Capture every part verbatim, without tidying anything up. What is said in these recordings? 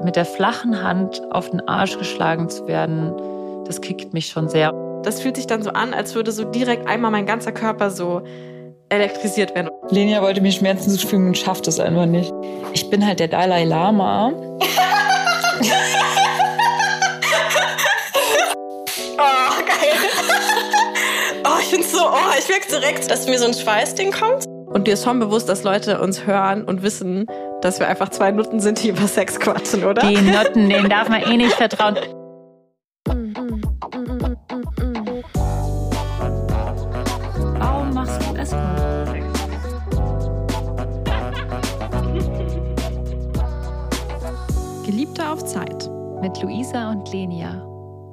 mit der flachen Hand auf den Arsch geschlagen zu werden, das kickt mich schon sehr. Das fühlt sich dann so an, als würde so direkt einmal mein ganzer Körper so elektrisiert werden. Lenia wollte mir Schmerzen zufügen und schafft es einfach nicht. Ich bin halt der Dalai Lama. Oh, geil. Oh, ich find's so, oh, ich merke direkt, dass mir so ein Schweißding kommt. Und dir ist schon bewusst, dass Leute uns hören und wissen, dass wir einfach zwei Nutten sind, die über Sex quatschen, oder? Die Nutten, denen darf man eh nicht vertrauen. Warum machst du es? Geliebte auf Zeit. Mit Luisa und Lenia.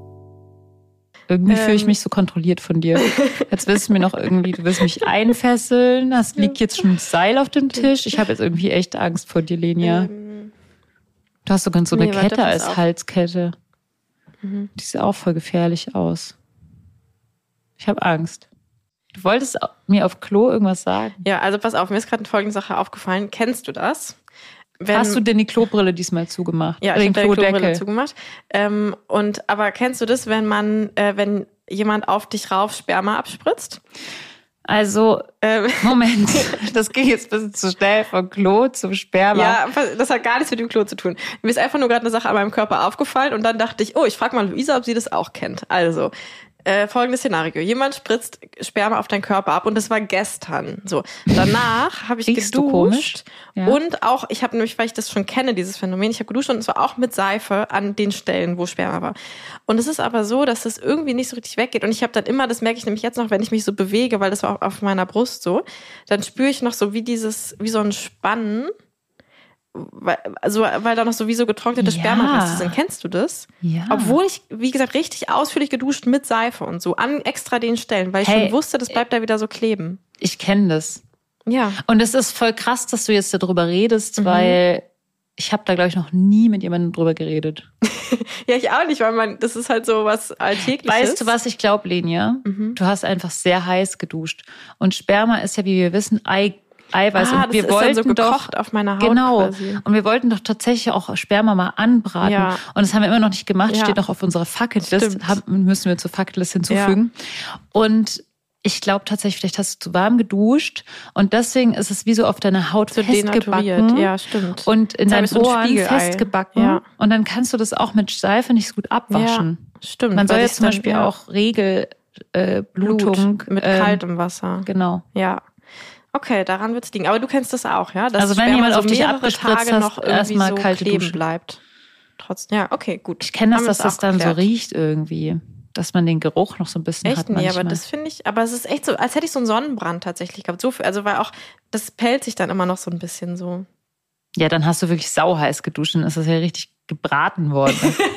Irgendwie ähm. fühle ich mich so kontrolliert von dir. Jetzt willst du mir noch irgendwie, du willst mich einfesseln. Das liegt jetzt schon ein Seil auf dem Tisch. Ich habe jetzt irgendwie echt Angst vor dir, Lenia. Ähm. Du hast sogar so eine nee, Kette warte, als Halskette. Mhm. Die sieht auch voll gefährlich aus. Ich habe Angst. Du wolltest mir auf Klo irgendwas sagen? Ja, also pass auf, mir ist gerade eine folgende Sache aufgefallen. Kennst du das? Wenn, Hast du denn die Klobrille diesmal zugemacht? Ja, ich habe die Klobrille zugemacht. Ähm, und aber kennst du das, wenn man, äh, wenn jemand auf dich rauf Sperma abspritzt? Also, ähm, Moment, das ging jetzt ein bisschen zu schnell von Klo zum Sperma. Ja, das hat gar nichts mit dem Klo zu tun. Mir ist einfach nur gerade eine Sache an meinem Körper aufgefallen und dann dachte ich, oh, ich frage mal Luisa, ob sie das auch kennt. Also, Äh, folgendes Szenario. Jemand spritzt Sperma auf deinen Körper ab und das war gestern. So. Danach habe ich Riechst geduscht ja. und auch, ich habe nämlich, weil ich das schon kenne, dieses Phänomen, ich habe geduscht und es war auch mit Seife an den Stellen, wo Sperma war. Und es ist aber so, dass das irgendwie nicht so richtig weggeht und ich habe dann immer, das merke ich nämlich jetzt noch, wenn ich mich so bewege, weil das war auch auf meiner Brust so, dann spüre ich noch so wie dieses, wie so ein Spannen, weil, also, weil da noch so wie so getrocknete ja. Spermareste sind. Kennst du das? Ja. Obwohl ich, wie gesagt, richtig ausführlich geduscht mit Seife und so, an extra den Stellen, weil ich hey, schon wusste, das bleibt da wieder so kleben. Ich kenne das. Ja. Und es ist voll krass, dass du jetzt darüber redest, mhm. weil ich habe da, glaube ich, noch nie mit jemandem drüber geredet. Ja, ich auch nicht, weil man, das ist halt so was Alltägliches. Weißt du, was ich glaube, Lenia? Mhm. Du hast einfach sehr heiß geduscht. Und Sperma ist ja, wie wir wissen, Ei Eiweiß. Ah, und wir das wollten ist dann so gekocht doch, auf meiner Haut genau. quasi. Und wir wollten doch tatsächlich auch Sperma mal anbraten. Ja. Und das haben wir immer noch nicht gemacht. Ja. Steht auch auf unserer Fucketlist. Müssen wir zur Fucketlist hinzufügen. Ja. Und ich glaube tatsächlich, vielleicht hast du zu warm geduscht und deswegen ist es wie so auf deiner Haut so festgebacken. Ja, stimmt. Und in deinen so Ohren festgebacken. Ja. Und dann kannst du das auch mit Seife nicht so gut abwaschen. Ja, stimmt. Man soll jetzt zum Beispiel ja. auch Regel äh, Blutung Blut mit ähm, kaltem Wasser. Genau. Ja. Okay, daran wird's liegen. Aber du kennst das auch, ja? Dass also wenn jemand so auf dich abgespritzt Tage noch irgendwie erstmal so kalte kleben Dusche. Bleibt. Trotzdem, ja, okay, gut. Ich kenne das, dass das dann geklärt. So riecht irgendwie. Dass man den Geruch noch so ein bisschen echt? hat Nee, manchmal. aber das finde ich, aber es ist echt so, als hätte ich so einen Sonnenbrand tatsächlich gehabt. So, also weil auch, das pellt sich dann immer noch so ein bisschen so. Ja, dann hast du wirklich sauheiß geduscht, dann ist das ja richtig gebraten worden.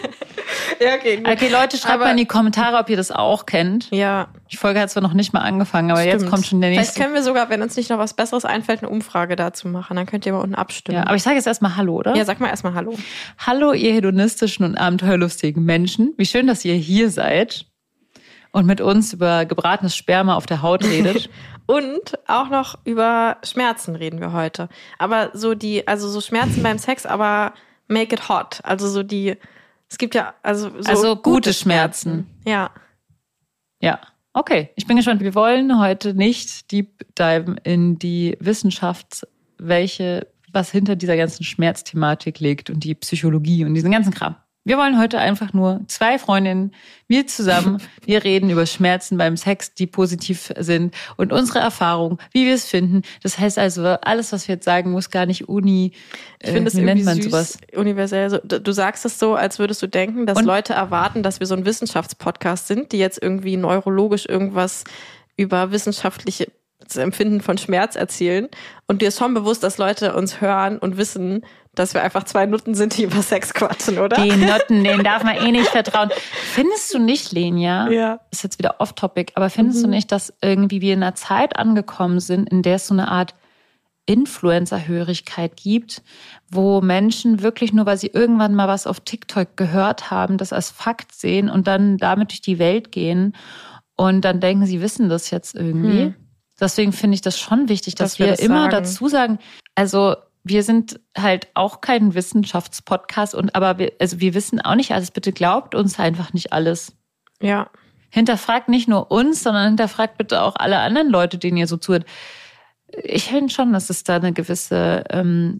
Ja, okay, gut. Okay, Leute, schreibt aber mal in die Kommentare, ob ihr das auch kennt. Ja. Die Folge hat zwar noch nicht mal angefangen, aber Stimmt. jetzt kommt schon der nächste. Vielleicht können wir sogar, wenn uns nicht noch was Besseres einfällt, eine Umfrage dazu machen. Dann könnt ihr mal unten abstimmen. Ja, aber ich sage jetzt erstmal Hallo, oder? Ja, sag mal erstmal Hallo. Hallo, ihr hedonistischen und abenteuerlustigen Menschen. Wie schön, dass ihr hier seid und mit uns über gebratenes Sperma auf der Haut redet. Und auch noch über Schmerzen reden wir heute. Aber so die, also so Schmerzen beim Sex, aber make it hot. Also so die... Es gibt ja also so also gute, gute Schmerzen. Schmerzen. Ja. Ja, okay. Ich bin gespannt. Wir wollen heute nicht deep diven in die Wissenschaft, welche, was hinter dieser ganzen Schmerzthematik liegt und die Psychologie und diesen ganzen Kram. Wir wollen heute einfach nur zwei Freundinnen, wir zusammen, wir reden über Schmerzen beim Sex, die positiv sind und unsere Erfahrung, wie wir es finden. Das heißt also, alles, was wir jetzt sagen, muss gar nicht uni, ich finde äh, es wie irgendwie nennt man süß, sowas? Universell. So, du sagst es so, als würdest du denken, dass und Leute erwarten, dass wir so ein Wissenschaftspodcast sind, die jetzt irgendwie neurologisch irgendwas über wissenschaftliche das Empfinden von Schmerz erzählen. Und dir ist schon bewusst, dass Leute uns hören und wissen, dass wir einfach zwei Nutten sind, die über Sex quatschen, oder? Die Nutten, denen darf man eh nicht vertrauen. Findest du nicht, Lenia, ja. ist jetzt wieder off-topic, aber findest mhm. du nicht, dass irgendwie wir in einer Zeit angekommen sind, in der es so eine Art Influencer-Hörigkeit gibt, wo Menschen wirklich nur, weil sie irgendwann mal was auf TikTok gehört haben, das als Fakt sehen und dann damit durch die Welt gehen und dann denken, sie wissen das jetzt irgendwie? Hm. Deswegen finde ich das schon wichtig, dass, dass wir, wir das immer sagen. dazu sagen, also wir sind halt auch kein Wissenschaftspodcast und aber wir, also wir wissen auch nicht alles. Bitte glaubt uns einfach nicht alles. Ja. Hinterfragt nicht nur uns, sondern hinterfragt bitte auch alle anderen Leute, denen ihr so zuhört. Ich finde schon, dass es da eine gewisse ähm,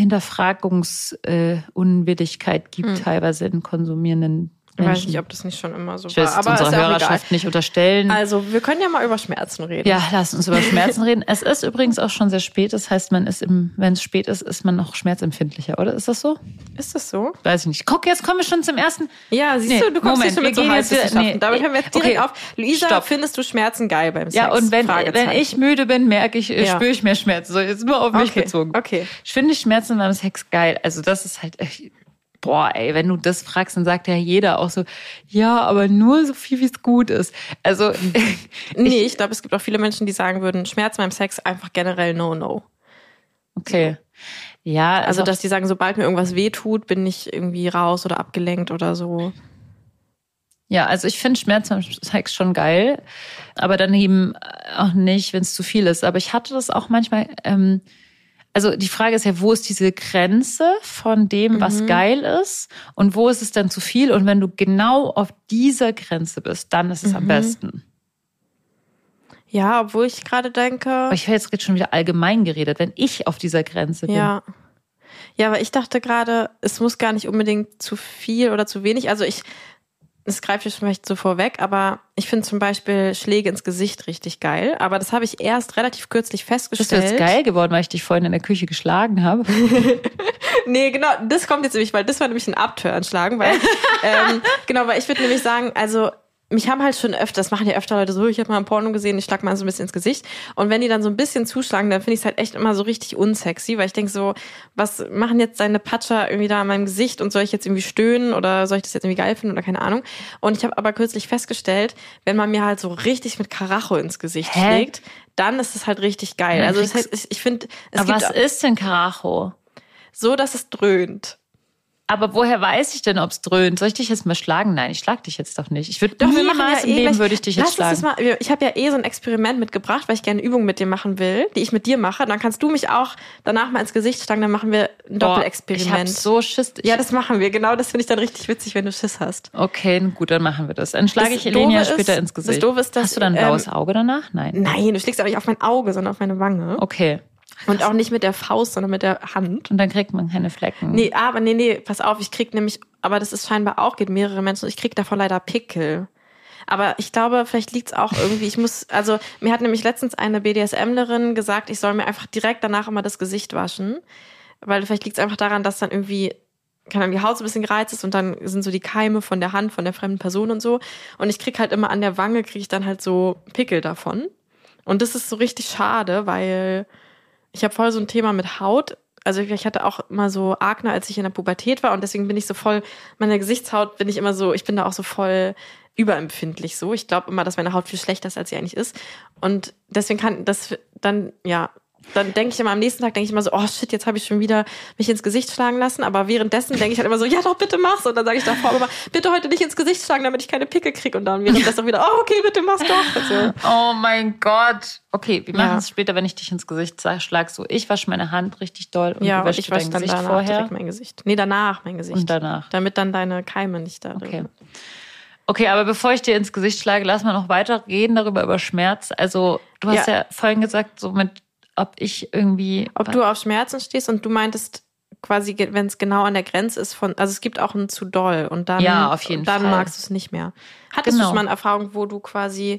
Hinterfragungsunwilligkeit äh, gibt, hm. teilweise in konsumierenden Menschen. Ich weiß nicht, ob das nicht schon immer so ich will war. Aber unserer Hörerschaft nicht unterstellen. Also, wir können ja mal über Schmerzen reden. Ja, lass uns über Schmerzen reden. Es ist übrigens auch schon sehr spät. Das heißt, man ist im, wenn es spät ist, ist man noch schmerzempfindlicher, oder? Ist das so? Ist das so? Weiß ich nicht. Guck, jetzt kommen wir schon zum ersten. Ja, siehst nee, du, du kommst Moment, schon mit so Heilwissenschaften. Nee, Damit hören wir jetzt direkt okay. auf. Luisa, Stopp. Findest du Schmerzen geil beim Sex? Ja, und wenn, wenn ich müde bin, merke ich, ja. spüre ich mehr Schmerzen. So, jetzt nur auf mich okay. bezogen. Okay. Ich finde Schmerzen beim Sex geil. Also das ist halt echt... Boah, ey, wenn du das fragst, dann sagt ja jeder auch so, ja, aber nur so viel, wie es gut ist. Also, nee, ich, ich glaube, es gibt auch viele Menschen, die sagen würden, Schmerz beim Sex einfach generell no-no. Okay. Ja, also, also dass die sagen, sobald mir irgendwas wehtut, bin ich irgendwie raus oder abgelenkt oder so. Ja, also ich finde Schmerz beim Sex schon geil, aber dann eben auch nicht, wenn es zu viel ist. Aber ich hatte das auch manchmal... Ähm, Also die Frage ist ja, wo ist diese Grenze von dem, was mhm. geil ist und wo ist es dann zu viel? Und wenn du genau auf dieser Grenze bist, dann ist es mhm. am besten. Ja, obwohl ich gerade denke... Aber ich habe jetzt schon wieder allgemein geredet, wenn ich auf dieser Grenze bin. Ja, ja, aber ich dachte gerade, es muss gar nicht unbedingt zu viel oder zu wenig. Also ich... Das greife ich vielleicht so vorweg, aber ich finde zum Beispiel Schläge ins Gesicht richtig geil. Aber das habe ich erst relativ kürzlich festgestellt. Bist du jetzt geil geworden, weil ich dich vorhin in der Küche geschlagen habe? Nee, genau, das kommt jetzt nämlich, weil das war nämlich ein Abtörenschlagen. Weil, ähm, genau, weil ich würde nämlich sagen, also mich haben halt schon öfter, das machen ja öfter Leute so, ich habe mal ein Porno gesehen, ich schlag mal so ein bisschen ins Gesicht. Und wenn die dann so ein bisschen zuschlagen, dann finde ich es halt echt immer so richtig unsexy, weil ich denke so, was machen jetzt deine Patscher irgendwie da an meinem Gesicht und soll ich jetzt irgendwie stöhnen oder soll ich das jetzt irgendwie geil finden oder keine Ahnung. Und ich habe aber kürzlich festgestellt, wenn man mir halt so richtig mit Karacho ins Gesicht Hä? schlägt, dann ist es halt richtig geil. Ja, also das heißt, ich, ich finde, es aber gibt was ist denn Karacho? So, dass es dröhnt. Aber woher weiß ich denn, ob es dröhnt? Soll ich dich jetzt mal schlagen? Nein, ich schlag dich jetzt doch nicht. Ich würde niemals ja im eh Leben würde ich dich jetzt schlagen. Mal, ich habe ja eh so ein Experiment mitgebracht, weil ich gerne Übungen mit dir machen will, die ich mit dir mache. Dann kannst du mich auch danach mal ins Gesicht schlagen, dann machen wir ein Boah, Doppelexperiment. Ich hab so Schiss. Ich ja, das machen wir. Genau, das finde ich dann richtig witzig, wenn du Schiss hast. Okay, gut, dann machen wir das. Dann schlage ich Elenia ist, später ins Gesicht. Das Doofe ist, dass, hast du dann ein blaues ähm, Auge danach? Nein. Nein, du schlägst aber nicht auf mein Auge, sondern auf meine Wange. Okay. Und auch nicht mit der Faust, sondern mit der Hand. Und dann kriegt man keine Flecken. Nee, aber nee, nee, pass auf, ich krieg nämlich, aber das ist scheinbar auch, geht mehrere Menschen, ich krieg davon leider Pickel. Aber ich glaube, vielleicht liegt's auch irgendwie, ich muss, also mir hat nämlich letztens eine BDSMlerin gesagt, ich soll mir einfach direkt danach immer das Gesicht waschen. Weil vielleicht liegt's einfach daran, dass dann irgendwie, keine Ahnung, die Haut so ein bisschen gereizt ist und dann sind so die Keime von der Hand, von der fremden Person und so. Und ich krieg halt immer an der Wange, krieg ich dann halt so Pickel davon. Und das ist so richtig schade, weil ich habe voll so ein Thema mit Haut. Also ich hatte auch immer so Akne, als ich in der Pubertät war und deswegen bin ich so voll, meine Gesichtshaut bin ich immer so, ich bin da auch so voll überempfindlich so. Ich glaube immer, dass meine Haut viel schlechter ist, als sie eigentlich ist. Und deswegen kann das dann, ja, dann denke ich immer, am nächsten Tag denke ich immer so, oh shit, jetzt habe ich schon wieder mich ins Gesicht schlagen lassen. Aber währenddessen denke ich halt immer so, ja doch, bitte mach's. Und dann sage ich davor immer, bitte heute nicht ins Gesicht schlagen, damit ich keine Pickel kriege. Und dann währenddessen auch wieder, oh okay, bitte mach's doch. Also, oh mein Gott. Okay, wir machen es ja. später, wenn ich dich ins Gesicht schlage. So, ich wasche meine Hand richtig doll und ja, du wäschst ich wasche dein dann Gesicht danach vorher. direkt mein Gesicht. Nee, danach mein Gesicht. Und danach. Damit dann deine Keime nicht da drin okay. Okay, aber bevor ich dir ins Gesicht schlage, lass mal noch weiter reden darüber, über Schmerz. Also, du hast ja, ja vorhin gesagt, so mit ob ich irgendwie... Ob du auf Schmerzen stehst und du meintest quasi, wenn es genau an der Grenze ist von... Also es gibt auch ein zu doll und dann, ja, auf jeden dann Fall. magst du es nicht mehr. Hattest genau. du schon mal eine Erfahrung, wo du quasi...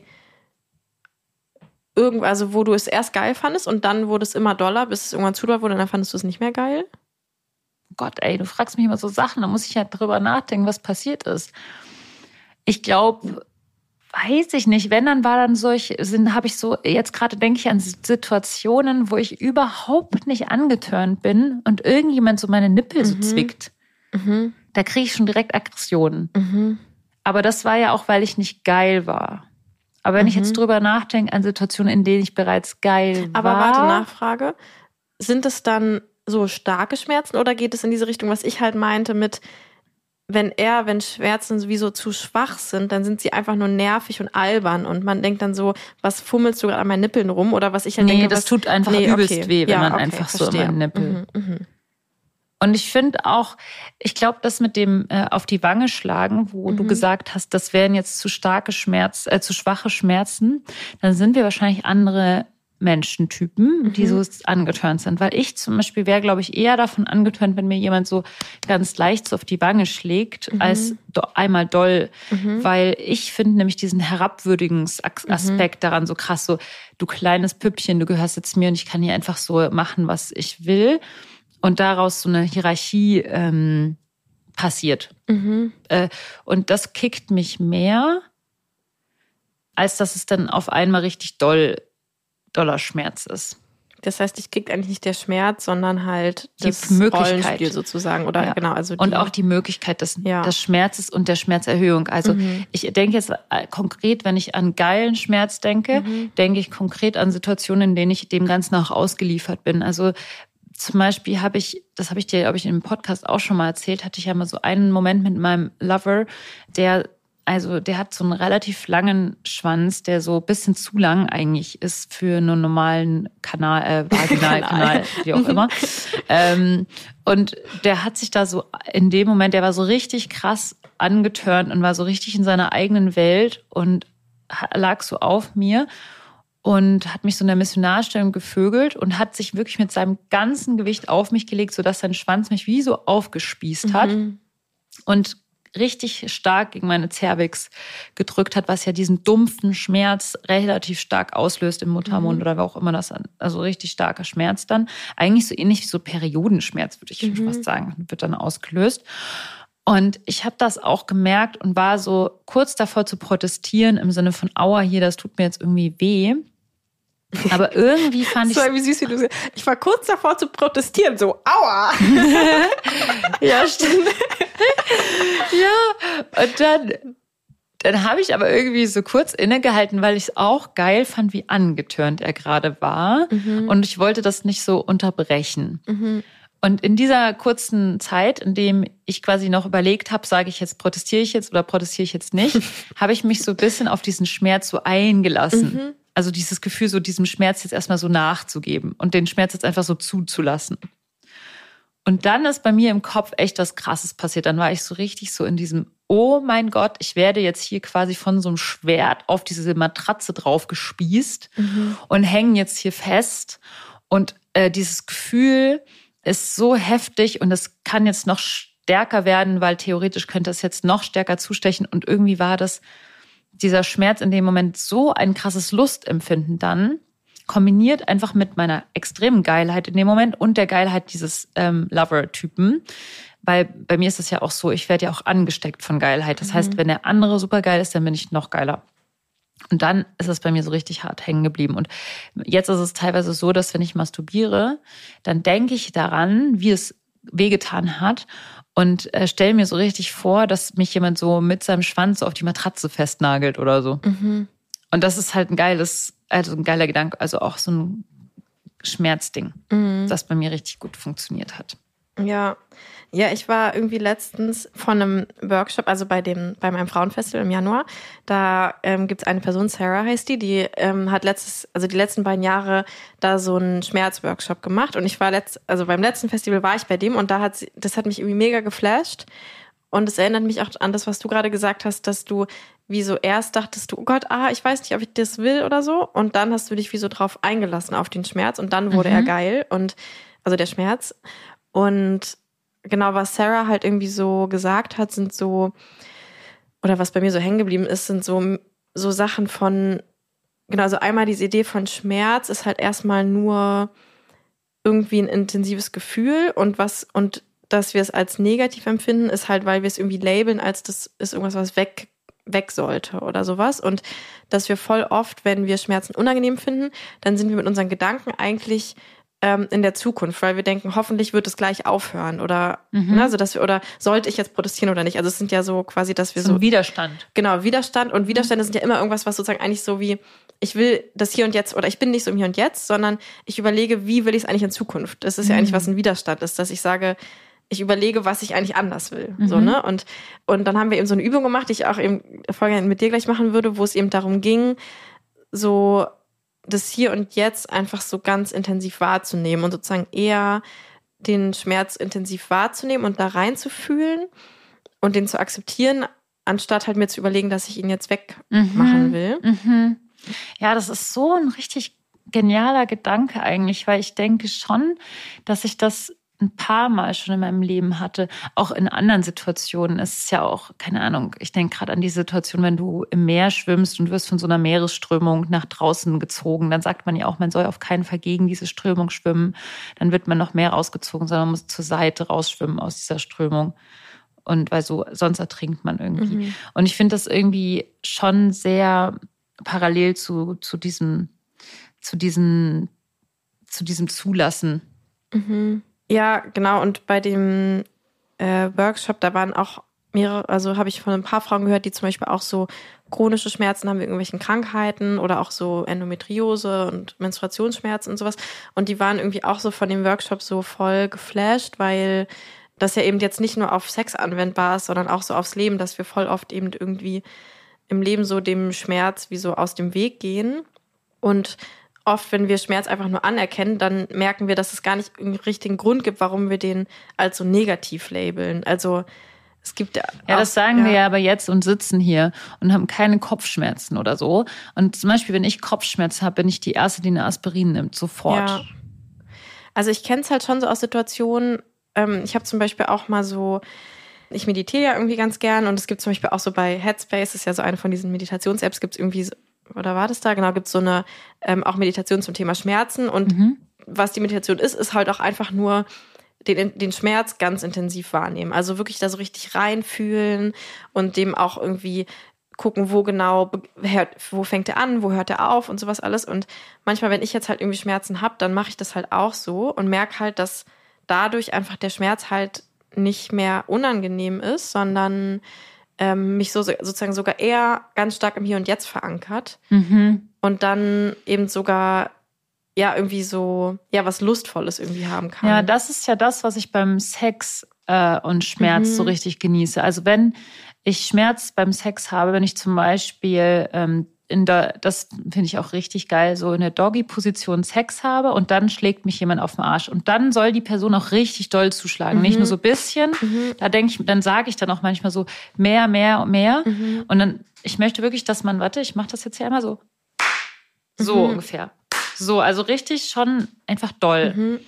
Irgend, also wo du es erst geil fandest und dann wurde es immer doller, bis es irgendwann zu doll wurde und dann fandest du es nicht mehr geil? Gott, ey, du fragst mich immer so Sachen, da muss ich ja drüber nachdenken, was passiert ist. Ich glaube... Weiß ich nicht. Wenn, dann war dann solch, sind, habe ich so, jetzt gerade denke ich an Situationen, wo ich überhaupt nicht angetörnt bin und irgendjemand so meine Nippel so mhm. zwickt. Mhm. Da kriege ich schon direkt Aggressionen. Mhm. Aber das war ja auch, weil ich nicht geil war. Aber wenn mhm. ich jetzt drüber nachdenke an Situationen, in denen ich bereits geil Aber war. Aber warte, Nachfrage. Sind es dann so starke Schmerzen oder geht es in diese Richtung, was ich halt meinte mit, wenn er, wenn Schmerzen sowieso zu schwach sind, dann sind sie einfach nur nervig und albern und man denkt dann so, was fummelst du gerade an meinen Nippeln rum oder was ich halt nee, denke. das was, tut einfach nee, übelst okay. weh, wenn ja, man okay, einfach verstehe. so an meinen Nippel. Mhm, mhm. Und ich finde auch, ich glaube, das mit dem äh, auf die Wange schlagen, wo mhm. du gesagt hast, das wären jetzt zu starke Schmerz, äh, zu schwache Schmerzen, dann sind wir wahrscheinlich andere Menschentypen, mhm. die so angeturnt sind. Weil ich zum Beispiel wäre, glaube ich, eher davon angeturnt, wenn mir jemand so ganz leicht so auf die Wange schlägt, mhm. als do- einmal doll. Mhm. Weil ich finde nämlich diesen Herabwürdigungsaspekt mhm. daran so krass, so du kleines Püppchen, du gehörst jetzt mir und ich kann hier einfach so machen, was ich will. Und daraus so eine Hierarchie ähm, passiert. Mhm. Äh, und das kickt mich mehr, als dass es dann auf einmal richtig doll doller Schmerz ist. Das heißt, dich kickt eigentlich nicht der Schmerz, sondern halt die das Möglichkeit. Rollenspiel sozusagen. Oder ja. genau, also die, und auch die Möglichkeit des, ja. des Schmerzes und der Schmerzerhöhung. Also mhm. ich denke jetzt konkret, wenn ich an geilen Schmerz denke, mhm. denke ich konkret an Situationen, in denen ich dem Ganzen auch ausgeliefert bin. Also zum Beispiel habe ich, das habe ich dir, glaube ich, im Podcast auch schon mal erzählt, hatte ich ja mal so einen Moment mit meinem Lover, der Also der hat so einen relativ langen Schwanz, der so ein bisschen zu lang eigentlich ist für einen normalen Kanal, äh, Vaginalkanal, wie auch immer. ähm, und der hat sich da so in dem Moment, der war so richtig krass angetörnt und war so richtig in seiner eigenen Welt und lag so auf mir und hat mich so in der Missionarstellung gevögelt und hat sich wirklich mit seinem ganzen Gewicht auf mich gelegt, sodass sein Schwanz mich wie so aufgespießt hat. Mhm. Und richtig stark gegen meine Cervix gedrückt hat, was ja diesen dumpfen Schmerz relativ stark auslöst im Muttermund mhm. oder wie auch immer das, also richtig starker Schmerz dann. Eigentlich so ähnlich wie so Periodenschmerz, würde ich mhm. schon fast sagen, wird dann ausgelöst. Und ich habe das auch gemerkt und war so kurz davor zu protestieren im Sinne von, aua, hier, das tut mir jetzt irgendwie weh. Aber irgendwie fand ich... Das war wie süß, wie du ich war kurz davor zu protestieren, so, aua! Ja, stimmt. Ja, und dann, dann habe ich aber irgendwie so kurz innegehalten, weil ich es auch geil fand, wie angetörnt er gerade war. Mhm. Und ich wollte das nicht so unterbrechen. Mhm. Und in dieser kurzen Zeit, in dem ich quasi noch überlegt habe, sage ich jetzt, protestiere ich jetzt oder protestiere ich jetzt nicht, habe ich mich so ein bisschen auf diesen Schmerz so eingelassen. Mhm. Also dieses Gefühl, so diesem Schmerz jetzt erstmal so nachzugeben und den Schmerz jetzt einfach so zuzulassen. Und dann ist bei mir im Kopf echt was Krasses passiert. Dann war ich so richtig so in diesem, oh mein Gott, ich werde jetzt hier quasi von so einem Schwert auf diese Matratze drauf gespießt mhm. und hänge jetzt hier fest. Und äh, dieses Gefühl ist so heftig und es kann jetzt noch stärker werden, weil theoretisch könnte es jetzt noch stärker zustechen. Und irgendwie war das, dieser Schmerz in dem Moment so ein krasses Lustempfinden dann, kombiniert einfach mit meiner extremen Geilheit in dem Moment und der Geilheit dieses ähm, Lover-Typen. Weil bei mir ist es ja auch so, ich werde ja auch angesteckt von Geilheit. Das mhm. heißt, wenn der andere super geil ist, dann bin ich noch geiler. Und dann ist es bei mir so richtig hart hängen geblieben. Und jetzt ist es teilweise so, dass wenn ich masturbiere, dann denke ich daran, wie es wehgetan hat und äh, stelle mir so richtig vor, dass mich jemand so mit seinem Schwanz auf die Matratze festnagelt oder so. Mhm. Und das ist halt ein geiles, also ein geiler Gedanke, also auch so ein Schmerzding, mhm. das bei mir richtig gut funktioniert hat. Ja, ja, ich war irgendwie letztens von einem Workshop, also bei dem, bei meinem Frauenfestival im Januar. Da ähm, gibt es eine Person, Sarah heißt die, die ähm, hat letztes, also die letzten beiden Jahre da so einen Schmerzworkshop gemacht. Und ich war letzt, also beim letzten Festival war ich bei dem und da hat sie, das hat mich irgendwie mega geflasht. Und es erinnert mich auch an das, was du gerade gesagt hast, dass du wie so erst dachtest du, oh Gott, ah, ich weiß nicht, ob ich das will oder so. Und dann hast du dich wie so drauf eingelassen auf den Schmerz und dann wurde mhm. er geil und also der Schmerz. Und genau, was Sarah halt irgendwie so gesagt hat, sind so, oder was bei mir so hängen geblieben ist, sind so, so Sachen von, genau, also einmal diese Idee von Schmerz ist halt erstmal nur irgendwie ein intensives Gefühl und was, und dass wir es als negativ empfinden, ist halt, weil wir es irgendwie labeln, als das ist irgendwas, was weg, weg sollte oder sowas. Und dass wir voll oft, wenn wir Schmerzen unangenehm finden, dann sind wir mit unseren Gedanken eigentlich ähm, in der Zukunft, weil wir denken, hoffentlich wird es gleich aufhören oder, mhm. ne, also dass wir, oder sollte ich jetzt protestieren oder nicht? Also es sind ja so quasi, dass wir so. So ein Widerstand. Genau, Widerstand. Und Widerstände mhm. sind ja immer irgendwas, was sozusagen eigentlich so wie, ich will das hier und jetzt, oder ich bin nicht so im Hier und Jetzt, sondern ich überlege, wie will ich es eigentlich in Zukunft? Das ist ja mhm. eigentlich, was ein Widerstand ist, dass ich sage, ich überlege, was ich eigentlich anders will. Mhm. So, ne? Und, und dann haben wir eben so eine Übung gemacht, die ich auch eben voll gerne mit dir gleich machen würde, wo es eben darum ging, so das Hier und Jetzt einfach so ganz intensiv wahrzunehmen und sozusagen eher den Schmerz intensiv wahrzunehmen und da reinzufühlen und den zu akzeptieren, anstatt halt mir zu überlegen, dass ich ihn jetzt wegmachen Mhm. will. Mhm. Ja, das ist so ein richtig genialer Gedanke eigentlich, weil ich denke schon, dass ich das ein paar Mal schon in meinem Leben hatte, auch in anderen Situationen. Es ist ja auch, keine Ahnung, ich denke gerade an die Situation, wenn du im Meer schwimmst und wirst von so einer Meeresströmung nach draußen gezogen, dann sagt man ja auch, man soll auf keinen Fall gegen diese Strömung schwimmen. Dann wird man noch mehr rausgezogen, sondern man muss zur Seite rausschwimmen aus dieser Strömung. Und weil so, sonst ertrinkt man irgendwie. Mhm. Und ich finde das irgendwie schon sehr parallel zu, zu diesem, zu diesem, zu diesem Zulassen. Mhm. Ja, genau. Und bei dem äh, Workshop, da waren auch mehrere, also habe ich von ein paar Frauen gehört, die zum Beispiel auch so chronische Schmerzen haben wegen irgendwelchen Krankheiten oder auch so Endometriose und Menstruationsschmerzen und sowas. Und die waren irgendwie auch so von dem Workshop so voll geflasht, weil das ja eben jetzt nicht nur auf Sex anwendbar ist, sondern auch so aufs Leben, dass wir voll oft eben irgendwie im Leben so dem Schmerz wie so aus dem Weg gehen. Und oft, wenn wir Schmerz einfach nur anerkennen, dann merken wir, dass es gar nicht einen richtigen Grund gibt, warum wir den als so negativ labeln. Also es gibt ja auch, Ja, das sagen ja. wir ja aber jetzt und sitzen hier und haben keine Kopfschmerzen oder so. Und zum Beispiel, wenn ich Kopfschmerzen habe, bin ich die Erste, die eine Aspirin nimmt, sofort. Ja. Also ich kenne es halt schon so aus Situationen, ähm, ich habe zum Beispiel auch mal so, ich meditiere ja irgendwie ganz gern und es gibt zum Beispiel auch so bei Headspace, das ist ja so eine von diesen Meditations-Apps, gibt es irgendwie so, oder war das da? Genau, gibt es so eine ähm, auch Meditation zum Thema Schmerzen. Und mhm. was die Meditation ist, ist halt auch einfach nur den, den Schmerz ganz intensiv wahrnehmen. Also wirklich da so richtig reinfühlen und dem auch irgendwie gucken, wo genau, wo fängt er an, wo hört er auf und sowas alles. Und manchmal, wenn ich jetzt halt irgendwie Schmerzen habe, dann mache ich das halt auch so und merke halt, dass dadurch einfach der Schmerz halt nicht mehr unangenehm ist, sondern Ähm, mich so sozusagen sogar eher ganz stark im Hier und Jetzt verankert mhm. und dann eben sogar ja irgendwie so ja was Lustvolles irgendwie haben kann. Ja, das ist ja das, was ich beim Sex äh, und Schmerz mhm. so richtig genieße. Also wenn ich Schmerz beim Sex habe, wenn ich zum Beispiel ähm, in der, das finde ich auch richtig geil, so in der Doggy-Position Sex habe und dann schlägt mich jemand auf den Arsch. Und dann soll die Person auch richtig doll zuschlagen, mhm. nicht nur so ein bisschen. Mhm. Da denke ich, dann sage ich dann auch manchmal so mehr, mehr und mehr. Mhm. Und dann, ich möchte wirklich, dass man, warte, ich mache das jetzt hier einmal so, so mhm. ungefähr. So, also richtig schon einfach doll. Mhm.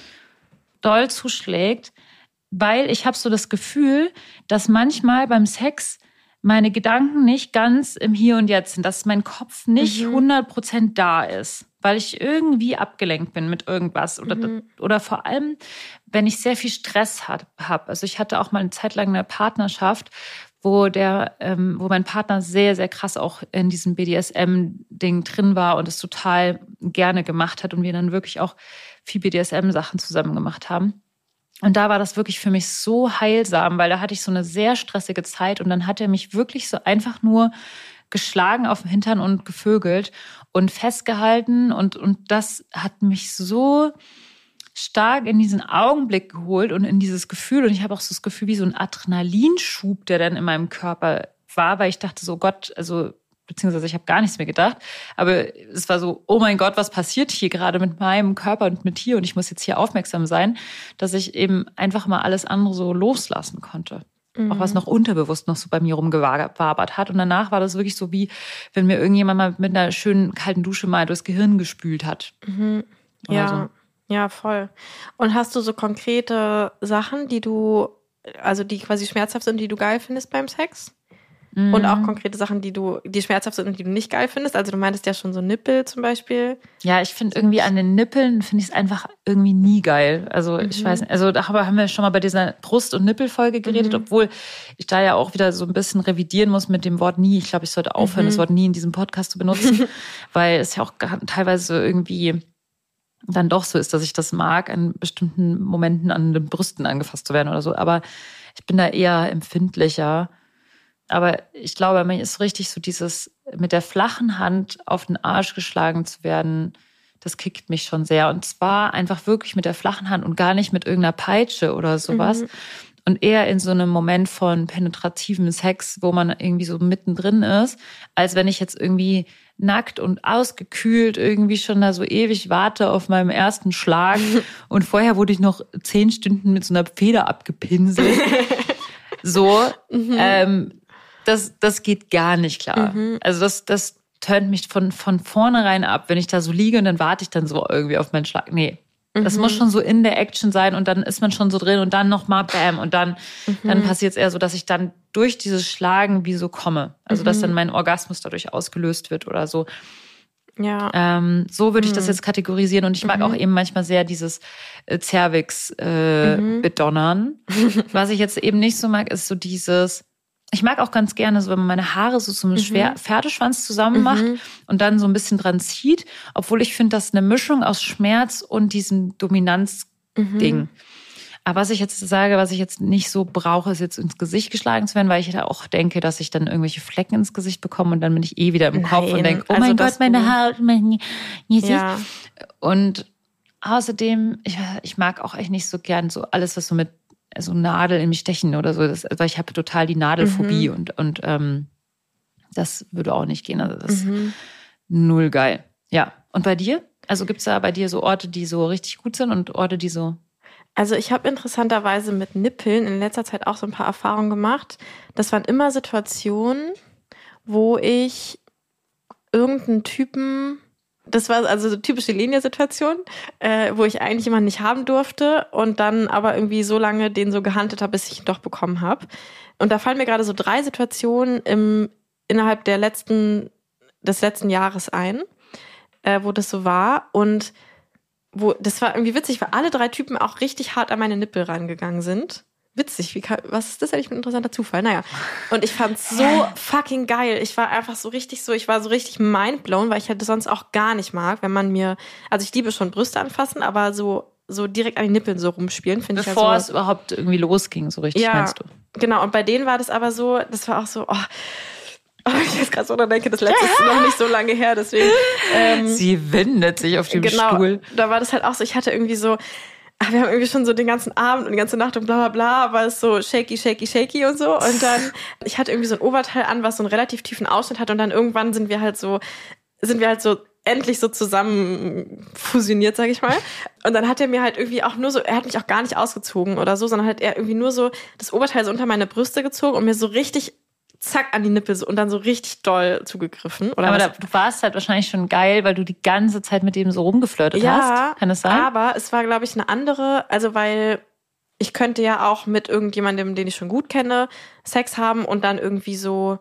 Doll zuschlägt, weil ich habe so das Gefühl, dass manchmal beim Sex meine Gedanken nicht ganz im Hier und Jetzt sind, dass mein Kopf nicht mhm. hundert Prozent da ist, weil ich irgendwie abgelenkt bin mit irgendwas. Oder, mhm. oder vor allem, wenn ich sehr viel Stress habe. Also ich hatte auch mal eine Zeit lang eine Partnerschaft, wo, der, ähm, wo mein Partner sehr, sehr krass auch in diesem B D S M-Ding drin war und es total gerne gemacht hat und wir dann wirklich auch viel B D S M-Sachen zusammen gemacht haben. Und da war das wirklich für mich so heilsam, weil da hatte ich so eine sehr stressige Zeit und dann hat er mich wirklich so einfach nur geschlagen auf den Hintern und gevögelt und festgehalten und, und das hat mich so stark in diesen Augenblick geholt und in dieses Gefühl und ich habe auch so das Gefühl wie so ein Adrenalinschub, der dann in meinem Körper war, weil ich dachte so Gott, also beziehungsweise ich habe gar nichts mehr gedacht, aber es war so, oh mein Gott, was passiert hier gerade mit meinem Körper und mit hier und ich muss jetzt hier aufmerksam sein, dass ich eben einfach mal alles andere so loslassen konnte. Mhm. Auch was noch unterbewusst noch so bei mir rumgewabert hat und danach war das wirklich so wie, wenn mir irgendjemand mal mit einer schönen kalten Dusche mal durchs Gehirn gespült hat. Mhm. Ja, so. Ja, voll. Und hast du so konkrete Sachen, die du, also die quasi schmerzhaft sind, die du geil findest beim Sex? Und auch konkrete Sachen, die du, die schmerzhaft sind und die du nicht geil findest. Also du meintest ja schon so Nippel zum Beispiel. Ja, ich finde irgendwie an den Nippeln finde ich es einfach irgendwie nie geil. Also mhm. ich weiß nicht, also darüber haben wir schon mal bei dieser Brust- und Nippelfolge geredet, mhm. obwohl ich da ja auch wieder so ein bisschen revidieren muss mit dem Wort nie. Ich glaube, ich sollte aufhören, mhm. das Wort nie in diesem Podcast zu benutzen, weil es ja auch teilweise irgendwie dann doch so ist, dass ich das mag, an bestimmten Momenten an den Brüsten angefasst zu werden oder so. Aber ich bin da eher empfindlicher. Aber ich glaube, mir ist richtig so dieses mit der flachen Hand auf den Arsch geschlagen zu werden, das kickt mich schon sehr. Und zwar einfach wirklich mit der flachen Hand und gar nicht mit irgendeiner Peitsche oder sowas. Mhm. Und eher in so einem Moment von penetrativem Sex, wo man irgendwie so mittendrin ist, als wenn ich jetzt irgendwie nackt und ausgekühlt irgendwie schon da so ewig warte auf meinem ersten Schlag. Und vorher wurde ich noch zehn Stunden mit so einer Feder abgepinselt. So, mhm. ähm, das, das geht gar nicht klar. Mhm. Also das, das turnt mich von, von vornherein ab, wenn ich da so liege und dann warte ich dann so irgendwie auf meinen Schlag. Nee. Das mhm. muss schon so in der Action sein und dann ist man schon so drin und dann nochmal Bam und dann, mhm. dann passiert es eher so, dass ich dann durch dieses Schlagen wie so komme. Also mhm. dass dann mein Orgasmus dadurch ausgelöst wird oder so. Ja. Ähm, so würde ich das jetzt kategorisieren und ich mag mhm. auch eben manchmal sehr dieses äh, Cervix äh, mhm. bedonnern. Was ich jetzt eben nicht so mag, ist so dieses... Ich mag auch ganz gerne, so wenn man meine Haare so zum mhm. Pferdeschwanz zusammen macht mhm. und dann so ein bisschen dran zieht. Obwohl ich finde, das ist eine Mischung aus Schmerz und diesem Dominanzding. Mhm. Aber was ich jetzt sage, was ich jetzt nicht so brauche, ist jetzt ins Gesicht geschlagen zu werden, weil ich da auch denke, dass ich dann irgendwelche Flecken ins Gesicht bekomme und dann bin ich eh wieder im Nein. Kopf und denke, oh also mein Gott, meine Haare, mein Gesicht. Ja. Und außerdem, ich, ich mag auch echt nicht so gern so alles, was so mit so Nadel in mich stechen oder so, das, weil ich habe total die Nadelphobie mhm. und, und ähm, das würde auch nicht gehen. Also das ist mhm. null geil. Ja. Und bei dir? Also gibt es da bei dir so Orte, die so richtig gut sind und Orte, die so... Also ich habe interessanterweise mit Nippeln in letzter Zeit auch so ein paar Erfahrungen gemacht. Das waren immer Situationen, wo ich irgendeinen Typen... Das war also so typische Lenia-Situation, äh, wo ich eigentlich jemanden nicht haben durfte und dann aber irgendwie so lange den so gehandelt habe, bis ich ihn doch bekommen habe. Und da fallen mir gerade so drei Situationen im, innerhalb der letzten, des letzten Jahres ein, äh, wo das so war. Und wo das war irgendwie witzig, weil alle drei Typen auch richtig hart an meine Nippel rangegangen sind. Witzig, wie kann, was ist das eigentlich für ein interessanter Zufall? Naja, und ich fand's so fucking geil. Ich war einfach so richtig so, ich war so richtig mindblown, weil ich halt sonst auch gar nicht mag, wenn man mir, also ich liebe schon Brüste anfassen, aber so so direkt an die Nippeln so rumspielen, finde ich ja so. Bevor es überhaupt irgendwie losging, so richtig, ja, meinst du? Genau, und bei denen war das aber so, das war auch so, oh, oh ich jetzt gerade so dran denke, das letzte ist noch nicht so lange her, deswegen. Ähm, Sie windet sich auf dem genau, Stuhl. Da war das halt auch so, ich hatte irgendwie so, ach, wir haben irgendwie schon so den ganzen Abend und die ganze Nacht und bla bla bla, war es so shaky, shaky, shaky und so. Und dann, ich hatte irgendwie so ein Oberteil an, was so einen relativ tiefen Ausschnitt hat und dann irgendwann sind wir halt so, sind wir halt so endlich so zusammen fusioniert, sag ich mal. Und dann hat er mir halt irgendwie auch nur so, er hat mich auch gar nicht ausgezogen oder so, sondern hat er irgendwie nur so das Oberteil so unter meine Brüste gezogen und mir so richtig zack an die Nippel so und dann so richtig doll zugegriffen. Oder aber da, du warst halt wahrscheinlich schon geil, weil du die ganze Zeit mit dem so rumgeflirtet ja, hast. Kann das sein? Aber es war, glaube ich, eine andere, also weil ich könnte ja auch mit irgendjemandem, den ich schon gut kenne, Sex haben und dann irgendwie so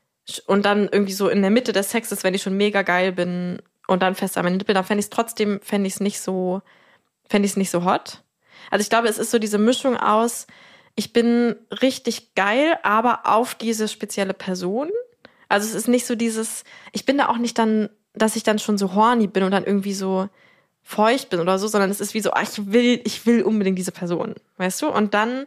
und dann irgendwie so in der Mitte des Sexes, wenn ich schon mega geil bin und dann fest an meine Nippel, dann fände ich es trotzdem, fände ich es nicht so, fände ich es nicht so hot. Also ich glaube, es ist so diese Mischung aus, ich bin richtig geil, aber auf diese spezielle Person. Also es ist nicht so dieses, ich bin da auch nicht dann, dass ich dann schon so horny bin und dann irgendwie so feucht bin oder so, sondern es ist wie so, ach, ich will, ich will unbedingt diese Person, weißt du? Und dann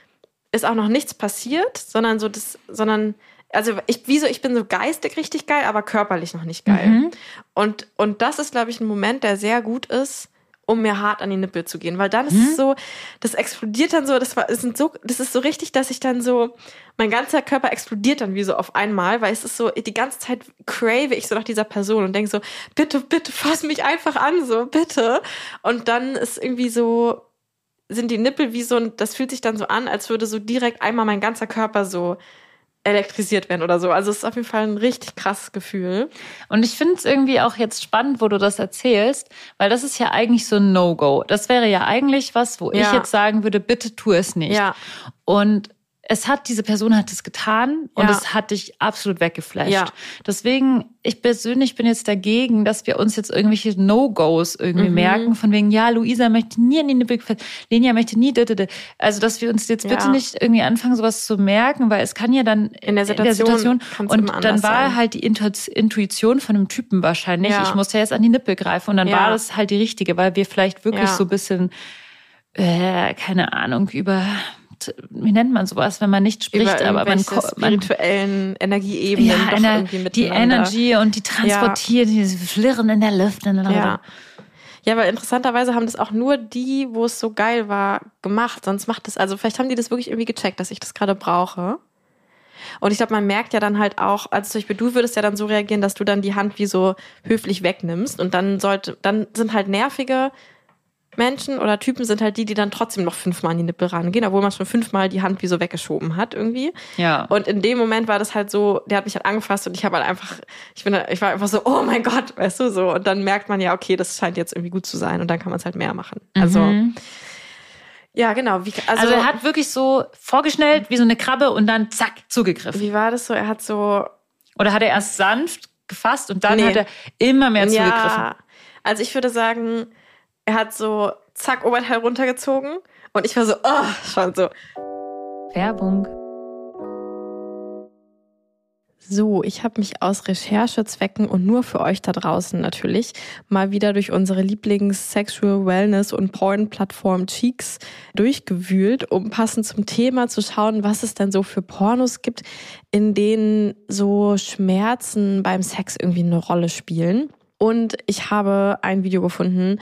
ist auch noch nichts passiert, sondern so das, sondern also ich, wieso, ich bin so geistig richtig geil, aber körperlich noch nicht geil. Mhm. Und, und das ist, glaube ich, ein Moment, der sehr gut ist, um mir hart an die Nippel zu gehen. Weil dann ist mhm. es so, das explodiert dann so, das war, es sind so, das ist so richtig, dass ich dann so, mein ganzer Körper explodiert dann wie so auf einmal, weil es ist so, die ganze Zeit crave ich so nach dieser Person und denke so, bitte, bitte, fass mich einfach an, so, bitte. Und dann ist irgendwie so, sind die Nippel wie so, das fühlt sich dann so an, als würde so direkt einmal mein ganzer Körper so elektrisiert werden oder so. Also es ist auf jeden Fall ein richtig krasses Gefühl. Und ich finde es irgendwie auch jetzt spannend, wo du das erzählst, weil das ist ja eigentlich so ein No-Go. Das wäre ja eigentlich was, wo ja. ich jetzt sagen würde, bitte tu es nicht. Ja. Und es hat, diese Person hat es getan und ja. es hat dich absolut weggeflasht. Ja. Deswegen, ich persönlich bin jetzt dagegen, dass wir uns jetzt irgendwelche No-Gos irgendwie mhm. merken, von wegen, ja, Luisa möchte nie an die Nippel, Lenia möchte nie, also dass wir uns jetzt ja. bitte nicht irgendwie anfangen, sowas zu merken, weil es kann ja dann in der Situation, in der Situation und dann war sein. halt die Intuition von einem Typen wahrscheinlich, ja. ich muss ja jetzt an die Nippel greifen und dann ja. war das halt die richtige, weil wir vielleicht wirklich ja. so ein bisschen, äh, keine Ahnung, über... wie nennt man sowas, wenn man nicht spricht, über aber man spirituellen Energieebenen ja, doch eine, irgendwie die miteinander. Energy und die transportiert, ja. dieses Flirren in der Luft. Ja. Ja, weil interessanterweise haben das auch nur die, wo es so geil war, gemacht. Sonst macht das, also vielleicht haben die das wirklich irgendwie gecheckt, dass ich das gerade brauche. Und ich glaube, man merkt ja dann halt auch, also zum Beispiel du würdest ja dann so reagieren, dass du dann die Hand wie so höflich wegnimmst. Und dann sollte, dann sind halt nervige Menschen oder Typen sind halt die, die dann trotzdem noch fünfmal an die Nippel rangehen, obwohl man schon fünfmal die Hand wie so weggeschoben hat irgendwie. Ja. Und in dem Moment war das halt so, der hat mich halt angefasst und ich habe halt einfach, ich bin, ich war einfach so, oh mein Gott, weißt du, so. Und dann merkt man ja, okay, das scheint jetzt irgendwie gut zu sein und dann kann man es halt mehr machen. Also, mhm. ja, genau. Wie, also, also er hat wirklich so vorgeschnellt wie so eine Krabbe und dann zack, zugegriffen. Wie war das so? Er hat so... Oder hat er erst sanft gefasst und dann nee. hat er immer mehr zugegriffen? Ja, also ich würde sagen, er hat so zack, Oberteil runtergezogen und ich war so, oh, schon so. Werbung. So, ich habe mich aus Recherchezwecken und nur für euch da draußen natürlich mal wieder durch unsere Lieblings-Sexual Wellness- und Porn-Plattform Cheeks durchgewühlt, um passend zum Thema zu schauen, was es denn so für Pornos gibt, in denen so Schmerzen beim Sex irgendwie eine Rolle spielen. Und ich habe ein Video gefunden,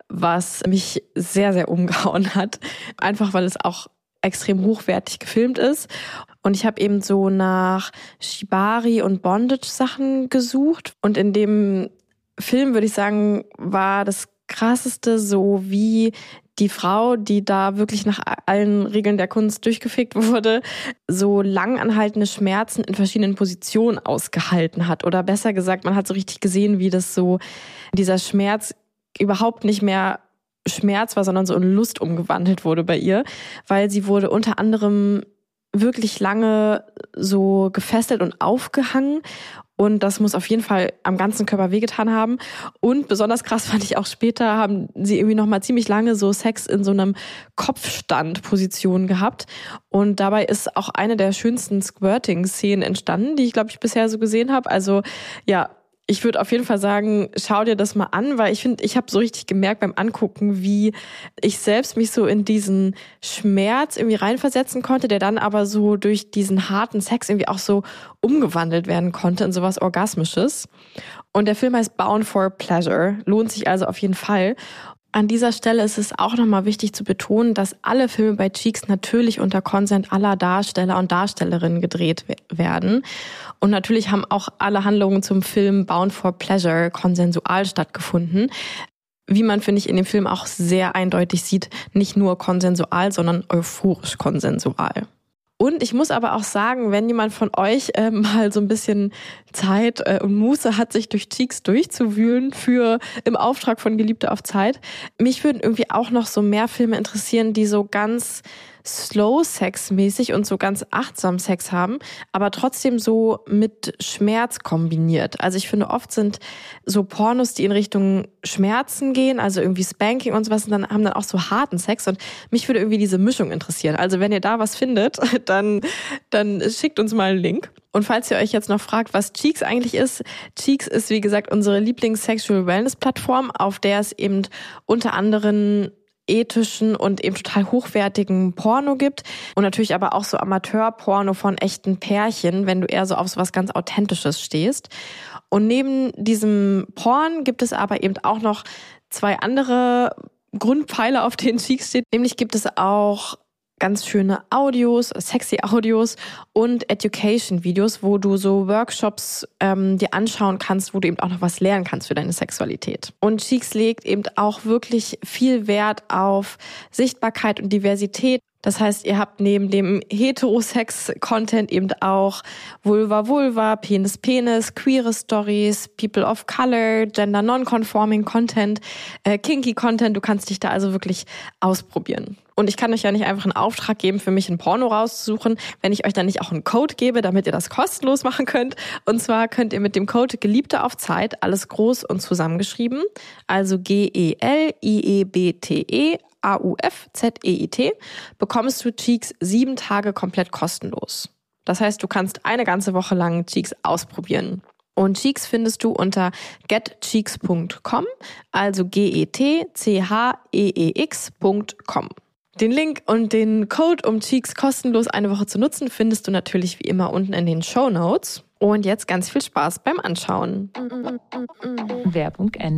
was mich sehr, sehr umgehauen hat. Einfach, weil es auch extrem hochwertig gefilmt ist. Und ich habe eben so nach Shibari und Bondage-Sachen gesucht. Und in dem Film, würde ich sagen, war das Krasseste so, wie die Frau, die da wirklich nach allen Regeln der Kunst durchgefickt wurde, so langanhaltende Schmerzen in verschiedenen Positionen ausgehalten hat. Oder besser gesagt, man hat so richtig gesehen, wie das so, dieser Schmerz überhaupt nicht mehr Schmerz war, sondern so in Lust umgewandelt wurde bei ihr, weil sie wurde unter anderem wirklich lange so gefesselt und aufgehangen und das muss auf jeden Fall am ganzen Körper wehgetan haben und besonders krass fand ich auch später, haben sie irgendwie noch mal ziemlich lange so Sex in so einem Kopfstand-Position gehabt und dabei ist auch eine der schönsten Squirting-Szenen entstanden, die ich glaube ich bisher so gesehen habe, also ja, ich würde auf jeden Fall sagen, schau dir das mal an, weil ich finde, ich habe so richtig gemerkt beim Angucken, wie ich selbst mich so in diesen Schmerz irgendwie reinversetzen konnte, der dann aber so durch diesen harten Sex irgendwie auch so umgewandelt werden konnte in sowas Orgasmisches. Und der Film heißt Bound for Pleasure, lohnt sich also auf jeden Fall. An dieser Stelle ist es auch nochmal wichtig zu betonen, dass alle Filme bei Cheeks natürlich unter Consent aller Darsteller und Darstellerinnen gedreht werden. Und natürlich haben auch alle Handlungen zum Film Bound for Pleasure konsensual stattgefunden. Wie man, finde ich, in dem Film auch sehr eindeutig sieht, nicht nur konsensual, sondern euphorisch konsensual. Und ich muss aber auch sagen, wenn jemand von euch äh, mal so ein bisschen Zeit äh, und Muße hat, sich durch Cheeks durchzuwühlen für im Auftrag von Geliebte auf Zeit, mich würden irgendwie auch noch so mehr Filme interessieren, die so ganz Slow-Sex-mäßig und so ganz achtsam Sex haben, aber trotzdem so mit Schmerz kombiniert. Also ich finde, oft sind so Pornos, die in Richtung Schmerzen gehen, also irgendwie Spanking und sowas, und dann haben dann auch so harten Sex und mich würde irgendwie diese Mischung interessieren. Also wenn ihr da was findet, dann, dann schickt uns mal einen Link. Und falls ihr euch jetzt noch fragt, was Cheeks eigentlich ist, Cheeks ist, wie gesagt, unsere Lieblings-Sexual-Wellness-Plattform, auf der es eben unter anderem ethischen und eben total hochwertigen Porno gibt und natürlich aber auch so Amateur-Porno von echten Pärchen, wenn du eher so auf so was ganz Authentisches stehst. Und neben diesem Porn gibt es aber eben auch noch zwei andere Grundpfeiler, auf denen Cheeks steht. Nämlich gibt es auch ganz schöne Audios, sexy Audios und Education-Videos, wo du so Workshops ähm, dir anschauen kannst, wo du eben auch noch was lernen kannst für deine Sexualität. Und Cheeks legt eben auch wirklich viel Wert auf Sichtbarkeit und Diversität. Das heißt, ihr habt neben dem Heterosex-Content eben auch Vulva-Vulva, Penis-Penis, queere Stories, People of Color, Gender-Non-Conforming Content, äh, Kinky-Content. Du kannst dich da also wirklich ausprobieren. Und ich kann euch ja nicht einfach einen Auftrag geben, für mich ein Porno rauszusuchen, wenn ich euch dann nicht auch einen Code gebe, damit ihr das kostenlos machen könnt. Und zwar könnt ihr mit dem Code Geliebte auf Zeit, alles groß und zusammengeschrieben, also G E L I E B T E A U F Z E I T, bekommst du Cheeks sieben Tage komplett kostenlos. Das heißt, du kannst eine ganze Woche lang Cheeks ausprobieren. Und Cheeks findest du unter get cheeks punkt com, also G E T C H E E X punkt com. Den Link und den Code, um Cheeks kostenlos eine Woche zu nutzen, findest du natürlich wie immer unten in den Shownotes. Und jetzt ganz viel Spaß beim Anschauen. Werbung Ende.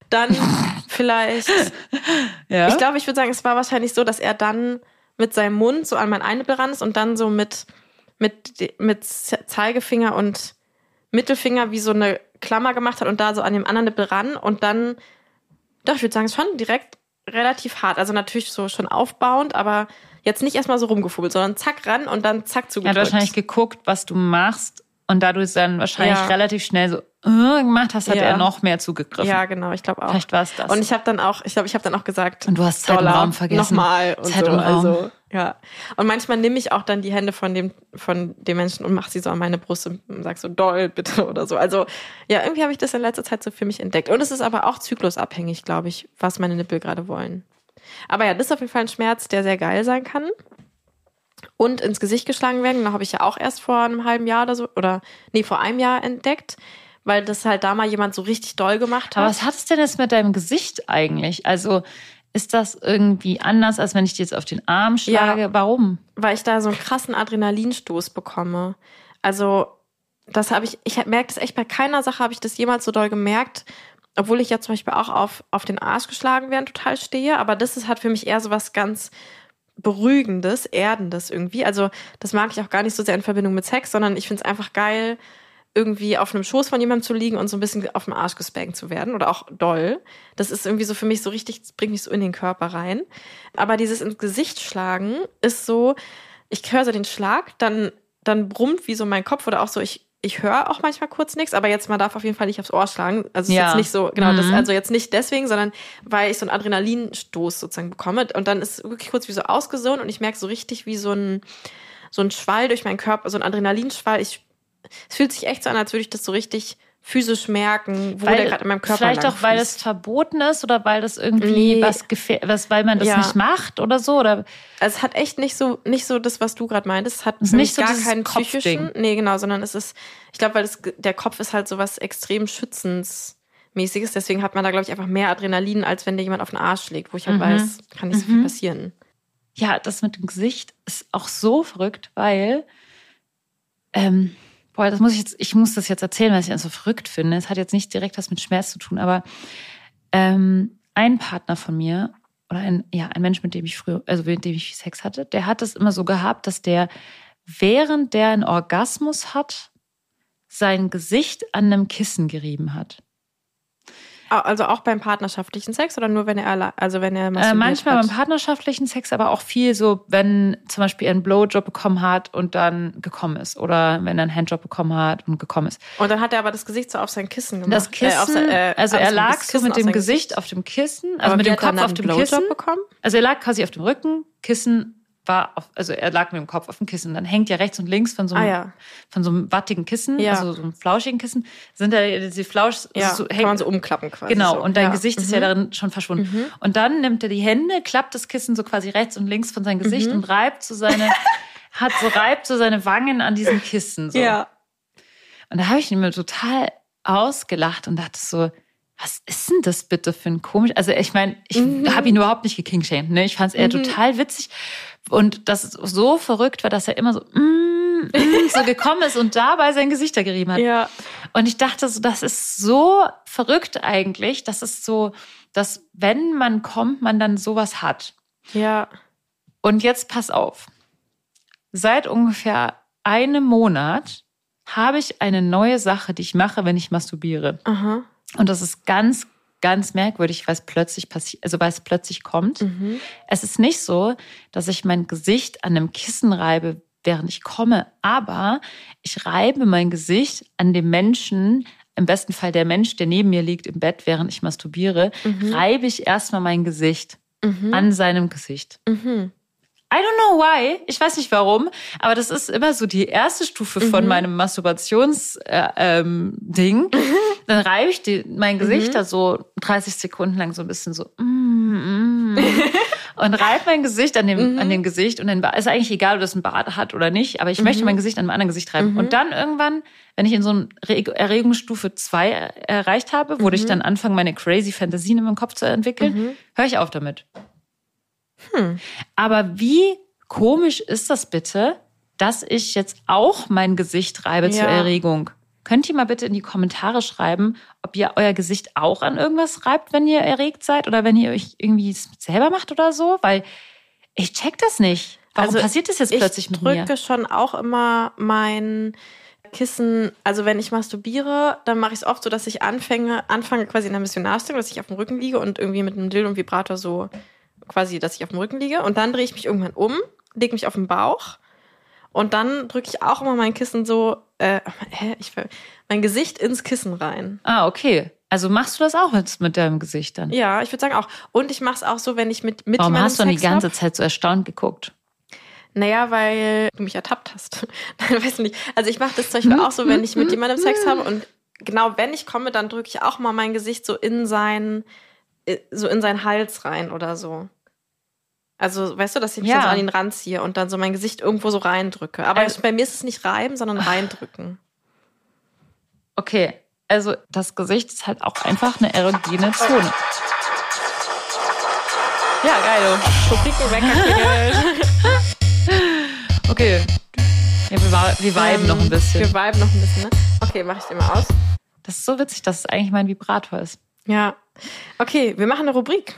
dann vielleicht, ja? ich glaube, ich würde sagen, es war wahrscheinlich so, dass er dann mit seinem Mund so an mein Einnippel ran ist und dann so mit, mit, mit Zeigefinger und Mittelfinger wie so eine Klammer gemacht hat und da so an dem anderen Nippel ran und dann, doch, ich würde sagen, schon direkt relativ hart. Also natürlich so schon aufbauend, aber jetzt nicht erstmal so rumgefummelt, sondern zack ran und dann zack zugedrückt. Er hat wahrscheinlich geguckt, was du machst und da du es dann wahrscheinlich ja. relativ schnell so uh, gemacht hast, hat ja. er noch mehr zugegriffen. Ja, genau, ich glaube auch. Vielleicht war es das. Und ich habe dann auch, ich glaube, ich habe dann auch gesagt, und du hast Zeit Dollar, und Raum vergessen. Nochmal und Zeit so. und Raum. Also, ja. Und manchmal nehme ich auch dann die Hände von dem, von dem Menschen und mache sie so an meine Brust und sag so, doll, bitte oder so. Also, ja, irgendwie habe ich das in letzter Zeit so für mich entdeckt. Und es ist aber auch zyklusabhängig, glaube ich, was meine Nippel gerade wollen. Aber ja, das ist auf jeden Fall ein Schmerz, der sehr geil sein kann. Und ins Gesicht geschlagen werden, da habe ich ja auch erst vor einem halben Jahr oder so, oder nee, vor einem Jahr entdeckt, weil das halt da mal jemand so richtig doll gemacht hat. Aber was hat es denn jetzt mit deinem Gesicht eigentlich? Also ist das irgendwie anders, als wenn ich dir jetzt auf den Arm schlage? Ja, warum? Weil ich da so einen krassen Adrenalinstoß bekomme. Also das habe ich, ich merke das echt bei keiner Sache, habe ich das jemals so doll gemerkt, obwohl ich ja zum Beispiel auch auf, auf den Arsch geschlagen werden total stehe, aber das ist, hat für mich eher so was ganz Beruhigendes, Erdendes irgendwie. Also das mag ich auch gar nicht so sehr in Verbindung mit Sex, sondern ich finde es einfach geil, irgendwie auf einem Schoß von jemandem zu liegen und so ein bisschen auf dem Arsch gespankt zu werden oder auch doll. Das ist irgendwie so für mich so richtig, das bringt mich so in den Körper rein. Aber dieses ins Gesicht schlagen ist so, ich höre so den Schlag, dann, dann brummt wie so mein Kopf oder auch so, ich Ich höre auch manchmal kurz nichts, aber jetzt, man darf auf jeden Fall nicht aufs Ohr schlagen. Also es ja. ist jetzt nicht so, genau, mhm. das, also jetzt nicht deswegen, sondern weil ich so einen Adrenalinstoß sozusagen bekomme. Und dann ist es wirklich kurz wie so ausgesogen und ich merke so richtig wie so ein, so ein Schwall durch meinen Körper, so ein Adrenalinschwall. Ich, es fühlt sich echt so an, als würde ich das so richtig physisch merken, wo weil, der gerade in meinem Körper vielleicht auch, weil es verboten ist oder weil das irgendwie nee. was gefähr- was, weil man das ja. nicht macht oder so? Oder? Also es hat echt nicht so, nicht so das, was du gerade meintest. Es hat es ist nicht so gar keinen psychischen. Kopfding. Nee, genau, sondern es ist, ich glaube, weil das, der Kopf ist halt so was extrem Schützensmäßiges. Deswegen hat man da, glaube ich, einfach mehr Adrenalin, als wenn dir jemand auf den Arsch schlägt, wo ich halt mhm. weiß, kann nicht so viel passieren. Ja, das mit dem Gesicht ist auch so verrückt, weil ähm, Boah, das muss ich jetzt, ich muss das jetzt erzählen, weil ich das so verrückt finde. Es hat jetzt nicht direkt was mit Schmerz zu tun, aber ähm, ein Partner von mir oder ein, ja, ein Mensch, mit dem ich früher, also mit dem ich Sex hatte, der hat es immer so gehabt, dass der, während der einen Orgasmus hat, sein Gesicht an einem Kissen gerieben hat. Also auch beim partnerschaftlichen Sex oder nur wenn er, also wenn er masturbiert äh, manchmal hat? Beim partnerschaftlichen Sex, aber auch viel so, wenn zum Beispiel er einen Blowjob bekommen hat und dann gekommen ist oder wenn er einen Handjob bekommen hat und gekommen ist. Und dann hat er aber das Gesicht so auf sein Kissen gemacht. Das Kissen, äh, auf sein, äh, also er lag so mit dem Gesicht, Gesicht auf dem Kissen, also aber mit dem Kopf auf dem Blowjob Kissen. Bekommen? Also er lag quasi auf dem Rücken, Kissen war auf, also er lag mit dem Kopf auf dem Kissen. Und dann hängt ja rechts und links von so einem, ah, ja. von so einem wattigen Kissen, ja. also so einem flauschigen Kissen, sind da diese Flausch, ja, so, kann man so umklappen quasi. Genau, so. und dein ja. Gesicht ist mhm. ja darin schon verschwunden. Mhm. Und dann nimmt er die Hände, klappt das Kissen so quasi rechts und links von seinem Gesicht mhm. und reibt so seine, hat so reibt so seine Wangen an diesem Kissen. So. Ja. Und da habe ich ihn mir total ausgelacht und dachte so, was ist denn das bitte für ein komisch? Also ich meine, ich mhm. habe ihn überhaupt nicht gekingshamed, ne? Ich fand es eher mhm. total witzig. Und das so verrückt war, dass er immer so, mm, mm, so gekommen ist und dabei sein Gesicht da gerieben hat. Ja. Und ich dachte so, das ist so verrückt eigentlich. Das ist so, dass wenn man kommt, man dann sowas hat. Ja. Und jetzt pass auf. Seit ungefähr einem Monat habe ich eine neue Sache, die ich mache, wenn ich masturbiere. Aha. Und das ist ganz, ganz merkwürdig, weil es plötzlich passiert, also weil es plötzlich kommt. Mhm. Es ist nicht so, dass ich mein Gesicht an einem Kissen reibe, während ich komme, aber ich reibe mein Gesicht an dem Menschen, im besten Fall der Mensch, der neben mir liegt im Bett, während ich masturbiere, mhm. reibe ich erstmal mein Gesicht mhm. an seinem Gesicht. Mhm. I don't know why, ich weiß nicht warum, aber das ist immer so die erste Stufe von mhm. meinem Masturbations-Ding. Äh, ähm, Dann reibe ich die, mein Gesicht mhm. da so dreißig Sekunden lang so ein bisschen so mm, mm, und reibe mein Gesicht an dem, mhm. an dem Gesicht und dann ist eigentlich egal, ob das ein Bart hat oder nicht, aber ich mhm. möchte mein Gesicht an einem anderen Gesicht reiben. Mhm. Und dann irgendwann, wenn ich in so eine Erregungsstufe zwei erreicht habe, wo mhm. ich dann anfange, meine crazy Fantasien in meinem Kopf zu entwickeln, mhm. höre ich auf damit. Hm. Aber wie komisch ist das bitte, dass ich jetzt auch mein Gesicht reibe ja. zur Erregung? könnt ihr mal bitte in die Kommentare schreiben, ob ihr euer Gesicht auch an irgendwas reibt, wenn ihr erregt seid oder wenn ihr euch irgendwie selber macht oder so, weil ich check das nicht. Warum also passiert das jetzt plötzlich mit mir? Ich drücke schon auch immer mein Kissen, also wenn ich masturbiere, dann mache ich es oft so, dass ich anfange, anfange quasi in der Missionarstellung, dass ich auf dem Rücken liege und irgendwie mit einem Dildo und Vibrator so quasi, dass ich auf dem Rücken liege und dann drehe ich mich irgendwann um, lege mich auf den Bauch und dann drücke ich auch immer mein Kissen so, äh, hä, ich, mein Gesicht ins Kissen rein. Ah, okay. Also machst du das auch jetzt mit deinem Gesicht dann? Ja, ich würde sagen auch. Und ich mache es auch so, wenn ich mit mit Warum hast du dann die ganze hab. Zeit so erstaunt geguckt? Naja, weil du mich ertappt hast. Nein, weiß nicht. Also ich mache das zum Beispiel auch so, wenn ich mit jemandem Sex habe und genau, wenn ich komme, dann drücke ich auch mal mein Gesicht so in sein, so in seinen Hals rein oder so. Also, weißt du, dass ich mich ja. dann so an ihn ranziehe und dann so mein Gesicht irgendwo so reindrücke. Aber äh, bei mir ist es nicht reiben, sondern reindrücken. Okay, also das Gesicht ist halt auch einfach eine erogene Zone. Ja, geil. Rubrikenwecker. Okay. Ja, wir, wir viben ähm, noch ein bisschen. Wir viben noch ein bisschen, ne? Okay, mach ich dir mal aus. Das ist so witzig, dass es eigentlich mein Vibrator ist. Ja. Okay, wir machen eine Rubrik.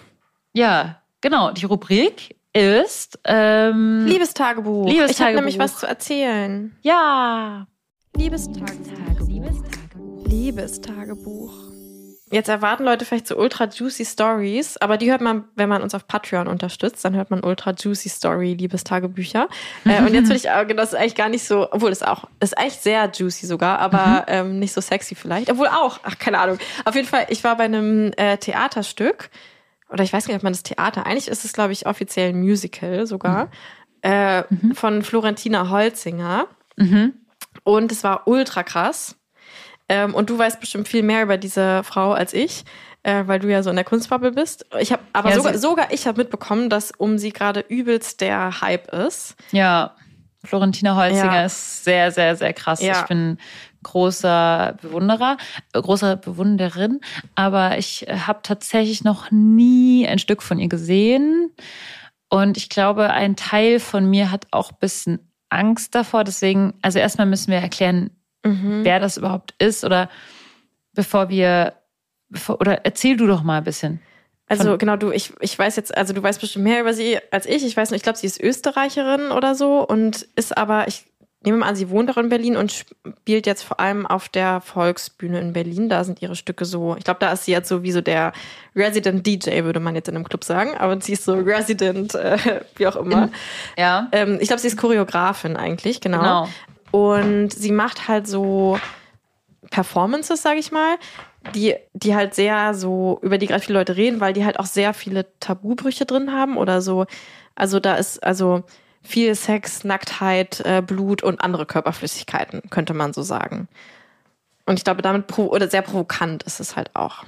Ja, genau. Die Rubrik ist ähm, Liebestagebuch. Liebestagebuch. Ich habe nämlich was zu erzählen. Ja. Liebestagebuch. Liebestagebuch. Liebestagebuch. Jetzt erwarten Leute vielleicht so ultra juicy Stories, aber die hört man, wenn man uns auf Patreon unterstützt, dann hört man ultra juicy Story, Liebestagebücher. äh, und jetzt will ich, das ist eigentlich gar nicht so, obwohl es auch, ist eigentlich sehr juicy sogar, aber mhm. ähm, nicht so sexy vielleicht. Obwohl auch, ach, keine Ahnung. Auf jeden Fall, ich war bei einem äh, Theaterstück, oder ich weiß nicht, ob man das Theater, eigentlich ist es, glaube ich, offiziell ein Musical sogar, mhm. Äh, mhm. von Florentina Holzinger. Mhm. Und es war ultra krass. Ähm, und du weißt bestimmt viel mehr über diese Frau als ich, äh, weil du ja so in der Kunstbubble bist. Ich habe, aber ja, sogar, sogar ich habe mitbekommen, dass um sie gerade übelst der Hype ist. Ja, Florentina Holzinger ja. ist sehr, sehr, sehr krass. Ja. Ich bin großer Bewunderer, äh, großer Bewunderin, aber ich habe tatsächlich noch nie ein Stück von ihr gesehen. Und ich glaube, ein Teil von mir hat auch ein bisschen Angst davor. Deswegen, also erstmal müssen wir erklären, Mhm. wer das überhaupt ist oder bevor wir, bevor, oder erzähl du doch mal ein bisschen. Also genau, du, ich, ich weiß jetzt, also du weißt bestimmt mehr über sie als ich. Ich weiß nicht, ich glaube, sie ist Österreicherin oder so und ist aber, ich nehme mal an, sie wohnt auch in Berlin und spielt jetzt vor allem auf der Volksbühne in Berlin. Da sind ihre Stücke so, ich glaube, da ist sie jetzt so wie so der Resident D J, würde man jetzt in einem Club sagen, aber sie ist so Resident, äh, wie auch immer. In, ja. Ähm, ich glaube, sie ist Choreografin eigentlich, genau. Genau. Und sie macht halt so Performances, sag ich mal, die, die halt sehr so, über die gerade viele Leute reden, weil die halt auch sehr viele Tabubrüche drin haben oder so. Also da ist also viel Sex, Nacktheit, äh, Blut und andere Körperflüssigkeiten, könnte man so sagen. Und ich glaube, damit provo- oder sehr provokant ist es halt auch.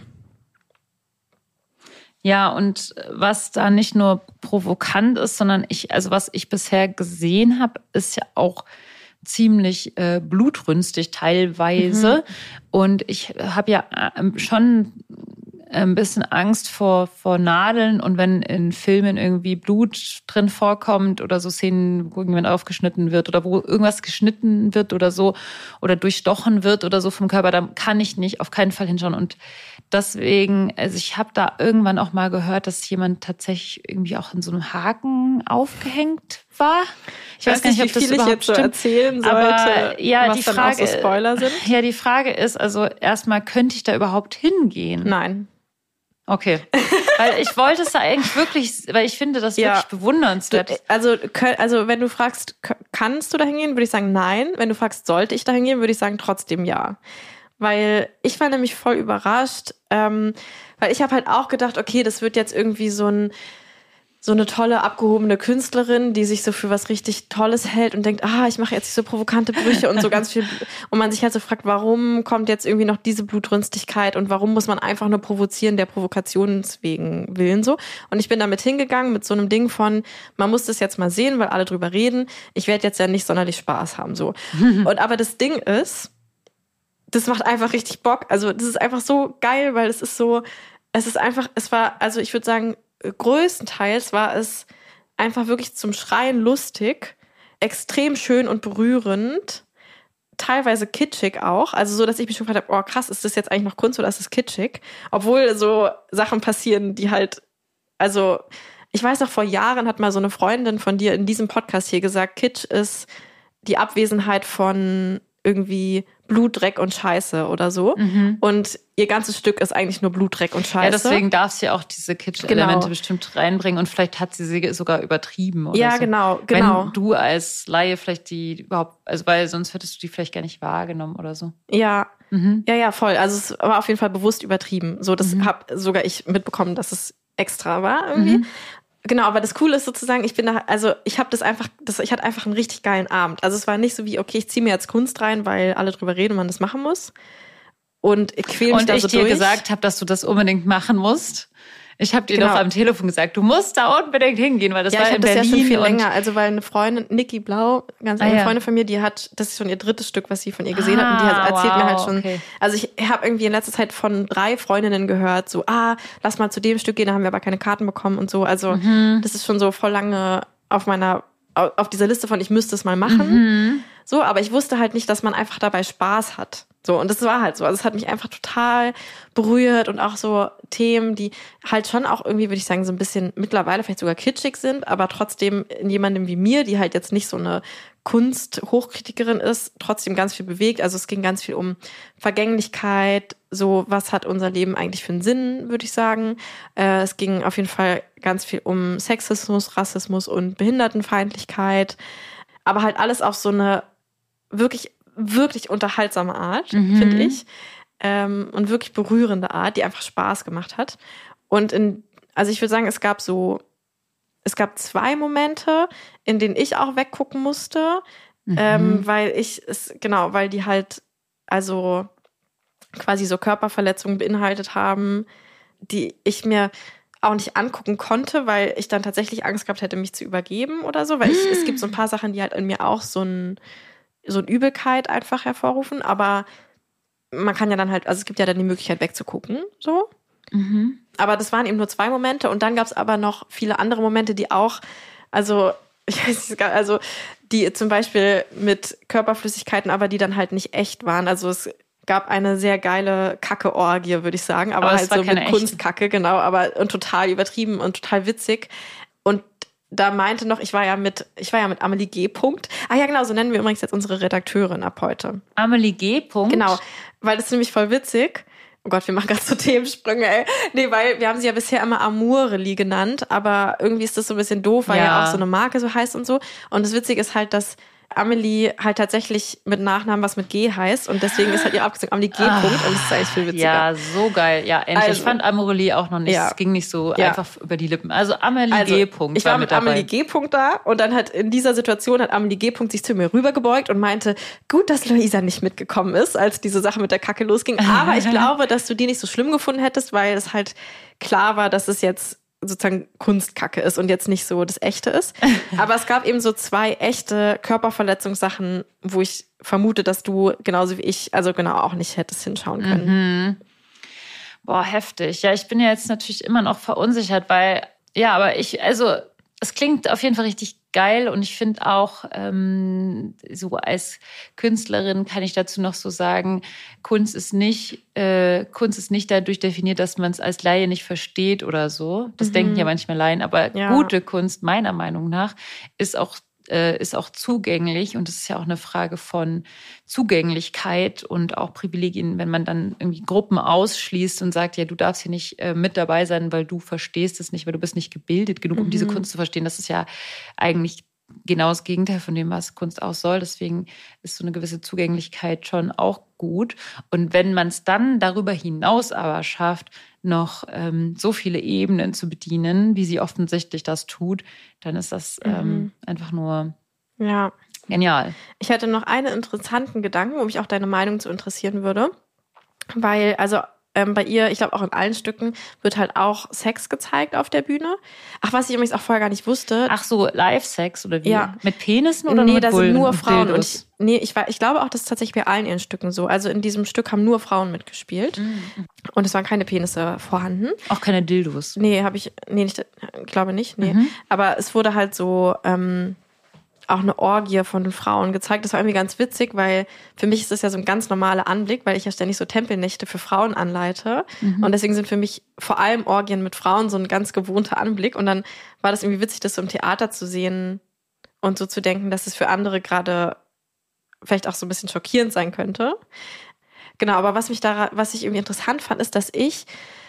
Ja, und was da nicht nur provokant ist, sondern ich, also was ich bisher gesehen habe, ist ja auch ziemlich äh, blutrünstig teilweise. Mhm. Und ich habe ja äh, schon ein bisschen Angst vor, vor Nadeln. Und wenn in Filmen irgendwie Blut drin vorkommt oder so Szenen, wo irgendwann aufgeschnitten wird oder wo irgendwas geschnitten wird oder so oder durchstochen wird oder so vom Körper, da kann ich nicht auf keinen Fall hinschauen. Und deswegen, also ich habe da irgendwann auch mal gehört, dass jemand tatsächlich irgendwie auch in so einem Haken aufgehängt war. Ich, ich weiß nicht, ob das überhaupt jetzt so erzählen sollte, aber ja, was die dann Frage, auch so Spoiler sind. Ja, die Frage ist, also erstmal, könnte ich da überhaupt hingehen? Nein. Okay. Weil ich wollte es da eigentlich wirklich, weil ich finde das ja. wirklich bewundernswert. Du, also, also wenn du fragst, kannst du da hingehen, würde ich sagen nein. Wenn du fragst, sollte ich da hingehen, würde ich sagen trotzdem ja. Weil ich war nämlich voll überrascht, ähm, weil ich habe halt auch gedacht, okay, das wird jetzt irgendwie so ein so eine tolle, abgehobene Künstlerin, die sich so für was richtig Tolles hält und denkt, ah, ich mache jetzt so provokante Brüche und so ganz viel. Und man sich halt so fragt, warum kommt jetzt irgendwie noch diese Blutrünstigkeit und warum muss man einfach nur provozieren, der Provokationswegen willen so. Und ich bin damit hingegangen mit so einem Ding von, man muss das jetzt mal sehen, weil alle drüber reden. Ich werde jetzt ja nicht sonderlich Spaß haben so. Und aber das Ding ist, das macht einfach richtig Bock. Also das ist einfach so geil, weil es ist so, es ist einfach, es war, also ich würde sagen, größtenteils war es einfach wirklich zum Schreien lustig, extrem schön und berührend, teilweise kitschig auch. Also so, dass ich mich schon gefragt habe, oh krass, ist das jetzt eigentlich noch Kunst oder ist das kitschig? Obwohl so Sachen passieren, die halt, also ich weiß noch, vor Jahren hat mal so eine Freundin von dir in diesem Podcast hier gesagt, Kitsch ist die Abwesenheit von irgendwie Blut, Dreck und Scheiße oder so. Mhm. Und ihr ganzes Stück ist eigentlich nur Blut, Dreck und Scheiße. Ja, deswegen darf sie auch diese Kitsch-Elemente genau. bestimmt reinbringen und vielleicht hat sie sie sogar übertrieben oder ja, so. genau, genau. Wenn du als Laie vielleicht die überhaupt, also weil sonst hättest du die vielleicht gar nicht wahrgenommen oder so. Ja, mhm. ja, ja, voll. Also es war auf jeden Fall bewusst übertrieben. So, das mhm. habe sogar ich mitbekommen, dass es extra war irgendwie. Mhm. Genau, aber das Coole ist sozusagen, ich bin da, also ich habe das einfach, das, ich hatte einfach einen richtig geilen Abend. Also es war nicht so wie, okay, ich ziehe mir jetzt Kunst rein, weil alle drüber reden und man das machen muss. Und ich quäl mich und da ich so dir durch. gesagt habe, dass du das unbedingt machen musst. Ich habe dir genau. doch am Telefon gesagt, du musst da unbedingt hingehen, weil das ja, war ich in das Berlin. Ja, schon viel länger. Also weil eine Freundin, Niki Blau, ganz ah, eine ja. Freundin von mir, die hat, das ist schon ihr drittes Stück, was sie von ihr gesehen ah, hat. Und die hat, erzählt wow, mir halt schon, okay. also ich habe irgendwie in letzter Zeit von drei Freundinnen gehört, so, ah, lass mal zu dem Stück gehen, da haben wir aber keine Karten bekommen und so. Also mhm. das ist schon so voll lange auf meiner, auf dieser Liste von, ich müsste es mal machen. Mhm. So, aber ich wusste halt nicht, dass man einfach dabei Spaß hat. So, und das war halt so. Also es hat mich einfach total berührt und auch so Themen, die halt schon auch irgendwie, würde ich sagen, so ein bisschen mittlerweile vielleicht sogar kitschig sind, aber trotzdem in jemandem wie mir, die halt jetzt nicht so eine Kunst-Hochkritikerin ist, trotzdem ganz viel bewegt. Also es ging ganz viel um Vergänglichkeit, so was hat unser Leben eigentlich für einen Sinn, würde ich sagen. Äh, es ging auf jeden Fall ganz viel um Sexismus, Rassismus und Behindertenfeindlichkeit, aber halt alles auf so eine wirklich wirklich unterhaltsame Art, mhm. finde ich. Ähm, und wirklich berührende Art, die einfach Spaß gemacht hat. Und in, also ich würde sagen, es gab so, es gab zwei Momente, in denen ich auch weggucken musste, mhm. ähm, weil ich es, genau, weil die halt, also quasi so Körperverletzungen beinhaltet haben, die ich mir auch nicht angucken konnte, weil ich dann tatsächlich Angst gehabt hätte, mich zu übergeben oder so, weil ich, es gibt so ein paar Sachen, die halt in mir auch so ein so eine Übelkeit einfach hervorrufen, aber man kann ja dann halt, also es gibt ja dann die Möglichkeit wegzugucken, so. Mhm. Aber das waren eben nur zwei Momente und dann gab es aber noch viele andere Momente, die auch, also ich weiß nicht, also die zum Beispiel mit Körperflüssigkeiten, aber die dann halt nicht echt waren. Also es gab eine sehr geile Kacke-Orgie, würde ich sagen, aber, aber halt so mit echte. Kunstkacke, genau, aber und total übertrieben und total witzig. Und da meinte noch, ich war ja mit, ich war ja mit Amelie G. Punkt. Ah ja, genau, so nennen wir übrigens jetzt unsere Redakteurin ab heute. Amelie G. Punkt? Genau, weil das ist nämlich voll witzig. Oh Gott, wir machen gerade so Themensprünge, ey. Nee, weil wir haben sie ja bisher immer Amureli genannt, aber irgendwie ist das so ein bisschen doof, weil ja. ja auch so eine Marke so heißt und so. Und das Witzige ist halt, dass Amelie halt tatsächlich mit Nachnamen was mit G heißt und deswegen ist halt ihr Abkürzung Amelie G. Punkt und das ist eigentlich viel witziger. Ja, so geil. Ja, endlich. Also, ich fand Amorelie auch noch nicht, ja. es ging nicht so ja. einfach über die Lippen. Also Amelie also, G. Punkt ich war, war mit mit Amelie G. Punkt da und dann hat in dieser Situation hat Amelie G. Punkt sich zu mir rübergebeugt und meinte, gut, dass Luisa nicht mitgekommen ist, als diese Sache mit der Kacke losging. Aber ich glaube, dass du die nicht so schlimm gefunden hättest, weil es halt klar war, dass es jetzt sozusagen Kunstkacke ist und jetzt nicht so das Echte ist. Aber es gab eben so zwei echte Körperverletzungssachen, wo ich vermute, dass du genauso wie ich, also genau auch nicht hättest hinschauen können. Mhm. Boah, heftig. Ja, ich bin ja jetzt natürlich immer noch verunsichert, weil, ja, aber ich, also es klingt auf jeden Fall richtig geil und ich finde auch, ähm, so als Künstlerin kann ich dazu noch so sagen, Kunst ist nicht, äh, Kunst ist nicht dadurch definiert, dass man es als Laie nicht versteht oder so. Das mhm. denken ja manchmal Laien, aber ja. gute Kunst, meiner Meinung nach, ist auch ist auch zugänglich und es ist ja auch eine Frage von Zugänglichkeit und auch Privilegien, wenn man dann irgendwie Gruppen ausschließt und sagt, ja, du darfst hier nicht äh, mit dabei sein, weil du verstehst es nicht, weil du bist nicht gebildet genug, um mhm. diese Kunst zu verstehen. Das ist ja eigentlich genau das Gegenteil von dem, was Kunst auch soll. Deswegen ist so eine gewisse Zugänglichkeit schon auch gut. Und wenn man es dann darüber hinaus aber schafft, noch ähm, so viele Ebenen zu bedienen, wie sie offensichtlich das tut, dann ist das mhm. ähm, einfach nur ja. genial. Ich hatte noch einen interessanten Gedanken, wo mich auch deine Meinung zu interessieren würde. Weil, also ähm, bei ihr, ich glaube auch in allen Stücken, wird halt auch Sex gezeigt auf der Bühne. Ach, was ich übrigens auch vorher gar nicht wusste. Ach so, Live-Sex oder wie? Ja. Mit Penissen oder nee, mit da Bullen sind nur Frauen. Dildos? Und ich, nee, ich, ich glaube auch, das ist tatsächlich bei allen ihren Stücken so. Also in diesem Stück haben nur Frauen mitgespielt. Mhm. Und es waren keine Penisse vorhanden. Auch keine Dildos? Nee, habe ich, nee, nicht, glaube nicht, nee. Mhm. Aber es wurde halt so ähm, auch eine Orgie von den Frauen gezeigt. Das war irgendwie ganz witzig, weil für mich ist das ja so ein ganz normaler Anblick, weil ich ja ständig so Tempelnächte für Frauen anleite. Mhm. Und deswegen sind für mich vor allem Orgien mit Frauen so ein ganz gewohnter Anblick. Und dann war das irgendwie witzig, das so im Theater zu sehen und so zu denken, dass es für andere gerade vielleicht auch so ein bisschen schockierend sein könnte. Genau, aber was mich da, was ich irgendwie interessant fand, ist, dass ich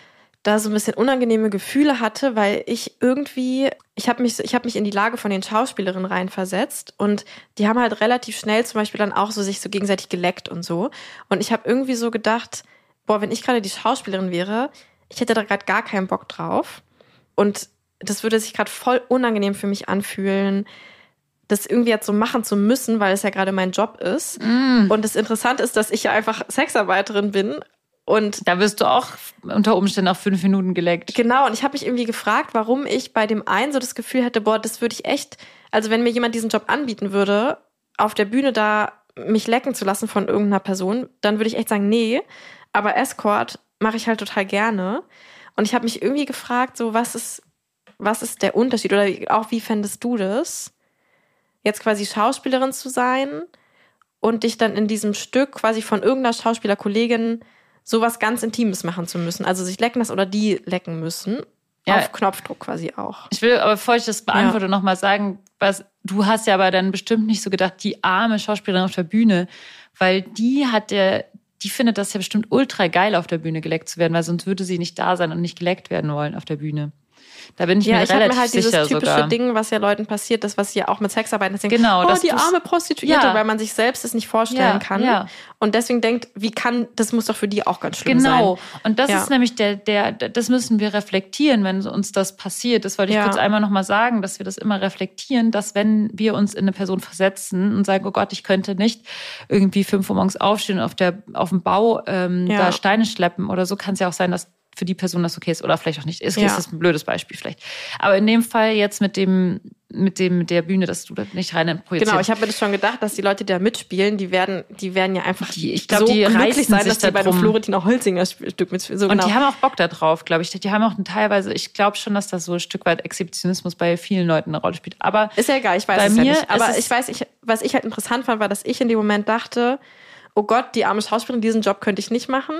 da so ein bisschen unangenehme Gefühle hatte, weil ich irgendwie, ich habe mich, ich habe mich in die Lage von den Schauspielerinnen reinversetzt und die haben halt relativ schnell zum Beispiel dann auch so sich so gegenseitig geleckt und so. Und ich habe irgendwie so gedacht, boah, wenn ich gerade die Schauspielerin wäre, ich hätte da gerade gar keinen Bock drauf. Und das würde sich gerade voll unangenehm für mich anfühlen, das irgendwie jetzt so machen zu müssen, weil es ja gerade mein Job ist. Mm. Und das Interessante ist, dass ich ja einfach Sexarbeiterin bin. Und da wirst du auch unter Umständen auch fünf Minuten geleckt. Genau, und ich habe mich irgendwie gefragt, warum ich bei dem einen so das Gefühl hätte, boah, das würde ich echt, also wenn mir jemand diesen Job anbieten würde, auf der Bühne da mich lecken zu lassen von irgendeiner Person, dann würde ich echt sagen, nee, aber Escort mache ich halt total gerne. Und ich habe mich irgendwie gefragt, so was ist, was ist der Unterschied oder auch wie fändest du das, jetzt quasi Schauspielerin zu sein und dich dann in diesem Stück quasi von irgendeiner Schauspielerkollegin sowas ganz Intimes machen zu müssen. Also sich lecken lassen oder die lecken müssen. Ja. Auf Knopfdruck quasi auch. Ich will, aber bevor ich das beantworte, ja. nochmal sagen, was, du hast ja aber dann bestimmt nicht so gedacht, die arme Schauspielerin auf der Bühne, weil die hat ja, die findet das ja bestimmt ultra geil, auf der Bühne geleckt zu werden, weil sonst würde sie nicht da sein und nicht geleckt werden wollen auf der Bühne. Da bin ich ja, mir ich relativ mir halt sicher dieses typische sogar. Ding, was ja Leuten passiert, das, was ja auch mit Sexarbeiten ist. Genau, oh, die arme Prostituierte, ja. weil man sich selbst es nicht vorstellen ja, kann. Ja. Und deswegen denkt, wie kann, das muss doch für die auch ganz schlimm genau. sein. Genau. Und das ja. ist nämlich der, der, das müssen wir reflektieren, wenn uns das passiert. Das wollte ich ja. kurz einmal nochmal sagen, dass wir das immer reflektieren, dass wenn wir uns in eine Person versetzen und sagen, oh Gott, ich könnte nicht irgendwie fünf Uhr morgens aufstehen und auf der, auf dem Bau, ähm, ja. da Steine schleppen oder so, kann es ja auch sein, dass für die Person das okay ist oder vielleicht auch nicht. Ist, ja. ist das ein blödes Beispiel vielleicht. Aber in dem Fall jetzt mit dem, mit dem, mit der Bühne, dass du da nicht rein projizierst. Genau, ich habe mir das schon gedacht, dass die Leute, die da mitspielen, die werden, die werden ja einfach die, ich glaub, so die glücklich sein, dass da die bei dem Florentin Holzinger Stück mitspielen. So und genau. die haben auch Bock da drauf, glaube ich. Die haben auch teilweise, ich glaube schon, dass das so ein Stück weit Exhibitionismus bei vielen Leuten eine Rolle spielt. Aber ist ja egal, ich weiß bei es mir ja nicht. Aber es ich weiß, ich, was ich halt interessant fand, war, dass ich in dem Moment dachte, oh Gott, die arme Schauspielerin, diesen Job könnte ich nicht machen.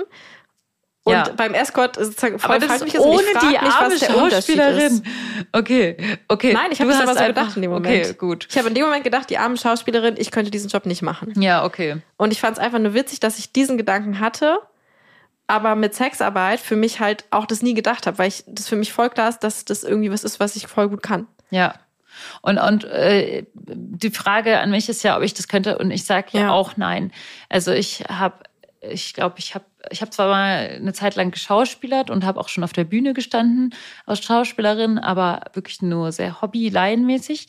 Und ja. beim Escort sozusagen aber das mich ist ohne ich die mich, arme was der Schauspielerin. Okay, okay. Nein, ich habe das aber so gedacht in dem Moment. Okay, gut. Ich habe in dem Moment gedacht, die arme Schauspielerin, ich könnte diesen Job nicht machen. Ja, okay. Und ich fand es einfach nur witzig, dass ich diesen Gedanken hatte, aber mit Sexarbeit für mich halt auch das nie gedacht habe, weil ich das für mich voll klar ist, dass das irgendwie was ist, was ich voll gut kann. Ja. Und, und äh, die Frage an mich ist ja, ob ich das könnte. Und ich sage ja, ja auch nein. Also ich habe, ich glaube, ich habe ich habe zwar mal eine Zeit lang geschauspielert und habe auch schon auf der Bühne gestanden als Schauspielerin, aber wirklich nur sehr hobby-laienmäßig.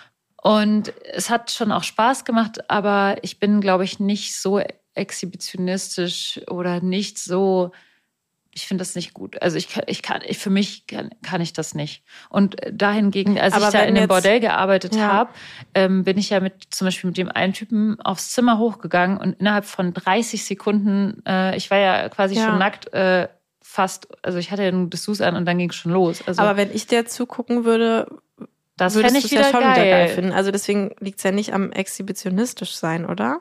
Und es hat schon auch Spaß gemacht, aber ich bin, glaube ich, nicht so exhibitionistisch oder nicht so, ich finde das nicht gut. Also ich kann, ich kann, ich, für mich kann, kann ich das nicht. Und dahingegen, als aber ich da in dem Bordell gearbeitet ja. habe, ähm, bin ich ja mit zum Beispiel mit dem einen Typen aufs Zimmer hochgegangen und innerhalb von dreißig Sekunden, äh, ich war ja quasi ja. schon nackt, äh, fast, also ich hatte ja nur Dessous an und dann ging es schon los. Also, aber wenn ich dir zugucken würde, das fände ich wieder, ja schon geil. wieder geil finden. Also deswegen liegt es ja nicht am exhibitionistisch sein, oder?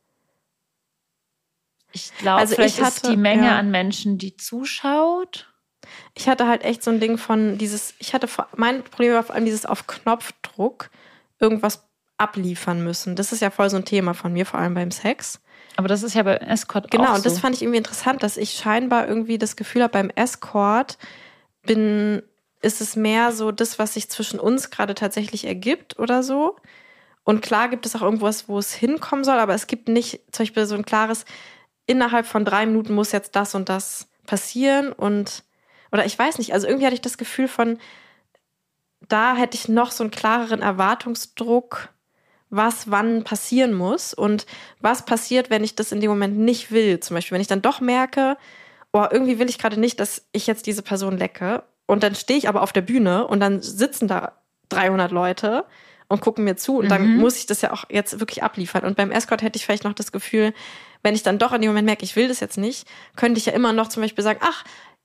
Ich glaube, also vielleicht ich hatte, ist die Menge ja. an Menschen, die zuschaut. Ich hatte halt echt so ein Ding von dieses, ich hatte, mein Problem war vor allem dieses auf Knopfdruck irgendwas abliefern müssen. Das ist ja voll so ein Thema von mir, vor allem beim Sex. Aber das ist ja beim Escort genau, auch so. Genau, und das fand ich irgendwie interessant, dass ich scheinbar irgendwie das Gefühl habe, beim Escort bin, ist es mehr so das, was sich zwischen uns gerade tatsächlich ergibt oder so. Und klar gibt es auch irgendwas, wo es hinkommen soll, aber es gibt nicht zum Beispiel so ein klares, innerhalb von drei Minuten muss jetzt das und das passieren und, oder ich weiß nicht, also irgendwie hatte ich das Gefühl von, da hätte ich noch so einen klareren Erwartungsdruck, was wann passieren muss und was passiert, wenn ich das in dem Moment nicht will. Zum Beispiel, wenn ich dann doch merke, oh, irgendwie will ich gerade nicht, dass ich jetzt diese Person lecke und dann stehe ich aber auf der Bühne und dann sitzen da dreihundert Leute und gucken mir zu und mhm. dann muss ich das ja auch jetzt wirklich abliefern. Und beim Escort hätte ich vielleicht noch das Gefühl, wenn ich dann doch in dem Moment merke, ich will das jetzt nicht, könnte ich ja immer noch zum Beispiel sagen, ach,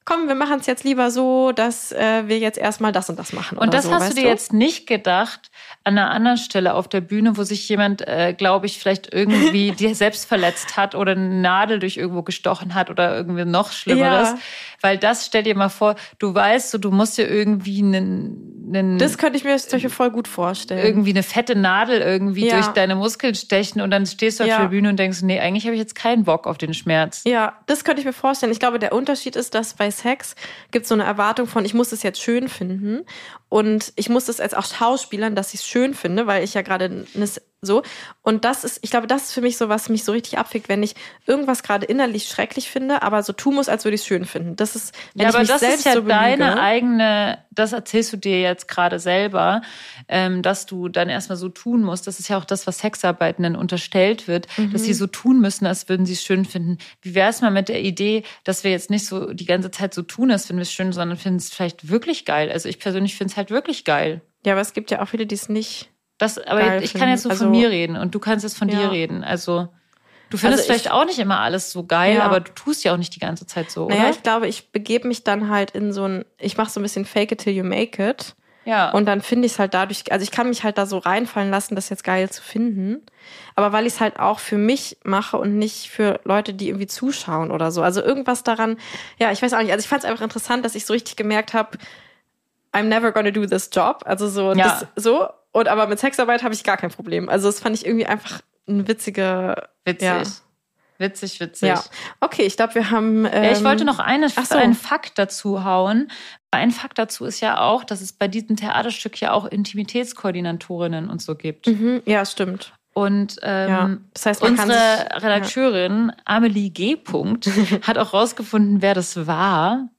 komm, wir machen es jetzt lieber so, dass äh, wir jetzt erstmal das und das machen. Und das so, hast du dir du? jetzt nicht gedacht an einer anderen Stelle auf der Bühne, wo sich jemand, äh, glaube ich, vielleicht irgendwie dir selbst verletzt hat oder eine Nadel durch irgendwo gestochen hat oder irgendwie noch Schlimmeres. Ja. Weil das, stell dir mal vor, du weißt, so, du musst dir irgendwie einen, einen das könnte ich mir zum Beispiel voll gut vorstellen. Irgendwie eine fette Nadel irgendwie ja. durch deine Muskeln stechen und dann stehst du auf ja. der Bühne und denkst, nee, eigentlich habe ich jetzt keinen Bock auf den Schmerz. Ja, das könnte ich mir vorstellen. Ich glaube, der Unterschied ist, dass bei Sex gibt es so eine Erwartung von, ich muss es jetzt schön finden und ich muss es als auch Schauspielern, dass ich es schön finde, weil ich ja gerade so. Und das ist, ich glaube, das ist für mich so, was mich so richtig abfickt, wenn ich irgendwas gerade innerlich schrecklich finde, aber so tun muss, als würde ich es schön finden. Das ist, wenn ja, ich aber mich das selbst ist ja so belüge. Deine eigene, das erzählst du dir jetzt gerade selber, ähm, dass du dann erstmal so tun musst. Das ist ja auch das, was Sexarbeitenden unterstellt wird, mhm. dass sie so tun müssen, als würden sie es schön finden. Wie wäre es mal mit der Idee, dass wir jetzt nicht so die ganze Zeit so tun, als finden wir es schön, sondern finden es vielleicht wirklich geil. Also ich persönlich finde es halt wirklich geil. Ja, aber es gibt ja auch viele, die es nicht Das, aber ich kann jetzt so also, von mir reden und du kannst jetzt von ja. dir reden. Also du findest also ich, vielleicht auch nicht immer alles so geil, ja. aber du tust ja auch nicht die ganze Zeit so, naja, oder? Ich glaube, ich begebe mich dann halt in so ein, ich mache so ein bisschen fake it till you make it. Ja. Und dann finde ich es halt dadurch, also ich kann mich halt da so reinfallen lassen, das jetzt geil zu finden. Aber weil ich es halt auch für mich mache und nicht für Leute, die irgendwie zuschauen oder so. Also irgendwas daran, ja, ich weiß auch nicht. Also ich fand es einfach interessant, dass ich so richtig gemerkt habe, I'm never gonna do this job. Also so, ja. das, so. Und aber mit Sexarbeit habe ich gar kein Problem. Also das fand ich irgendwie einfach eine witzige... Witzig. Ja. Witzig, witzig. Ja. Okay, ich glaube, wir haben... Ähm, ja, ich wollte noch eine, so. einen Fakt dazu hauen. Ein Fakt dazu ist ja auch, dass es bei diesem Theaterstück ja auch Intimitätskoordinatorinnen und so gibt. Mhm. Ja, stimmt. Und ähm, ja. das heißt, man unsere kann sich, Redakteurin ja. Amelie G. hat auch rausgefunden, wer das war.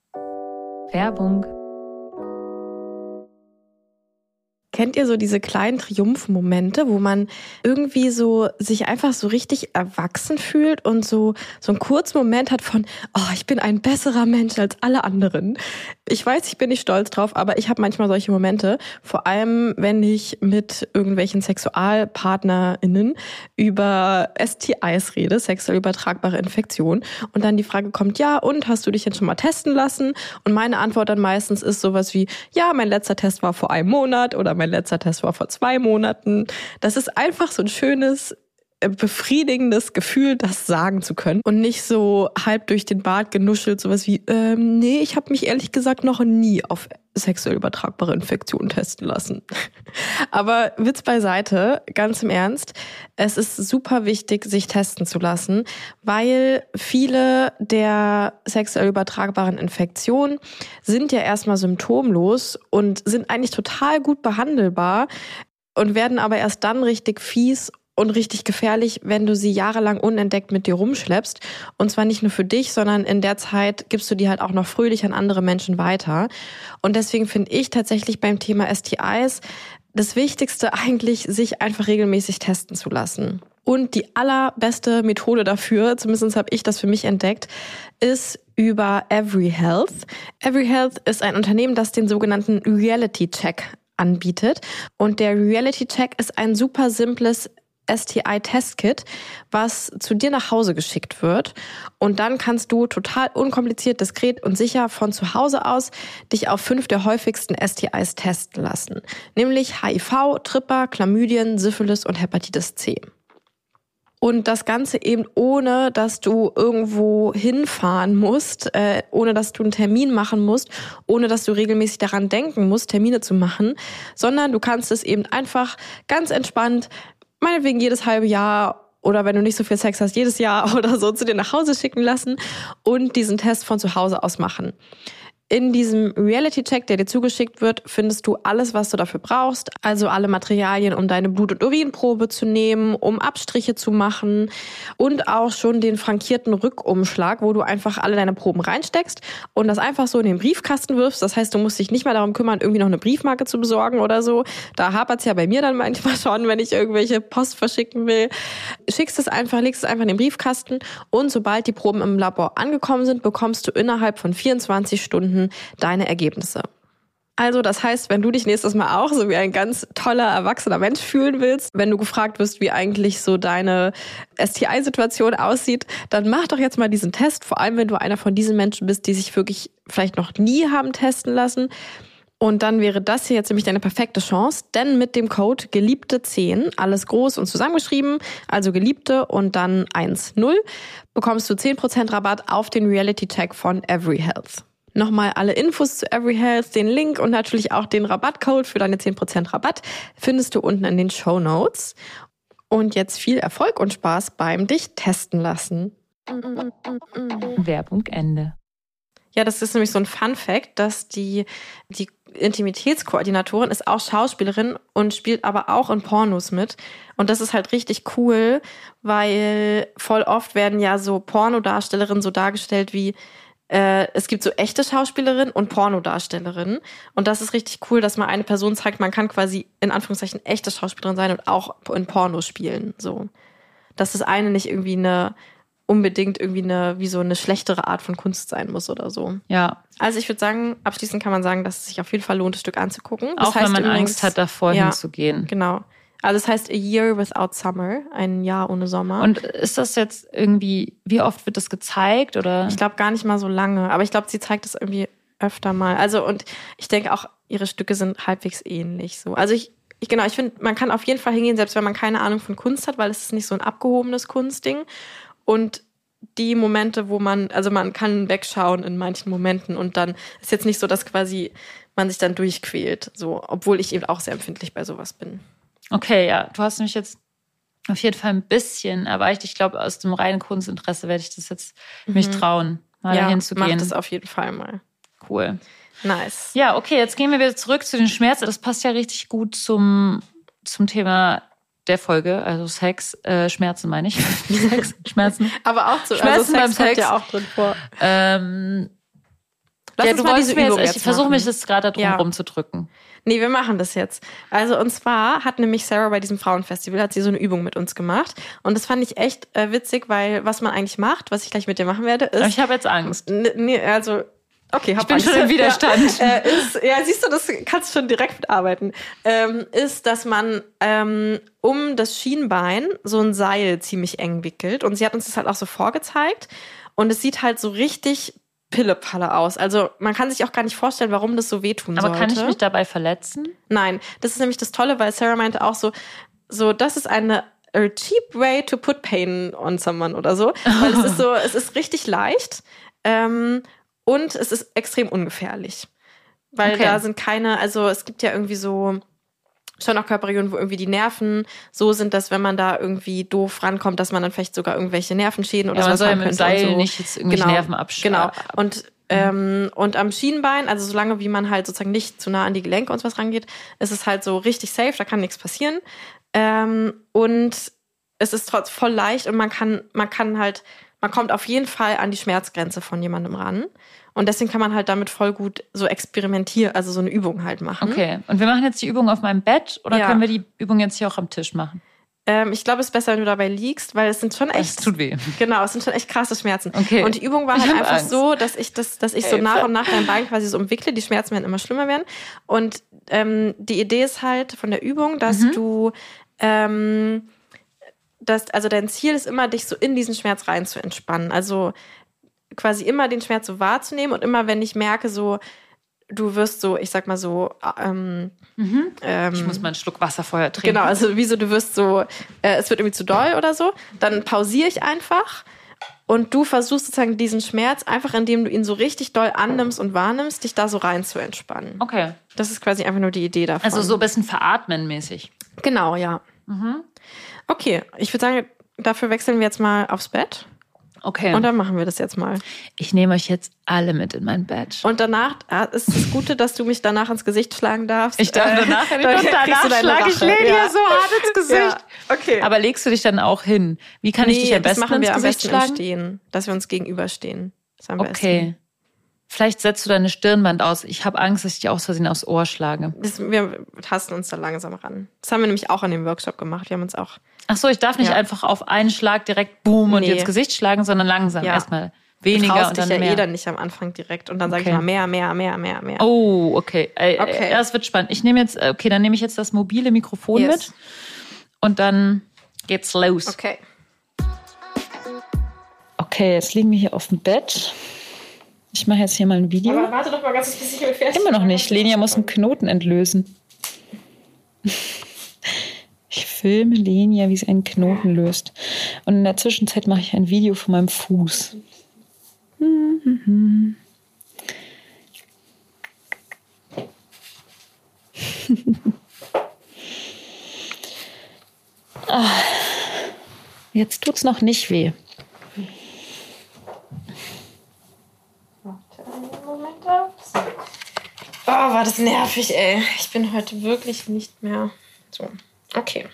Werbung. Kennt ihr so diese kleinen Triumphmomente, wo man irgendwie so sich einfach so richtig erwachsen fühlt und so so einen kurzen Moment hat von, oh, ich bin ein besserer Mensch als alle anderen. Ich weiß, ich bin nicht stolz drauf, aber ich habe manchmal solche Momente, vor allem wenn ich mit irgendwelchen SexualpartnerInnen über S T Is rede, sexuell übertragbare Infektionen, und dann die Frage kommt, ja, und hast du dich jetzt schon mal testen lassen? Und meine Antwort dann meistens ist sowas wie, ja, mein letzter Test war vor einem Monat oder mein letzter Test war vor zwei Monaten. Das ist einfach so ein schönes, befriedigendes Gefühl, das sagen zu können und nicht so halb durch den Bart genuschelt, sowas wie, ähm, nee, ich habe mich ehrlich gesagt noch nie auf sexuell übertragbare Infektionen testen lassen. Aber Witz beiseite, ganz im Ernst, es ist super wichtig, sich testen zu lassen, weil viele der sexuell übertragbaren Infektionen sind ja erstmal symptomlos und sind eigentlich total gut behandelbar und werden aber erst dann richtig fies und richtig gefährlich, wenn du sie jahrelang unentdeckt mit dir rumschleppst. Und zwar nicht nur für dich, sondern in der Zeit gibst du die halt auch noch fröhlich an andere Menschen weiter. Und deswegen finde ich tatsächlich beim Thema S T Is das Wichtigste eigentlich, sich einfach regelmäßig testen zu lassen. Und die allerbeste Methode dafür, zumindest habe ich das für mich entdeckt, ist über EveryHealth. EveryHealth ist ein Unternehmen, das den sogenannten Reality Check anbietet. Und der Reality Check ist ein super simples S T I-Testkit, was zu dir nach Hause geschickt wird. Und dann kannst du total unkompliziert, diskret und sicher von zu Hause aus dich auf fünf der häufigsten S T Is testen lassen. Nämlich H I V, Tripper, Chlamydien, Syphilis und Hepatitis C. Und das Ganze eben ohne, dass du irgendwo hinfahren musst, äh, ohne dass du einen Termin machen musst, ohne dass du regelmäßig daran denken musst, Termine zu machen, sondern du kannst es eben einfach ganz entspannt, meinetwegen jedes halbe Jahr oder wenn du nicht so viel Sex hast, jedes Jahr oder so zu dir nach Hause schicken lassen und diesen Test von zu Hause aus machen. In diesem Reality-Check, der dir zugeschickt wird, findest du alles, was du dafür brauchst. Also alle Materialien, um deine Blut- und Urinprobe zu nehmen, um Abstriche zu machen und auch schon den frankierten Rückumschlag, wo du einfach alle deine Proben reinsteckst und das einfach so in den Briefkasten wirfst. Das heißt, du musst dich nicht mehr darum kümmern, irgendwie noch eine Briefmarke zu besorgen oder so. Da hapert's ja bei mir dann manchmal schon, wenn ich irgendwelche Post verschicken will. Schickst es einfach, legst es einfach in den Briefkasten und sobald die Proben im Labor angekommen sind, bekommst du innerhalb von vierundzwanzig Stunden deine Ergebnisse. Also das heißt, wenn du dich nächstes Mal auch so wie ein ganz toller, erwachsener Mensch fühlen willst, wenn du gefragt wirst, wie eigentlich so deine S T I-Situation aussieht, dann mach doch jetzt mal diesen Test, vor allem wenn du einer von diesen Menschen bist, die sich wirklich vielleicht noch nie haben testen lassen. Und dann wäre das hier jetzt nämlich deine perfekte Chance, denn mit dem Code Geliebte zehn, alles groß und zusammengeschrieben, also Geliebte und dann eins null, bekommst du zehn Prozent Rabatt auf den Reality-Check von Every Health. Nochmal alle Infos zu Every Health, den Link und natürlich auch den Rabattcode für deine zehn Prozent Rabatt findest du unten in den Shownotes. Und jetzt viel Erfolg und Spaß beim dich testen lassen. Werbung Ende. Ja, das ist nämlich so ein Fun-Fact, dass die, die Intimitätskoordinatorin ist auch Schauspielerin und spielt aber auch in Pornos mit. Und das ist halt richtig cool, weil voll oft werden ja so Pornodarstellerinnen so dargestellt wie Äh, es gibt so echte Schauspielerinnen und Pornodarstellerinnen. Und das ist richtig cool, dass man eine Person zeigt, man kann quasi in Anführungszeichen echte Schauspielerin sein und auch in Porno spielen. So. Dass das eine nicht irgendwie eine unbedingt irgendwie eine, wie so eine schlechtere Art von Kunst sein muss oder so. Ja. Also ich würde sagen, abschließend kann man sagen, dass es sich auf jeden Fall lohnt, das Stück anzugucken. Das auch wenn man übrigens Angst hat, davor ja, hinzugehen. Genau. Also es heißt A Year Without Summer, ein Jahr ohne Sommer. Und ist das jetzt irgendwie, wie oft wird das gezeigt? Oder? Ich glaube gar nicht mal so lange, aber ich glaube, sie zeigt das irgendwie öfter mal. Also und ich denke auch, ihre Stücke sind halbwegs ähnlich so. Also ich, ich genau, ich finde, man kann auf jeden Fall hingehen, selbst wenn man keine Ahnung von Kunst hat, weil es ist nicht so ein abgehobenes Kunstding. Und die Momente, wo man, also man kann wegschauen in manchen Momenten und dann ist jetzt nicht so, dass quasi man sich dann durchquält, so, obwohl ich eben auch sehr empfindlich bei sowas bin. Okay, ja, du hast mich jetzt auf jeden Fall ein bisschen erweicht. Ich glaube, aus dem reinen Kunstinteresse werde ich das jetzt mhm. mich trauen, mal ja, dahin zu gehen. Mach das auf jeden Fall mal. Cool. Nice. Ja, okay, jetzt gehen wir wieder zurück zu den Schmerzen. Das passt ja richtig gut zum, zum Thema der Folge, also Sex, äh, Schmerzen meine ich. Sex, Schmerzen. Aber auch zu Schmerzen also Sex beim Sex. Ja auch drin vor. Ähm, Lass ja, uns du mal diese wolltest mir Übung jetzt, jetzt ich versuche mich machen. jetzt gerade darum Ja. rumzudrücken. Nee, wir machen das jetzt. Also und zwar hat nämlich Sarah bei diesem Frauenfestival, hat sie so eine Übung mit uns gemacht. Und das fand ich echt äh, witzig, weil was man eigentlich macht, was ich gleich mit dir machen werde, ist... Aber ich habe jetzt Angst. N- Nee, also... Okay, hab ich bin Angst. schon im Widerstand. Ja, äh, ist, ja, siehst du, das kannst du schon direkt mitarbeiten. Ähm, ist, dass man ähm, um das Schienbein so ein Seil ziemlich eng wickelt. Und sie hat uns das halt auch so vorgezeigt. Und es sieht halt so richtig Pillepalle aus. Also man kann sich auch gar nicht vorstellen, warum das so wehtun Aber sollte. kann ich mich dabei verletzen? Nein, das ist nämlich das Tolle, weil Sarah meinte auch so, so das ist eine a cheap way to put pain on someone oder so. Weil es ist so, es ist richtig leicht. Ähm, Und es ist extrem ungefährlich. Weil okay. da sind keine, also es gibt ja irgendwie so schon auch Körperregionen, wo irgendwie die Nerven so sind, dass wenn man da irgendwie doof rankommt, dass man dann vielleicht sogar irgendwelche Nervenschäden oder ja, sowas man soll haben ja mit könnte. dem Seil so. nicht jetzt irgendwelche genau, Nerven abschneiden. Genau. Und, ähm, und am Schienbein, also solange wie man halt sozusagen nicht zu nah an die Gelenke und was rangeht, ist es halt so richtig safe, da kann nichts passieren. Ähm, und es ist trotzdem voll leicht und man kann, man kann halt man kommt auf jeden Fall an die Schmerzgrenze von jemandem ran. Und deswegen kann man halt damit voll gut so experimentieren, also so eine Übung halt machen. Okay, und wir machen jetzt die Übung auf meinem Bett oder ja. können wir die Übung jetzt hier auch am Tisch machen? Ähm, ich glaube, es ist besser, wenn du dabei liegst, weil es sind schon echt... Es tut weh. Genau, es sind schon echt krasse Schmerzen. Okay. Und die Übung war halt einfach Angst. so, dass ich das, dass ich so nach und nach dein Bein quasi so umwickle, die Schmerzen werden immer schlimmer werden. Und ähm, die Idee ist halt von der Übung, dass mhm. du... Ähm, Das, also dein Ziel ist immer, dich so in diesen Schmerz rein zu entspannen. Also quasi immer den Schmerz so wahrzunehmen und immer, wenn ich merke, so, du wirst so, ich sag mal so, ähm, mhm. ähm, ich muss mal einen Schluck Wasser vorher trinken. Genau, also wie so, du wirst so, äh, es wird irgendwie zu doll oder so, dann pausiere ich einfach und du versuchst sozusagen diesen Schmerz, einfach indem du ihn so richtig doll annimmst und wahrnimmst, dich da so rein zu entspannen. Okay. Das ist quasi einfach nur die Idee davon. Also so ein bisschen veratmen mäßig. Genau, ja. Mhm. Okay, ich würde sagen, dafür wechseln wir jetzt mal aufs Bett. Okay. Und dann machen wir das jetzt mal. Ich nehme euch jetzt alle mit in mein Bett. Und danach ist das Gute, dass du mich danach ins Gesicht schlagen darfst. Ich darf danach äh, nicht. Und danach schlage ich Lady ja so hart ins Gesicht. Ja, okay. Aber legst du dich dann auch hin? Wie kann nee, ich dich am besten das machen wir ins am Gesicht besten schlagen? im Stehen, dass wir uns gegenüberstehen. Das ist am okay. besten. Vielleicht setzt du deine Stirnband aus. Ich habe Angst, dass ich dir aus Versehen aufs Ohr schlage. Das, wir tasten uns da langsam ran. Das haben wir nämlich auch an dem Workshop gemacht. Wir haben uns auch... Ach so, ich darf nicht ja. einfach auf einen Schlag direkt boom und nee. ins Gesicht schlagen, sondern langsam ja. erstmal weniger du traust und dich dann ja mehr. eh dann nicht am Anfang direkt. Und dann sage Okay. ich mal mehr, mehr, mehr, mehr, mehr. Oh, okay. Äh, Okay. Das wird spannend. Ich nehme jetzt, okay, dann nehme ich jetzt das mobile Mikrofon Yes. mit und dann geht's los. Okay. Okay, jetzt liegen wir hier auf dem Bett. Ich mache jetzt hier mal ein Video. Aber warte doch mal ganz kurz, bis ich hier fertig Immer noch nicht. Lenia muss einen Knoten entlösen. Ich filme Lenia, wie sie einen Knoten löst. Und in der Zwischenzeit mache ich ein Video von meinem Fuß. Ah, jetzt tut's noch nicht weh. Oh, war das nervig, ey. Ich bin heute wirklich nicht mehr so. Okay.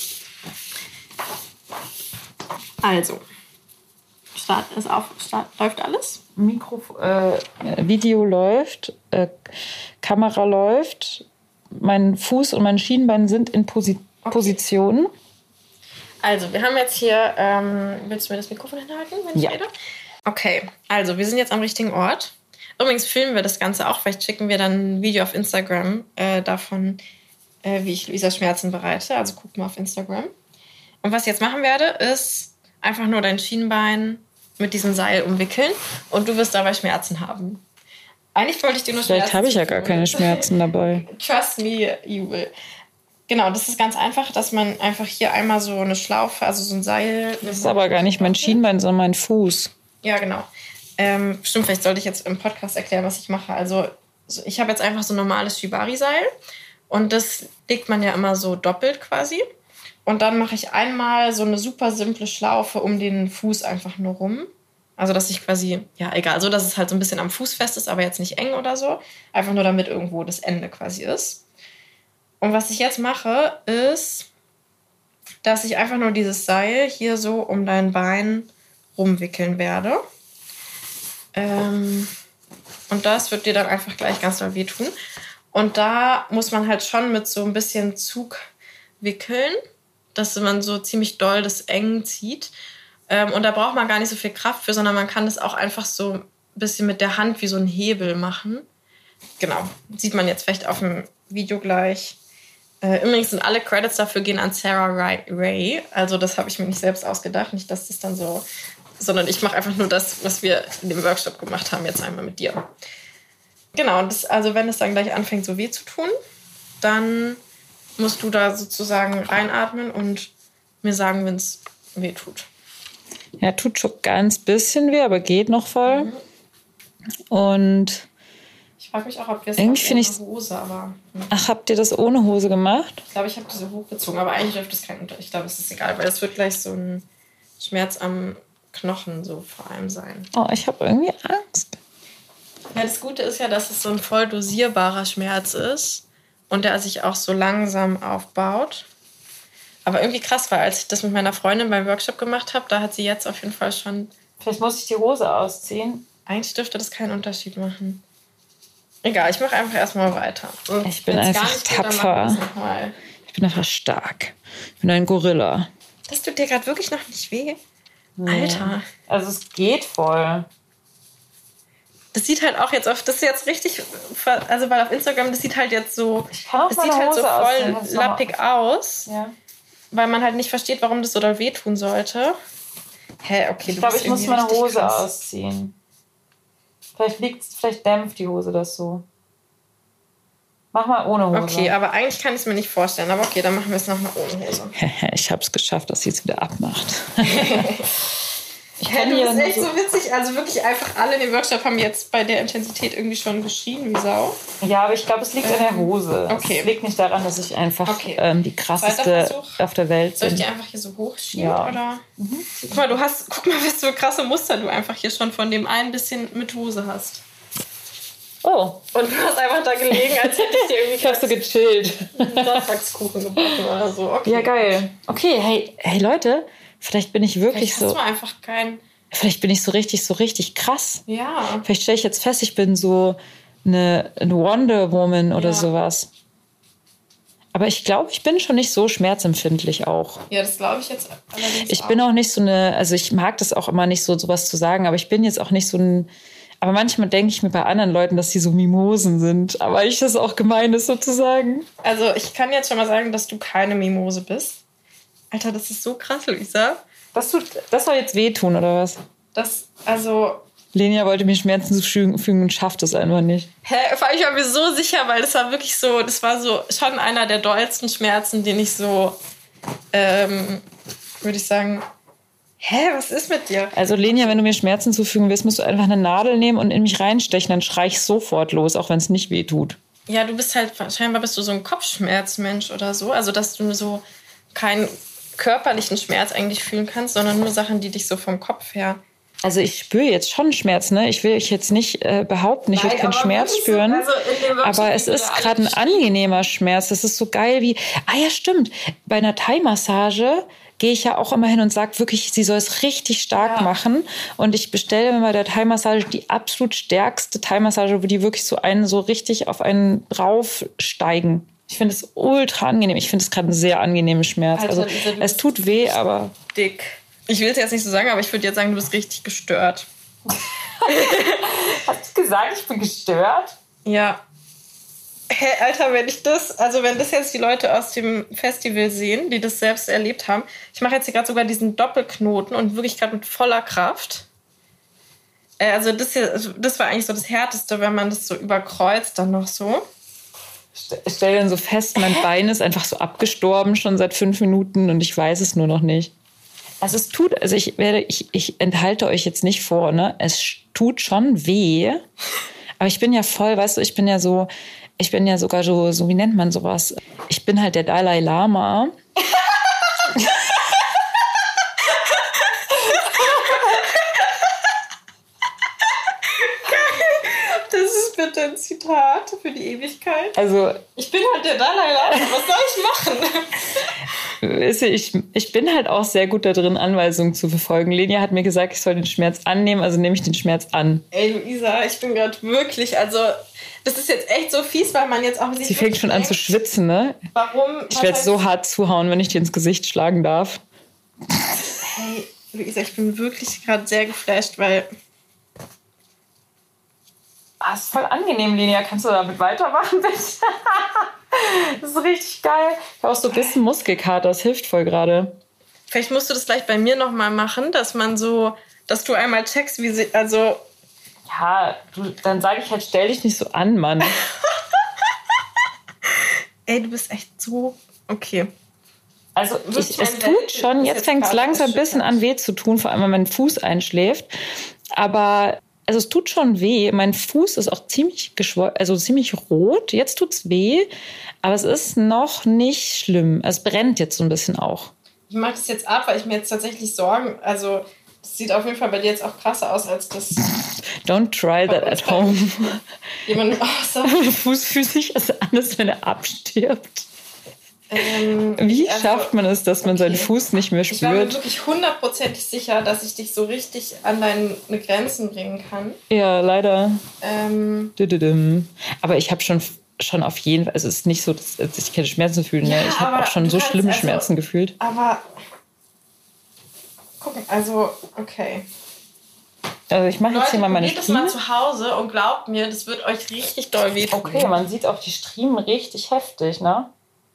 Also. Start ist auf. Start, läuft alles? Mikro, äh, Video läuft, äh, Kamera läuft, mein Fuß und mein Schienbein sind in Posi- Okay. Positionen. Also, wir haben jetzt hier. Ähm, willst du mir das Mikrofon hinhalten, wenn ich Ja. rede? Okay, also wir sind jetzt am richtigen Ort. Übrigens filmen wir das Ganze auch. Vielleicht schicken wir dann ein Video auf Instagram äh, davon, äh, wie ich Luisa Schmerzen bereite. Also guck mal auf Instagram. Und was ich jetzt machen werde, ist einfach nur dein Schienbein mit diesem Seil umwickeln und du wirst dabei Schmerzen haben. Eigentlich wollte ich dir nur Schmerzen Vielleicht habe ich ja gar keine Schmerzen dabei. Trust me, you will. Genau, das ist ganz einfach, dass man einfach hier einmal so eine Schlaufe, also so ein Seil... Das ist aber gar nicht mein Schienbein, sondern mein Fuß. Ja, genau. Ähm, stimmt, vielleicht sollte ich jetzt im Podcast erklären, was ich mache. Also so, ich habe jetzt einfach so ein normales Shibari-Seil und das legt man ja immer so doppelt quasi. Und dann mache ich einmal so eine super simple Schlaufe um den Fuß einfach nur rum. Also dass ich quasi, ja egal, so dass es halt so ein bisschen am Fuß fest ist, aber jetzt nicht eng oder so. Einfach nur damit irgendwo das Ende quasi ist. Und was ich jetzt mache, ist, dass ich einfach nur dieses Seil hier so um dein Bein rumwickeln werde. Ähm, und das wird dir dann einfach gleich ganz doll wehtun. Und da muss man halt schon mit so ein bisschen Zug wickeln, dass man so ziemlich doll das eng zieht. Ähm, und da braucht man gar nicht so viel Kraft für, sondern man kann das auch einfach so ein bisschen mit der Hand wie so einen Hebel machen. Genau, sieht man jetzt vielleicht auf dem Video gleich. Äh, übrigens sind alle Credits dafür gehen an Sarah Ray. Also das habe ich mir nicht selbst ausgedacht, nicht, dass das dann so... sondern ich mache einfach nur das, was wir in dem Workshop gemacht haben, jetzt einmal mit dir. Genau, das, also wenn es dann gleich anfängt, so weh zu tun, dann musst du da sozusagen reinatmen und mir sagen, wenn es weh tut. Ja, tut schon ganz bisschen weh, aber geht noch voll. Mhm. Und ich frage mich auch, ob wir es irgendwie ohne ich's, Hose, aber... Hm. Ach, habt ihr das ohne Hose gemacht? Ich glaube, ich habe diese hochgezogen, aber eigentlich dürfte es kein Unterschied. Ich glaube, es ist egal, weil es wird gleich so ein Schmerz am Knochen so vor allem sein. Oh, ich habe irgendwie Angst. Ja, das Gute ist ja, dass es so ein voll dosierbarer Schmerz ist und der sich auch so langsam aufbaut. Aber irgendwie krass, weil als ich das mit meiner Freundin beim Workshop gemacht habe, da hat sie jetzt auf jeden Fall schon... Vielleicht muss ich die Hose ausziehen. Eigentlich dürfte das keinen Unterschied machen. Egal, ich mache einfach erstmal weiter. Und ich bin einfach tapfer. Ich bin einfach stark. Ich bin ein Gorilla. Das tut dir gerade wirklich noch nicht weh? Nee. Alter. Also es geht voll. Das sieht halt auch jetzt auf, das ist jetzt richtig, also weil auf Instagram, das sieht halt jetzt so, ich kann auch das sieht halt so voll lappig aus, ja. Weil man halt nicht versteht, warum das so doll wehtun sollte. Hä, okay, ich glaube, ich muss meine Hose krass. ausziehen. Vielleicht liegt's, vielleicht dämpft die Hose das so. Mach mal ohne Hose. Okay, aber eigentlich kann ich es mir nicht vorstellen. Aber okay, dann machen wir es nochmal ohne Hose. Ich habe es geschafft, dass sie es wieder abmacht. Ich kann ja, das ist echt so, so witzig. Also wirklich einfach alle in dem Workshop haben jetzt bei der Intensität irgendwie schon geschrien wie Sau. Ja, aber ich glaube, es liegt ähm, an der Hose. Okay. Es liegt nicht daran, dass ich einfach okay. ähm, die krasseste auf der Welt bin. Soll ich die einfach hier so hochschieben? Ja. Oder? Mhm. Guck mal, du hast, guck mal, was für krasse Muster du einfach hier schon von dem einen bisschen mit Hose hast. Oh. Und du hast einfach da gelegen, als hätte ich dir irgendwie... Ich hab so gechillt. einen Sonntagskuchen gebacken oder so. Okay. Ja, geil. Okay, hey, hey Leute, vielleicht bin ich wirklich vielleicht so... Hast du einfach kein... Vielleicht bin ich so richtig, so richtig krass. Ja. Vielleicht stelle ich jetzt fest, ich bin so eine, eine Wonder Woman oder ja. sowas. Aber ich glaube, ich bin schon nicht so schmerzempfindlich auch. Ja, das glaube ich jetzt allerdings Ich auch. bin auch nicht so eine, also ich mag das auch immer nicht so, sowas zu sagen, aber ich bin jetzt auch nicht so ein, aber manchmal denke ich mir bei anderen Leuten, dass die so Mimosen sind, aber ich das auch gemein ist sozusagen. Also ich kann jetzt schon mal sagen, dass du keine Mimose bist. Alter, das ist so krass, Luisa. Das, tut, das soll jetzt wehtun, oder was? Das, also... Lenia wollte mir Schmerzen zufügen und schafft es einfach nicht. Hä, vor allem, ich war mir so sicher, weil das war wirklich so, das war so schon einer der dollsten Schmerzen, den ich so, ähm, würde ich sagen, hä, was ist mit dir? Also Lenia, wenn du mir Schmerzen zufügen willst, musst du einfach eine Nadel nehmen und in mich reinstechen, dann schrei ich sofort los, auch wenn es nicht weh tut. Ja, du bist halt, scheinbar bist du so ein Kopfschmerzmensch oder so, also dass du so keinen körperlichen Schmerz eigentlich fühlen kannst, sondern nur Sachen, die dich so vom Kopf her... Also ich spüre jetzt schon Schmerz, ne? Ich will euch jetzt nicht äh, behaupten, ich will keinen Schmerz spüren. So, also aber es ist gerade ein angenehmer Schmerz. Das ist so geil wie... Ah ja, stimmt. Bei einer Thai-Massage gehe ich ja auch immer hin und sage wirklich, sie soll es richtig stark ja. machen. Und ich bestelle mir bei der Thai-Massage die absolut stärkste Thai-Massage, wo die wirklich so einen so richtig auf einen raufsteigen. Ich finde es ultra angenehm. Ich finde es gerade einen sehr angenehmen Schmerz. Alter, also es tut weh, aber... Dick. Ich will es jetzt nicht so sagen, aber ich würde jetzt sagen, du bist richtig gestört. Hast du gesagt, ich bin gestört? Ja. Hä, hey, Alter, wenn ich das, also wenn das jetzt die Leute aus dem Festival sehen, die das selbst erlebt haben, ich mache jetzt hier gerade sogar diesen Doppelknoten und wirklich gerade mit voller Kraft. Äh, also das hier, das war eigentlich so das Härteste, wenn man das so überkreuzt dann noch so. Ich stelle dann so fest, mein Bein ist einfach so abgestorben schon seit fünf Minuten und ich weiß es nur noch nicht. Also es tut, also ich werde, ich, ich enthalte euch jetzt nicht vor, ne? Es tut schon weh. Aber ich bin ja voll, weißt du, ich bin ja so, ich bin ja sogar so, so wie nennt man sowas? Ich bin halt der Dalai Lama. Das ist bitte ein Zitat für die Ewigkeit. Also ich bin halt der Dalai Lama. Was soll ich machen? Ich, ich bin halt auch sehr gut da drin, Anweisungen zu befolgen. Lenia hat mir gesagt, ich soll den Schmerz annehmen, also nehme ich den Schmerz an. Ey, Luisa, ich bin gerade wirklich, also das ist jetzt echt so fies, weil man jetzt auch... Sie fängt schon denkt, an zu schwitzen, ne? Warum? Ich werde so hart zuhauen, wenn ich dir ins Gesicht schlagen darf. Hey, Luisa, ich bin wirklich gerade sehr geflasht, weil... Ah, das ist voll angenehm, Lenia. Kannst du damit weitermachen, bitte? Das ist richtig geil. Ich habe auch so ein bisschen Muskelkater. Das hilft voll gerade. Vielleicht musst du das gleich bei mir nochmal machen, dass man so, dass du einmal checkst, wie sie, also... Ja, du, dann sage ich halt, stell dich nicht so an, Mann. Ey, du bist echt so... Okay. Also ich, es tut schon, jetzt fängt es langsam ein bisschen an weh zu tun, vor allem wenn mein Fuß einschläft. Aber... Also es tut schon weh. Mein Fuß ist auch ziemlich geschwollen, also ziemlich rot. Jetzt tut's weh, aber es ist noch nicht schlimm. Es brennt jetzt so ein bisschen auch. Ich mache das jetzt ab, weil ich mir jetzt tatsächlich Sorgen... Also das sieht auf jeden Fall bei dir jetzt auch krasser aus als das... Don't try that at home. Jemand außer... Der Fuß fühlt sich also an, als wenn er abstirbt. Ähm, Wie also, schafft man es, dass man okay. seinen Fuß nicht mehr spürt? Ich war mir wirklich hundertprozentig sicher, dass ich dich so richtig an deine Grenzen bringen kann. Ja, leider. Ähm, Aber ich habe schon, schon auf jeden Fall, also es ist nicht so, dass ich keine Schmerzen fühle. Ja, ne? Ich habe auch schon so schlimme also, Schmerzen gefühlt. Aber, guck, also, okay. Also ich mache jetzt hier mal meine Striemen. Probiert das mal zu Hause und glaubt mir, das wird euch richtig doll wehtun. Okay, man sieht auch die Striemen richtig heftig, ne?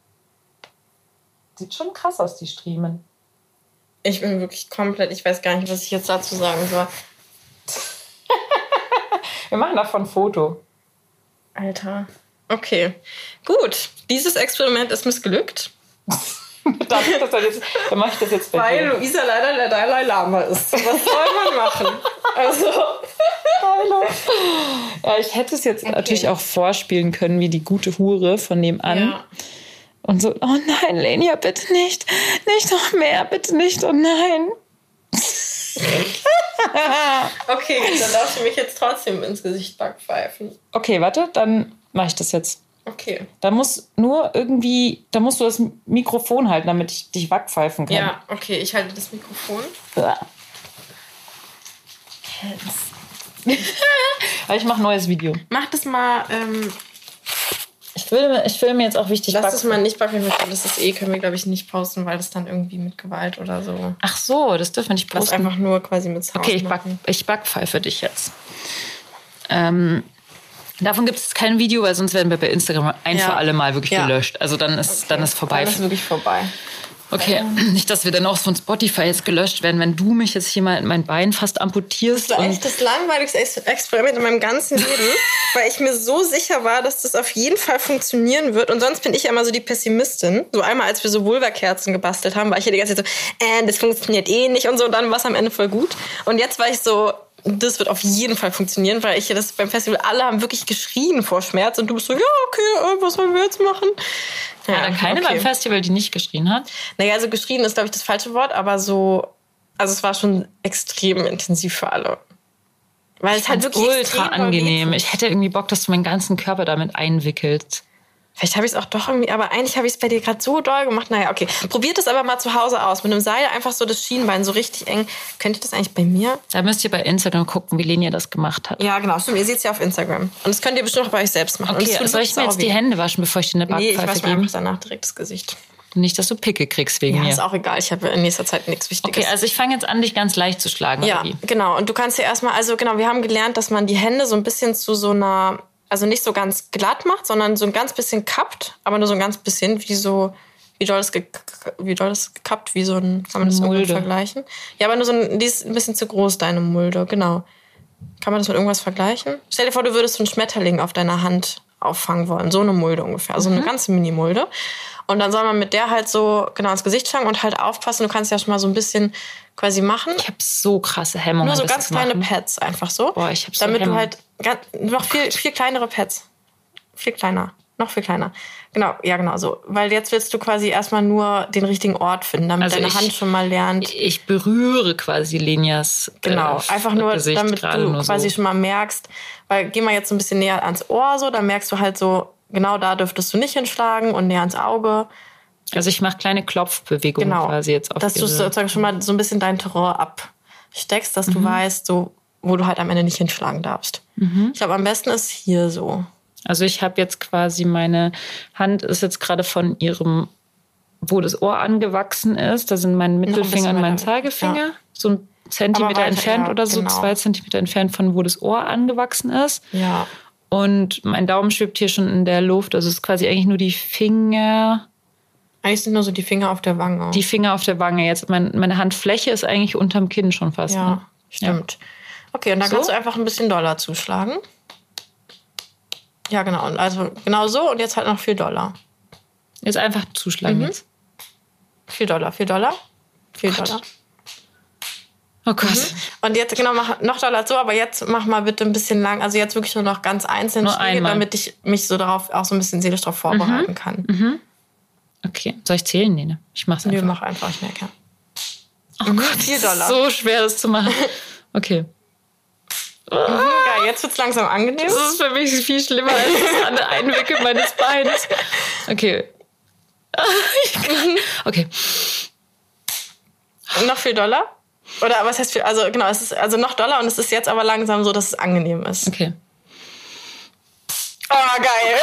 Sieht schon krass aus, die Striemen. Ich bin wirklich komplett, ich weiß gar nicht, was ich jetzt dazu sagen soll. Wir machen davon ein Foto. Alter. Okay. Gut. Dieses Experiment ist missglückt. Darf ich das dann, jetzt, dann mache ich das jetzt bei Weil dir. Luisa leider der Dalai Lama ist. Was soll man machen? Also. Ja, ich hätte es jetzt okay. natürlich auch vorspielen können, wie die gute Hure von nebenan. Ja. Und so, oh nein, Lenia, bitte nicht. Nicht noch mehr, bitte nicht, oh nein. Okay, dann darfst du mich jetzt trotzdem ins Gesicht backpfeifen. Okay, warte, dann mache ich das jetzt. Okay. Da muss nur irgendwie, da musst du das Mikrofon halten, damit ich dich backpfeifen kann. Ja, okay, ich halte das Mikrofon. Aber ich mache ein neues Video. Mach das mal, ähm... Ich Ich will, ich will mir jetzt auch wichtig backen. Lass es mal nicht backen. Das ist eh, können wir, glaube ich, nicht posten, weil das dann irgendwie mit Gewalt oder so. Ach so, das dürfen wir nicht posten. Lass einfach nur quasi mit Sound Okay, ich back, ich backpfeil für dich jetzt. Ähm, davon gibt es kein Video, weil sonst werden wir bei Instagram ein ja. für alle Mal wirklich ja. gelöscht. Also dann ist, okay. dann ist vorbei. Dann ist wirklich vorbei. Okay, ähm. nicht, dass wir dann auch von Spotify jetzt gelöscht werden, wenn du mich jetzt hier mal in mein Bein fast amputierst. Das war echt das langweiligste Experiment in meinem ganzen Leben, weil ich mir so sicher war, dass das auf jeden Fall funktionieren wird. Und sonst bin ich ja immer so die Pessimistin. So einmal, als wir so Vulva-Kerzen gebastelt haben, war ich ja die ganze Zeit so, äh, das funktioniert eh nicht und so. Und dann war es am Ende voll gut. Und jetzt war ich so, das wird auf jeden Fall funktionieren, weil ich das beim Festival, alle haben wirklich geschrien vor Schmerz und du bist so, ja, okay, was wollen wir jetzt machen? Ja, ja keine okay. beim Festival, die nicht geschrien hat? Naja, also geschrien ist, glaube ich, das falsche Wort, aber so, also es war schon extrem intensiv für alle. Weil es halt wirklich ultra angenehm. Ich hätte irgendwie Bock, dass du meinen ganzen Körper damit einwickelst. Vielleicht habe ich es auch doch irgendwie, aber eigentlich habe ich es bei dir gerade so doll gemacht. Naja, okay. Probiert es aber mal zu Hause aus. Mit einem Seil einfach so das Schienbein so richtig eng. Könnt ihr das eigentlich bei mir? Da müsst ihr bei Instagram gucken, wie Lenia das gemacht hat. Ja, genau. Stimmt, ihr seht es ja auf Instagram. Und das könnt ihr bestimmt auch bei euch selbst machen. Okay, soll ich mir jetzt die Hände waschen, bevor ich dir eine Backpfeife gebe? Nee, ich wasche mir einfach danach direkt das Gesicht. Nicht, dass du Pickel kriegst wegen ja, mir. Ja, ist auch egal. Ich habe in nächster Zeit nichts Wichtiges. Okay, also ich fange jetzt an, dich ganz leicht zu schlagen. Ja, oder wie? Genau. Und du kannst ja erstmal, also genau, wir haben gelernt, dass man die Hände so ein bisschen zu so einer, also nicht so ganz glatt macht, sondern so ein ganz bisschen kappt, aber nur so ein ganz bisschen, wie so, wie doll es, ge- wie doll es gekappt, wie so ein, kann man das so gut vergleichen? Ja, aber nur so ein, die ist ein bisschen zu groß, deine Mulde, genau. Kann man das mit irgendwas vergleichen? Stell dir vor, du würdest so einen Schmetterling auf deiner Hand auffangen wollen, so eine Mulde ungefähr, also mhm. eine ganze Mini-Mulde. Und dann soll man mit der halt so genau ins Gesicht schlagen und halt aufpassen. Du kannst ja schon mal so ein bisschen quasi machen. Ich habe so krasse Hemmungen. Nur so ganz kleine Pads einfach so. Boah, ich habe so Damit Hemmungen. du halt ganz, noch viel, viel kleinere Pads. Viel kleiner. Noch viel kleiner. Genau, ja genau so. Weil jetzt willst du quasi erstmal nur den richtigen Ort finden, damit also deine ich, Hand schon mal lernt. Ich berühre quasi Lenias Genau, äh, einfach nur, Gesicht damit du quasi so. schon mal merkst. Weil geh mal jetzt so ein bisschen näher ans Ohr so, dann merkst du halt so, genau da dürftest du nicht hinschlagen und näher ans Auge. Also ich mache kleine Klopfbewegungen genau, quasi jetzt auf dass du sozusagen schon mal so ein bisschen dein Terror absteckst, dass mhm. du weißt, so, wo du halt am Ende nicht hinschlagen darfst. Mhm. Ich glaube, am besten ist hier so. Also ich habe jetzt quasi, meine Hand ist jetzt gerade von ihrem, wo das Ohr angewachsen ist, da sind mein Mittelfinger und mein Zeigefinger, ja. so ein Zentimeter weiter, entfernt ja, oder so, genau. zwei Zentimeter entfernt von wo das Ohr angewachsen ist. Ja. Und mein Daumen schwebt hier schon in der Luft, also es ist quasi eigentlich nur die Finger... Eigentlich sind nur so die Finger auf der Wange. Die Finger auf der Wange. Jetzt mein, meine Handfläche ist eigentlich unterm Kinn schon fast. Ja, ne? stimmt. Ja. Okay, und dann so? Kannst du einfach ein bisschen doller zuschlagen. Ja, genau. Und also genau so und jetzt halt noch viel doller. Jetzt einfach zuschlagen. Mhm. Jetzt. Viel doller, viel doller. Viel Gott. doller. Oh Gott. Mhm. Und jetzt, genau, mach noch doller so, aber jetzt mach mal bitte ein bisschen lang. Also jetzt wirklich nur noch ganz einzeln Schläge, damit ich mich so darauf auch so ein bisschen seelisch darauf vorbereiten mhm. kann. Mhm. Okay. Soll ich zählen? Nee, ne? Ich mach's einfach. Nö, mach einfach, ich merke. Oh mhm. Gott, viel doller. So schwer, das zu machen. Okay. Mhm, geil, jetzt wird's langsam angenehm. Das ist für mich viel schlimmer als das an der Einwickeln meines Beins. Okay. Okay. Und noch viel doller? Oder was heißt viel? Also genau, es ist also noch doller und es ist jetzt aber langsam so, dass es angenehm ist. Okay. Oh, geil.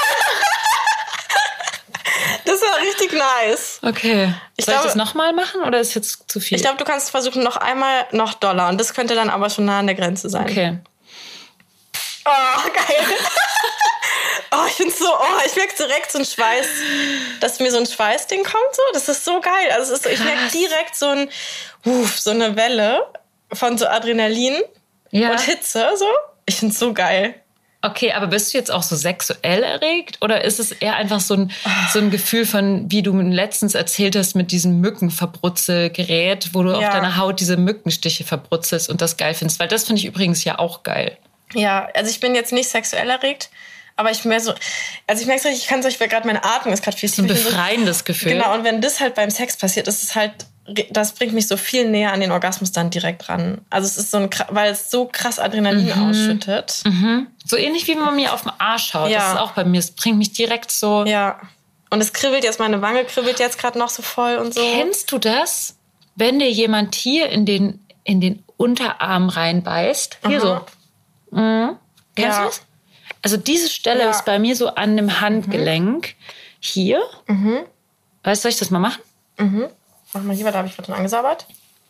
Das war richtig nice. Okay. Ich Soll glaube, ich das nochmal machen oder ist jetzt zu viel? Ich glaube, du kannst versuchen, noch einmal noch doller. Und das könnte dann aber schon nah an der Grenze sein. Okay. Oh, geil. Oh, ich find's so, oh, ich merke direkt so einen Schweiß, dass mir so ein Schweißding kommt. So. Das ist so geil. Also es ist so, ich merke direkt so, ein, uff, so eine Welle von so Adrenalin ja. und Hitze. So. Ich find's so geil. Okay, aber bist du jetzt auch so sexuell erregt? Oder ist es eher einfach so ein, so ein Gefühl von, wie du letztens erzählt hast mit diesem Mückenverbrutzelgerät, wo du ja. auf deiner Haut diese Mückenstiche verbrutzelst und das geil findest? Weil das finde ich übrigens ja auch geil. Ja, also ich bin jetzt nicht sexuell erregt, aber ich mehr so, also ich merke so, ich kann so, ich will gerade, meine Atmung ist gerade viel so ein befreiendes Gefühl. Genau, und wenn das halt beim Sex passiert, ist es halt, das bringt mich so viel näher an den Orgasmus dann direkt ran. Also es ist so ein, weil es so krass Adrenalin mhm. ausschüttet. Mhm. So ähnlich wie wenn man mir auf den Arsch schaut. Ja. Das ist auch bei mir. Es bringt mich direkt so. Ja. Und es kribbelt jetzt, meine Wange kribbelt jetzt gerade noch so voll und so. Kennst du das? Wenn dir jemand hier in den, in den Unterarm reinbeißt. Hier Aha. so. Mhm. Kennst ja. du das? Also diese Stelle Ja. ist bei mir so an dem Handgelenk. Mhm. Hier. Mhm. Weißt du, soll ich das mal machen? Mhm. Mach mal hier, weil da habe ich gerade schon angesabbert.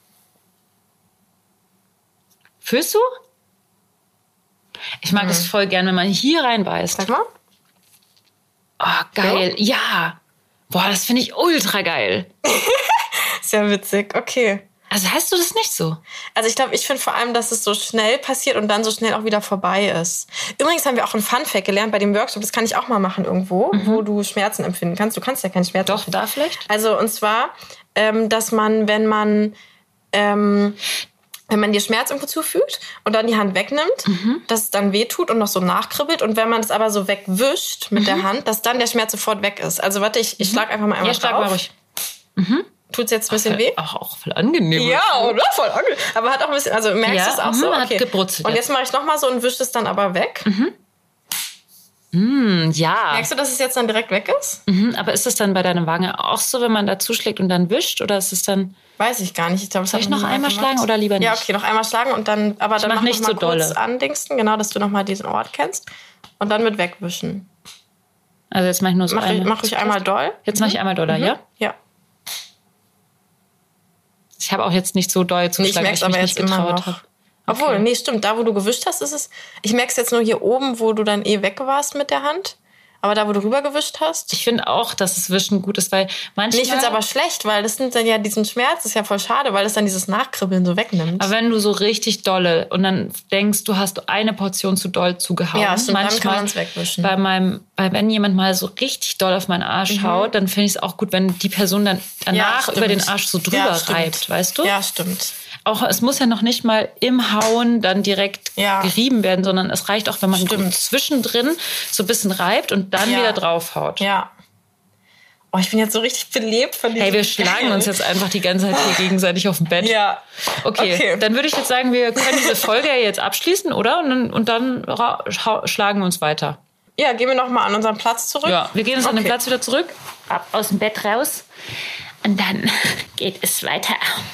Fühlst du? Ich mag mhm. das voll gern, wenn man hier reinbeißt. Sag mal. Oh, geil. So? Ja. Boah, das finde ich ultra geil. Ist ja witzig. Okay. Also hast du das nicht so? Also ich glaube, ich finde vor allem, dass es so schnell passiert und dann so schnell auch wieder vorbei ist. Übrigens haben wir auch einen Funfact gelernt bei dem Workshop, das kann ich auch mal machen irgendwo, mhm. wo du Schmerzen empfinden kannst. Du kannst ja keinen Schmerz Doch, empfinden. da vielleicht? Also und zwar, ähm, dass man, wenn man... Ähm, wenn man dir Schmerz irgendwo zufügt und dann die Hand wegnimmt, mhm. dass es dann wehtut und noch so nachkribbelt. Und wenn man es aber so wegwischt mit mhm. der Hand, dass dann der Schmerz sofort weg ist. Also warte, ich, ich schlag einfach mal einmal ja, schlag drauf. Mal ruhig. Mhm. Tut's jetzt ein bisschen Ach, weh? Auch, auch voll angenehm. Ja, oder? Voll angenehm. Aber hat auch ein bisschen, also merkst ja, du es auch mh, so? Okay. Hat gebrutzelt. Und jetzt mache ich nochmal so und wische es dann aber weg. Mhm. Mm, ja. Merkst du, dass es jetzt dann direkt weg ist? Mhm, aber ist es dann bei deiner Wange auch so, wenn man da zuschlägt und dann wischt? Oder ist es dann... Weiß ich gar nicht. Ich glaub, das Soll ich noch einmal gemacht. schlagen oder lieber nicht? Ja, okay, noch einmal schlagen und dann, aber ich dann mach noch nicht mal so kurz dolle. Andingsten, genau, dass du nochmal diesen Ort kennst. Und dann mit wegwischen. Also jetzt mache ich nur so mach einmal. Ich, mach ich einmal doll. Jetzt mache ich einmal doller, mhm. ja? Ja. Ich habe auch jetzt nicht so doll zugeschlagen, nee, ich merke aber jetzt immer noch. Hab. Obwohl, okay. nee, stimmt, da wo du gewischt hast, ist es... Ich merke es jetzt nur hier oben, wo du dann eh weg warst mit der Hand. Aber da, wo du rüber gewischt hast? Ich finde auch, dass das Wischen gut ist, weil manchmal... Nee, ich finde es aber schlecht, weil das nimmt dann ja diesen Schmerz, das ist ja voll schade, weil das dann dieses Nachkribbeln so wegnimmt. Aber wenn du so richtig dolle und dann denkst, du hast eine Portion zu doll zugehauen. Ja, stimmt, manchmal dann kann man es wegwischen. Bei meinem, bei wenn jemand mal so richtig doll auf meinen Arsch mhm. haut, dann finde ich es auch gut, wenn die Person dann danach ja, über den Arsch so drüber ja, reibt, weißt du? Ja, stimmt. Auch, es muss ja noch nicht mal im Hauen dann direkt ja. gerieben werden, sondern es reicht auch, wenn man zwischendrin so ein bisschen reibt und dann ja. wieder draufhaut. Ja. Oh, ich bin jetzt so richtig belebt von diesem... Hey, wir schlagen Geil. uns jetzt einfach die ganze Zeit hier gegenseitig auf dem Bett. Ja. Okay, okay. Dann würde ich jetzt sagen, wir können diese Folge ja jetzt abschließen, oder? Und dann, und dann ra- schlagen wir uns weiter. Ja, gehen wir nochmal an unseren Platz zurück. Ja, wir gehen jetzt okay. an den Platz wieder zurück, ab aus dem Bett raus und dann geht es weiter.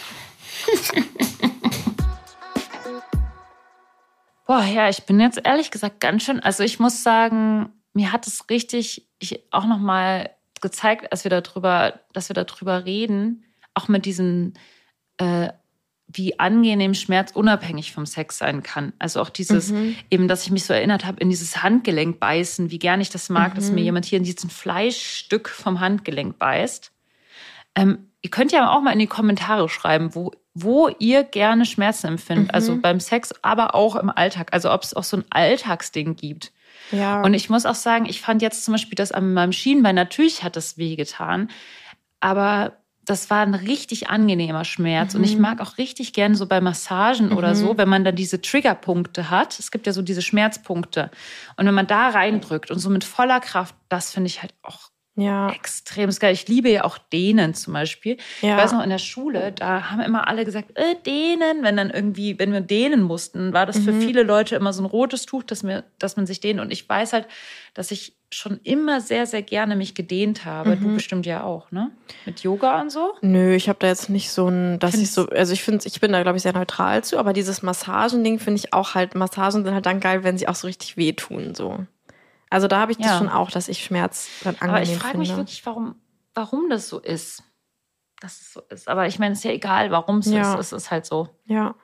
Boah, ja, ich bin jetzt ehrlich gesagt ganz schön, also ich muss sagen, mir hat es richtig ich auch noch mal gezeigt, als wir darüber, dass wir darüber reden, auch mit diesem, äh, wie angenehm Schmerz unabhängig vom Sex sein kann. Also auch dieses, mhm. eben, dass ich mich so erinnert habe, in dieses Handgelenk beißen, wie gern ich das mag, mhm. dass mir jemand hier in diesen Fleischstück vom Handgelenk beißt. Ähm, ihr könnt ja auch mal in die Kommentare schreiben, wo wo ihr gerne Schmerzen empfindet, mhm. also beim Sex, aber auch im Alltag, also ob es auch so ein Alltagsding gibt. Ja. Und ich muss auch sagen, ich fand jetzt zum Beispiel das an meinem Schienbein, natürlich hat das wehgetan, aber das war ein richtig angenehmer Schmerz. Mhm. Und ich mag auch richtig gerne so bei Massagen mhm. oder so, wenn man dann diese Triggerpunkte hat. Es gibt ja so diese Schmerzpunkte. Und wenn man da reindrückt und so mit voller Kraft, das finde ich halt auch ja. extrem geil. Ich liebe ja auch Dehnen zum Beispiel. Ja. Ich weiß noch, in der Schule, da haben immer alle gesagt, äh, Dehnen. Wenn dann irgendwie, wenn wir dehnen mussten, war das mhm. für viele Leute immer so ein rotes Tuch, dass, mir, dass man sich dehnt. Und ich weiß halt, dass ich schon immer sehr, sehr gerne mich gedehnt habe. Mhm. Du bestimmt ja auch, ne? Mit Yoga und so? Nö, ich habe da jetzt nicht so ein, dass Find's ich so, also ich finde, ich bin da, glaube ich, sehr neutral zu, aber dieses Massagending finde ich auch halt, Massagen sind halt dann geil, wenn sie auch so richtig wehtun, so. Also da habe ich das ja. schon auch, dass ich Schmerz dann angenehm finde. Aber ich frage mich wirklich, warum, warum das so ist. Dass es so ist. Aber ich meine, es ist ja egal, warum es ja. ist. Es ist halt so. Ja.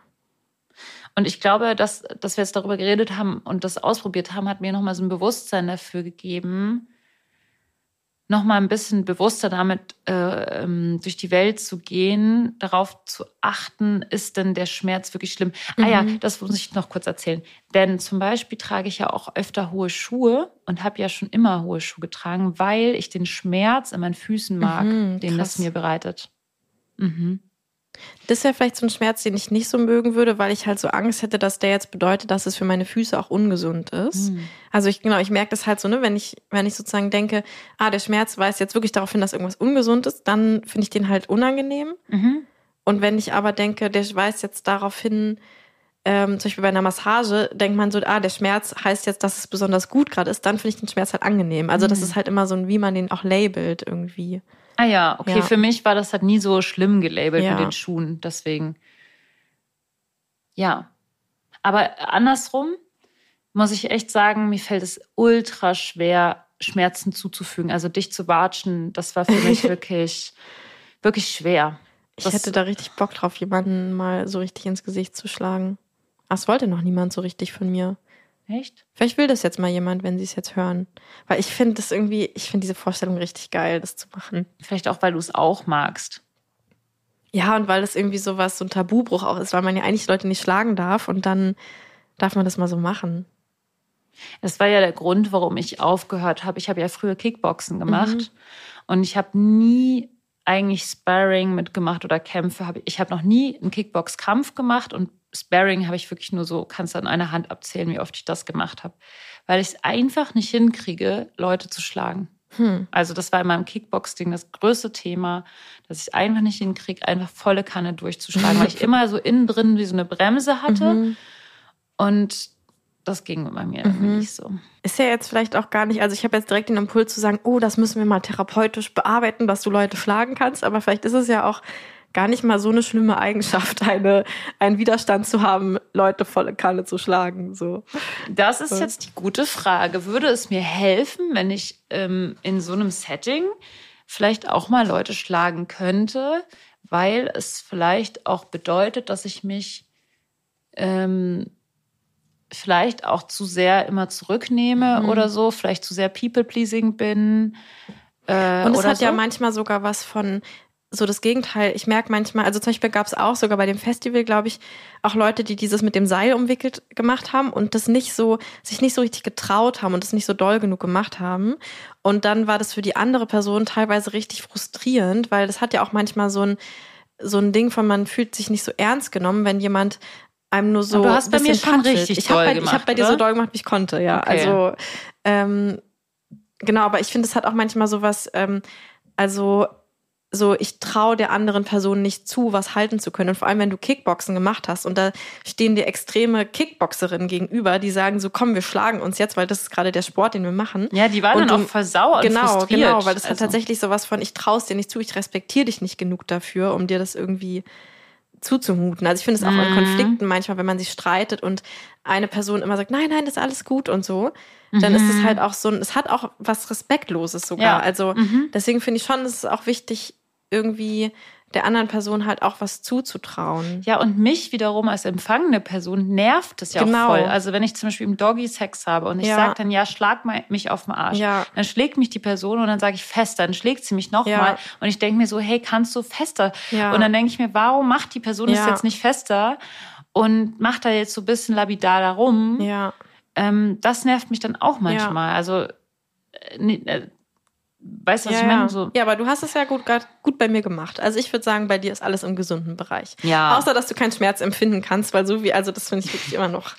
Und ich glaube, dass, dass wir jetzt darüber geredet haben und das ausprobiert haben, hat mir nochmal so ein Bewusstsein dafür gegeben, nochmal ein bisschen bewusster damit äh, durch die Welt zu gehen, darauf zu achten, ist denn der Schmerz wirklich schlimm? Mhm. Ah ja, das muss ich noch kurz erzählen. Denn zum Beispiel trage ich ja auch öfter hohe Schuhe und habe ja schon immer hohe Schuhe getragen, weil ich den Schmerz in meinen Füßen mag, mhm, den das mir bereitet. Mhm. Das wäre vielleicht so ein Schmerz, den ich nicht so mögen würde, weil ich halt so Angst hätte, dass der jetzt bedeutet, dass es für meine Füße auch ungesund ist. Mhm. Also ich genau, ich merke das halt so, ne, wenn ich wenn ich sozusagen denke, ah, der Schmerz weist jetzt wirklich darauf hin, dass irgendwas ungesund ist, dann finde ich den halt unangenehm. Mhm. Und wenn ich aber denke, der weist jetzt darauf hin, ähm, zum Beispiel bei einer Massage, denkt man so, ah, der Schmerz heißt jetzt, dass es besonders gut gerade ist, dann finde ich den Schmerz halt angenehm. Also das ist halt immer so ein, wie man den auch labelt irgendwie. Ah ja, okay, ja. für mich war das halt nie so schlimm gelabelt ja. mit den Schuhen, deswegen, ja. Aber andersrum, muss ich echt sagen, mir fällt es ultra schwer, Schmerzen zuzufügen. Also dich zu watschen, das war für mich wirklich, wirklich schwer. Ich das, hätte da richtig Bock drauf, jemanden mal so richtig ins Gesicht zu schlagen. Ach, das wollte noch niemand so richtig von mir. Echt? Vielleicht will das jetzt mal jemand, wenn sie es jetzt hören. Weil ich finde das irgendwie, ich finde diese Vorstellung richtig geil, das zu machen. Vielleicht auch, weil du es auch magst. Ja, und weil das irgendwie sowas, so ein Tabubruch auch ist, weil man ja eigentlich Leute nicht schlagen darf und dann darf man das mal so machen. Das war ja der Grund, warum ich aufgehört habe. Ich habe ja früher Kickboxen gemacht mhm. und ich habe nie eigentlich Sparring mitgemacht oder Kämpfe. Ich habe noch nie einen Kickbox-Kampf gemacht und Sparring habe ich wirklich nur so, kannst du an einer Hand abzählen, wie oft ich das gemacht habe. Weil ich es einfach nicht hinkriege, Leute zu schlagen. Hm. Also das war in meinem Kickbox-Ding das größte Thema, dass ich es einfach nicht hinkriege, einfach volle Kanne durchzuschlagen, weil ich immer so innen drin wie so eine Bremse hatte mhm. und das ging bei mir irgendwie mhm. nicht so. Ist ja jetzt vielleicht auch gar nicht, also ich habe jetzt direkt den Impuls zu sagen, oh, das müssen wir mal therapeutisch bearbeiten, dass du Leute schlagen kannst, aber vielleicht ist es ja auch gar nicht mal so eine schlimme Eigenschaft, eine, einen Widerstand zu haben, Leute volle Kanne zu schlagen. So. Das ist jetzt die gute Frage. Würde es mir helfen, wenn ich ähm, in so einem Setting vielleicht auch mal Leute schlagen könnte, weil es vielleicht auch bedeutet, dass ich mich ähm, vielleicht auch zu sehr immer zurücknehme mhm. oder so, vielleicht zu sehr people-pleasing bin. Äh, Und es oder hat so. ja manchmal sogar was von so das Gegenteil. Ich merke manchmal, also zum Beispiel gab es auch sogar bei dem Festival, glaube ich, auch Leute, die dieses mit dem Seil umwickelt gemacht haben und das nicht so, sich nicht so richtig getraut haben und das nicht so doll genug gemacht haben. Und dann war das für die andere Person teilweise richtig frustrierend, weil das hat ja auch manchmal so ein, so ein Ding von, man fühlt sich nicht so ernst genommen, wenn jemand einem nur so. Aber du hast bei mir schon punchelt. richtig ich doll hab bei, gemacht, Ich habe bei dir oder? so doll gemacht, wie ich konnte, ja. Okay. Also, ähm, genau, aber ich finde, es hat auch manchmal sowas, ähm, also, so, ich traue der anderen Person nicht zu, was halten zu können. Und vor allem, wenn du Kickboxen gemacht hast und da stehen dir extreme Kickboxerinnen gegenüber, die sagen so, komm, wir schlagen uns jetzt, weil das ist gerade der Sport, den wir machen. Ja, die waren und dann du, auch versauert genau, und frustriert. Genau, weil das also. hat tatsächlich sowas von, ich traue es dir nicht zu, ich respektiere dich nicht genug dafür, um dir das irgendwie zuzumuten. Also ich finde es auch mhm. in Konflikten manchmal, wenn man sich streitet und eine Person immer sagt, nein, nein, das ist alles gut und so, dann mhm. ist es halt auch so, es hat auch was Respektloses sogar. Ja. Also mhm. deswegen finde ich schon, es ist auch wichtig, irgendwie der anderen Person halt auch was zuzutrauen. Ja, und mich wiederum als empfangene Person nervt es ja genau. auch voll. Also wenn ich zum Beispiel im Doggy Sex habe und ich ja. sage dann, ja, schlag mal mich auf den Arsch. Ja. Dann schlägt mich die Person und dann sage ich fester, dann schlägt sie mich nochmal. Ja. Und ich denke mir so, hey, kannst du fester? Ja. Und dann denke ich mir, warum macht die Person das ja. jetzt nicht fester und macht da jetzt so ein bisschen labidar rum? Ja. Ähm, das nervt mich dann auch manchmal. Ja. Also äh, weißt du, was ja, ich meine? Ja. So. ja, aber du hast es ja gut, gut bei mir gemacht. Also ich würde sagen, bei dir ist alles im gesunden Bereich. Ja. Außer, dass du keinen Schmerz empfinden kannst, weil so wie, also das finde ich wirklich immer noch.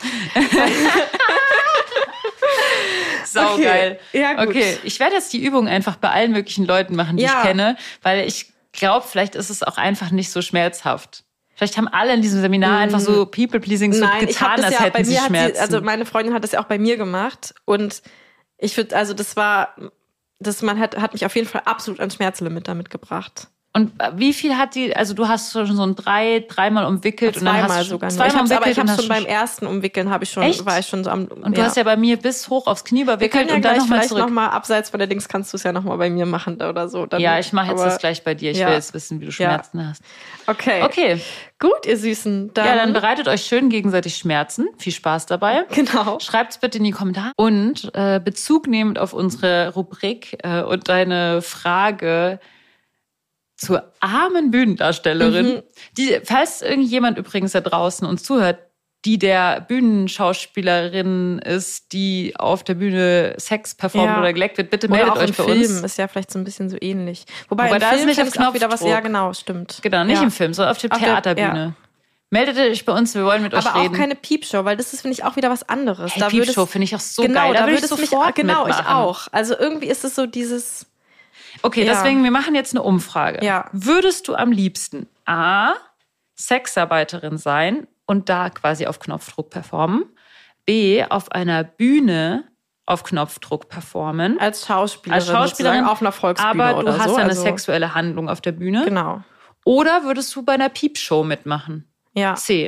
Saugeil. Okay. Ja, gut. Okay, ich werde jetzt die Übung einfach bei allen möglichen Leuten machen, die ja. ich kenne, weil ich glaube, vielleicht ist es auch einfach nicht so schmerzhaft. Vielleicht haben alle in diesem Seminar mm. einfach so People-Pleasing so Nein, getan, als ja, hätten bei sie mir Schmerzen. Sie, also meine Freundin hat das ja auch bei mir gemacht und ich würde, also das war... Das man hat, hat mich auf jeden Fall absolut ans Schmerzlimit damit gebracht. Und wie viel hat die, also du hast schon so ein drei, dreimal umwickelt ja, und dann hast du sogar zweimal ich umwickelt. Aber ich habe schon schon beim ersten Umwickeln habe ich schon, Echt? war ich schon so am. Und du ja. hast ja bei mir bis hoch aufs Knie überwickelt ja und dann nochmal vielleicht zurück. Noch mal abseits von der Dings kannst du es ja nochmal bei mir machen oder so. Dann, ja, ich mache jetzt aber, das gleich bei dir. Ich ja. will jetzt wissen, wie du Schmerzen ja. hast. Okay. Okay. Gut, ihr Süßen. Dann ja, dann bereitet euch schön gegenseitig Schmerzen. Viel Spaß dabei. Genau. Schreibt's bitte in die Kommentare. Und äh, Bezug nehmend auf unsere Rubrik äh, und deine Frage zur armen Bühnendarstellerin, mhm. die, falls irgendjemand übrigens da draußen uns zuhört, die der Bühnenschauspielerin ist, die auf der Bühne Sex performt ja. oder geleckt wird, bitte oder meldet auch euch bei Film uns. Ist ja vielleicht so ein bisschen so ähnlich. Wobei, Wobei im da Film ist nicht auf auch wieder was. Knopfdruck. Ja, genau, stimmt. Genau, nicht ja. im Film, sondern auf der auf Theaterbühne. Der, ja. Meldet euch bei uns, wir wollen mit euch aber reden. Aber auch keine Piepshow, weil das ist, finde ich, auch wieder was anderes. Hey, da Piepshow finde ich auch so genau, geil. Da, da würde würde ich es sofort mich, Genau, mitmachen. ich auch. Also irgendwie ist es so dieses... Okay, ja. deswegen, wir machen jetzt eine Umfrage. Ja. Würdest du am liebsten A, Sexarbeiterin sein und da quasi auf Knopfdruck performen, B, auf einer Bühne auf Knopfdruck performen. Als Schauspielerin, als Schauspielerin auf einer Volksbühne aber oder du hast so. eine also sexuelle Handlung auf der Bühne. Genau. Oder würdest du bei einer Piepshow mitmachen? Ja. C.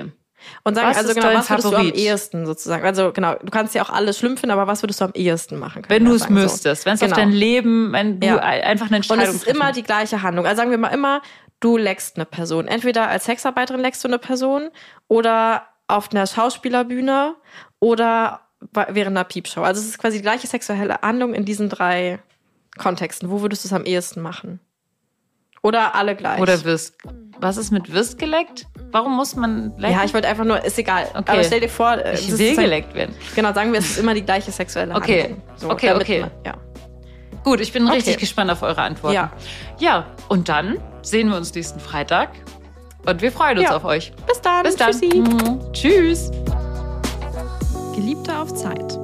Und sagen, Was also ist genau, dein was würdest Favorit? du am ehesten sozusagen? Also genau, du kannst ja auch alles schlimm finden, aber was würdest du am ehesten machen können? Wenn du es sagen, so. müsstest, wenn es Genau. auf dein Leben, wenn du Ja. einfach eine Und Entscheidung es ist treffen immer musst. die gleiche Handlung. Also sagen wir mal immer, du leckst eine Person. Entweder als Sexarbeiterin leckst du eine Person oder auf einer Schauspielerbühne oder während einer Piepshow. Also es ist quasi die gleiche sexuelle Handlung in diesen drei Kontexten. Wo würdest du es am ehesten machen? Oder alle gleich? Oder wirst. Was ist mit wirst geleckt? Warum muss man lecken? Ja, ich wollte einfach nur, ist egal. Okay. Aber stell dir vor, äh, ich das will ist halt- geleckt werden. Genau, sagen wir, es ist immer die gleiche sexuelle Okay. Handlung. So, Okay, damit okay. Man, ja. Gut, ich bin Okay. richtig gespannt auf eure Antworten. Ja. Ja, und dann sehen wir uns nächsten Freitag. Und wir freuen uns Ja. auf euch. Bis dann. Bis dann. Tschüssi. Mhm. Tschüss. Geliebte auf Zeit.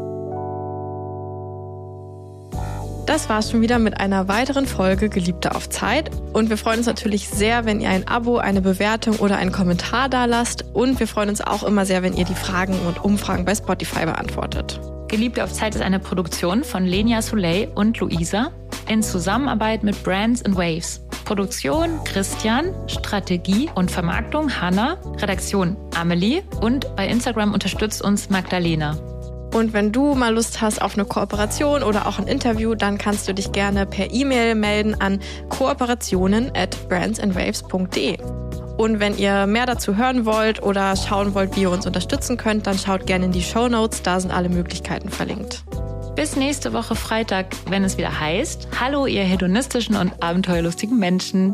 Das war's schon wieder mit einer weiteren Folge Geliebte auf Zeit. Und wir freuen uns natürlich sehr, wenn ihr ein Abo, eine Bewertung oder einen Kommentar da lasst. Und wir freuen uns auch immer sehr, wenn ihr die Fragen und Umfragen bei Spotify beantwortet. Geliebte auf Zeit ist eine Produktion von Lenia Soleil und Luisa in Zusammenarbeit mit Brands and Waves. Produktion Christian, Strategie und Vermarktung Hanna, Redaktion Amelie und bei Instagram unterstützt uns Magdalena. Und wenn du mal Lust hast auf eine Kooperation oder auch ein Interview, dann kannst du dich gerne per E-Mail melden an kooperationen at brandsandwaves punkt de. Und wenn ihr mehr dazu hören wollt oder schauen wollt, wie ihr uns unterstützen könnt, dann schaut gerne in die Shownotes, da sind alle Möglichkeiten verlinkt. Bis nächste Woche Freitag, wenn es wieder heißt, hallo ihr hedonistischen und abenteuerlustigen Menschen.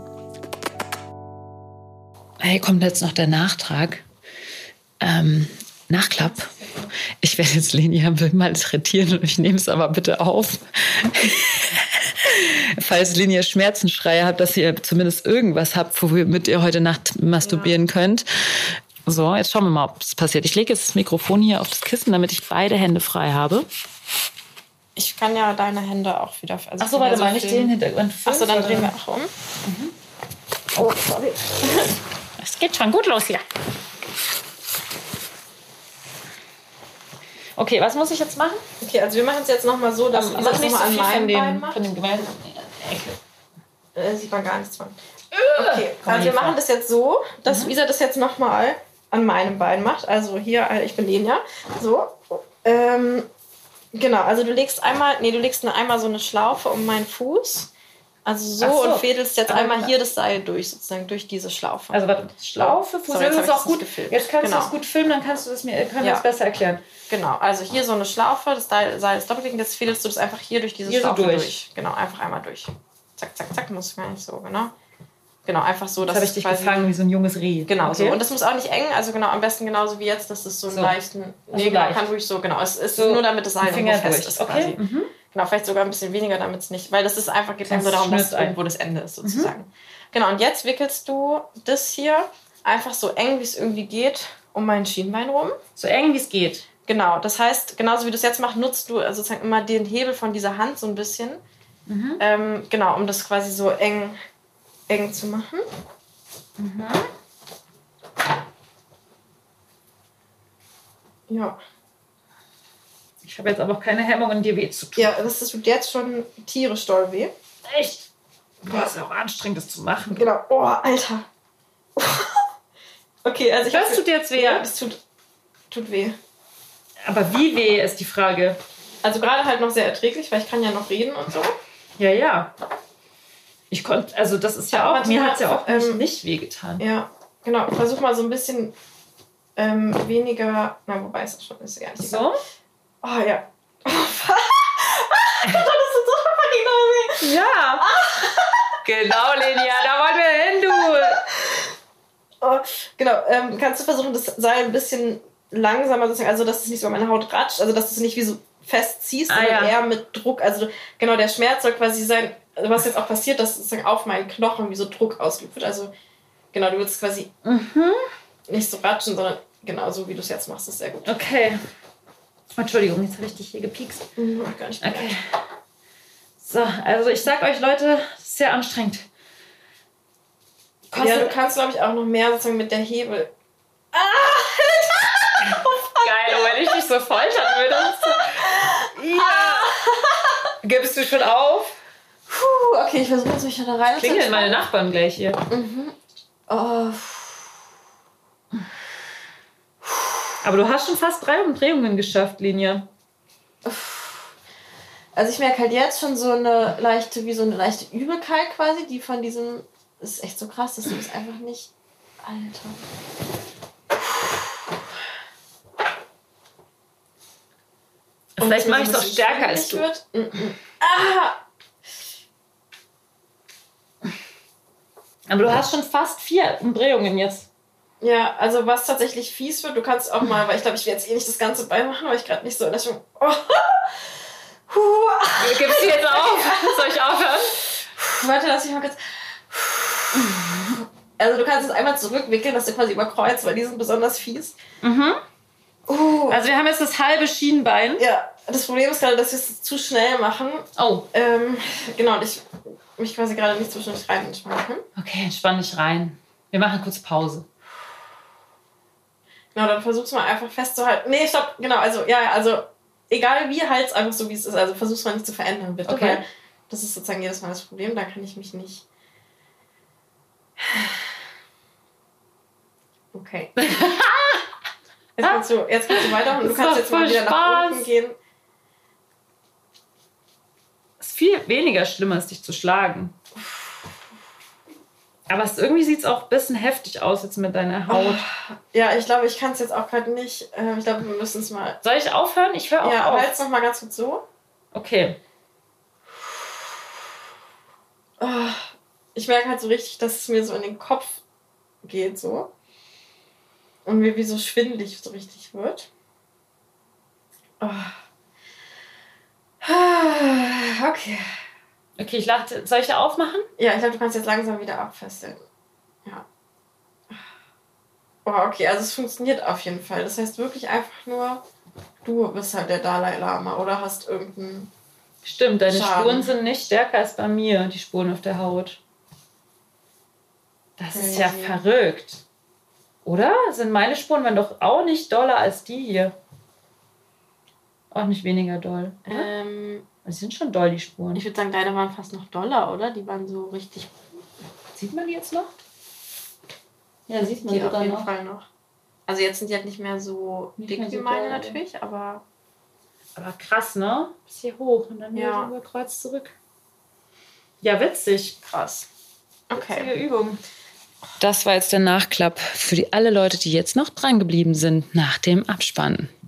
Hey, kommt jetzt noch der Nachtrag. Ähm, Nachklapp. Ich werde jetzt Lenia malträtieren und ich nehme es aber bitte auf. Falls Lenia Schmerzensschreie habt, dass ihr zumindest irgendwas habt, womit ihr heute Nacht masturbieren ja. könnt. So, jetzt schauen wir mal, ob es passiert. Ich lege jetzt das Mikrofon hier auf das Kissen, damit ich beide Hände frei habe. Ich kann ja deine Hände auch wieder... Also Achso, warte mal, nicht den Hintergrund. Achso, dann drehen wir auch um. Mhm. Oh, sorry. Es geht schon gut los hier. Okay, was muss ich jetzt machen? Okay, also wir machen es jetzt nochmal so, dass um, Isa das nochmal an meinem dem, Bein macht. Von dem Gemälde. Äh, sieht man gar nichts von. Okay, also wir machen das jetzt so, dass mhm. Isa das jetzt nochmal an meinem Bein macht. Also hier, ich bin Lenia. So. Ähm, genau, also du legst einmal, nee, du legst einmal so eine Schlaufe um meinen Fuß. Also so, so. Und fädelst jetzt einmal ah, hier das Seil durch, sozusagen durch diese Schlaufe. Also warte, Schlaufe, Fuß, Sorry, jetzt das ist auch gut. Gefilmt. Jetzt kannst genau. du es gut filmen, dann kannst du das mir können ja. das besser erklären. Genau, also hier so eine Schlaufe, das Seil ist doppeltliegend, jetzt fädelst du das einfach hier durch diese hier Schlaufe so durch. durch. Genau, einfach einmal durch. Zack, zack, zack, muss gar nicht so, genau. Genau, einfach so, dass das habe ich dich gefangen wie so ein junges Reh. Genau, okay. so. Und das muss auch nicht eng, also genau, am besten genauso wie jetzt, dass es so einen so. leichten... Also nee, genau, leicht. kann ruhig so, genau. Es ist so nur damit das Seil irgendwo fest durch. ist okay. quasi. Mhm. Genau, vielleicht sogar ein bisschen weniger, damit es nicht... Weil das ist einfach, geht nur darum, dass irgendwo das Ende ist, sozusagen. Mhm. Genau, und jetzt wickelst du das hier einfach so eng, wie es irgendwie geht, um mein Schienbein rum. So eng, wie es geht. Genau, das heißt, genauso wie du es jetzt machst, nutzt du sozusagen immer den Hebel von dieser Hand so ein bisschen. Mhm. Ähm, genau, um das quasi so eng, eng zu machen. Mhm. Ja. Ich habe jetzt aber auch keine Hemmungen, dir weh zu tun. Ja, das tut jetzt schon tierisch doll weh. Echt? Boah, ist ja auch anstrengend, das zu machen. Genau. Oh, Alter. Okay, also ich... Das tut jetzt weh? Ja, das tut, tut weh. Aber wie weh ist die Frage? Also gerade halt noch sehr erträglich, weil ich kann ja noch reden und so. Ja, ja. Ich konnte, also das ist ja auch, aber mir hat es ja auch ähm, nicht wehgetan. Ja, genau. Versuch mal so ein bisschen ähm, weniger, na wobei ist das schon, ist ja gar nicht so. Egal. Oh ja. Oh, das ist so fucking weh. Ja. Genau, Lenia, da wollen wir hin, du. Oh, genau, ähm, kannst du versuchen, das Seil ein bisschen langsamer sozusagen, also dass es nicht so an meine Haut ratscht, also dass du es nicht wie so festziehst, ah, sondern ja. eher mit Druck, also genau, der Schmerz soll quasi sein, was jetzt auch passiert, dass sozusagen auf meinen Knochen wie so Druck ausgeübt wird, also genau, du willst quasi mhm. nicht so ratschen, sondern genau so, wie du es jetzt machst, ist sehr gut. Okay. Entschuldigung, jetzt habe ich dich hier gepiekst. Mhm, gar nicht okay. Mehr. So, also ich sag euch, Leute, das ist sehr anstrengend. Kostet, ja, du kannst, glaube ich, auch noch mehr sozusagen mit der Hebel. Ah! Geil, wenn ich dich so foltern würde. Ja. Gibst du schon auf? Puh, okay, ich versuche jetzt mich da rein. Klingeln meine Nachbarn gleich hier. Mhm. Oh. Aber du hast schon fast drei Umdrehungen geschafft, Linie. Also ich merke halt jetzt schon so eine leichte, wie so eine leichte Übelkeit quasi, die von diesem, das ist echt so krass, dass du das einfach nicht, Alter. Und vielleicht mache ich es auch stärker als du. Wird. Mm -mm. Ah! Aber du hast schon fast vier Umdrehungen jetzt. Ja, also was tatsächlich fies wird, du kannst auch mal, weil ich glaube, ich werde jetzt eh nicht das ganze Bein machen, weil ich gerade nicht so in der Stimmung. Oh. Gibst du jetzt auf? Soll ich aufhören? Warte, lass mich mal kurz. Also du kannst es einmal zurückwickeln, dass du quasi überkreuzt, weil die sind besonders fies. Mhm. Uh. Also wir haben jetzt das halbe Schienbein. Ja, das Problem ist gerade, dass wir es zu schnell machen. Oh. Ähm, genau, und ich mich quasi gerade nicht zwischendurch rein entspannen kann. Okay, entspann dich rein. Wir machen kurz Pause. Genau, dann versuch's mal einfach festzuhalten. Nee, stopp, genau, also, ja, also, egal wie, halt's einfach so, wie es ist. Also versuch's mal nicht zu verändern, bitte. Okay. Weil das ist sozusagen jedes Mal das Problem, da kann ich mich nicht... Okay. Jetzt kannst du, jetzt kannst du weiter und du kannst jetzt mal wieder Spaß. Nach unten gehen. Es ist viel weniger schlimm, als dich zu schlagen. Aber es, irgendwie sieht es auch ein bisschen heftig aus jetzt mit deiner Haut. Oh, ja, ich glaube, ich kann es jetzt auch gerade nicht. Äh, ich glaube, wir müssen es mal... Soll ich aufhören? Ich höre auch ja, auf. Ja, halt's noch mal ganz kurz so. Okay. Oh, ich merke halt so richtig, dass es mir so in den Kopf geht, so. Und mir wie so schwindelig so richtig wird. Oh. Okay. Okay, ich lachte. Soll ich da aufmachen? Ja, ich glaube, du kannst jetzt langsam wieder abfesseln. Ja. Oh, okay, also es funktioniert auf jeden Fall. Das heißt wirklich einfach nur, du bist halt der Dalai Lama oder hast irgendeinen Stimmt, deine Schaden. Spuren sind nicht stärker als bei mir, die Spuren auf der Haut. Das ist ja ja verrückt. Oder? Sind meine Spuren waren doch auch nicht doller als die hier. Auch nicht weniger doll. Oder? Ähm, die sind schon doll, die Spuren. ich würde sagen, deine waren fast noch doller, oder? Die waren so richtig... Sieht man die jetzt noch? Ja, sieht man die sogar auf jeden noch. Fall noch. Also jetzt sind die halt nicht mehr so Nicht dick mehr so wie meine doll. natürlich, aber... Aber krass, ne? Bis hier hoch und dann Ja. wieder so über Kreuz zurück. Ja, witzig. Krass. Okay. Witzige Übung. Das war jetzt der Nachklapp für die, alle Leute, die jetzt noch dran geblieben sind nach dem Abspann.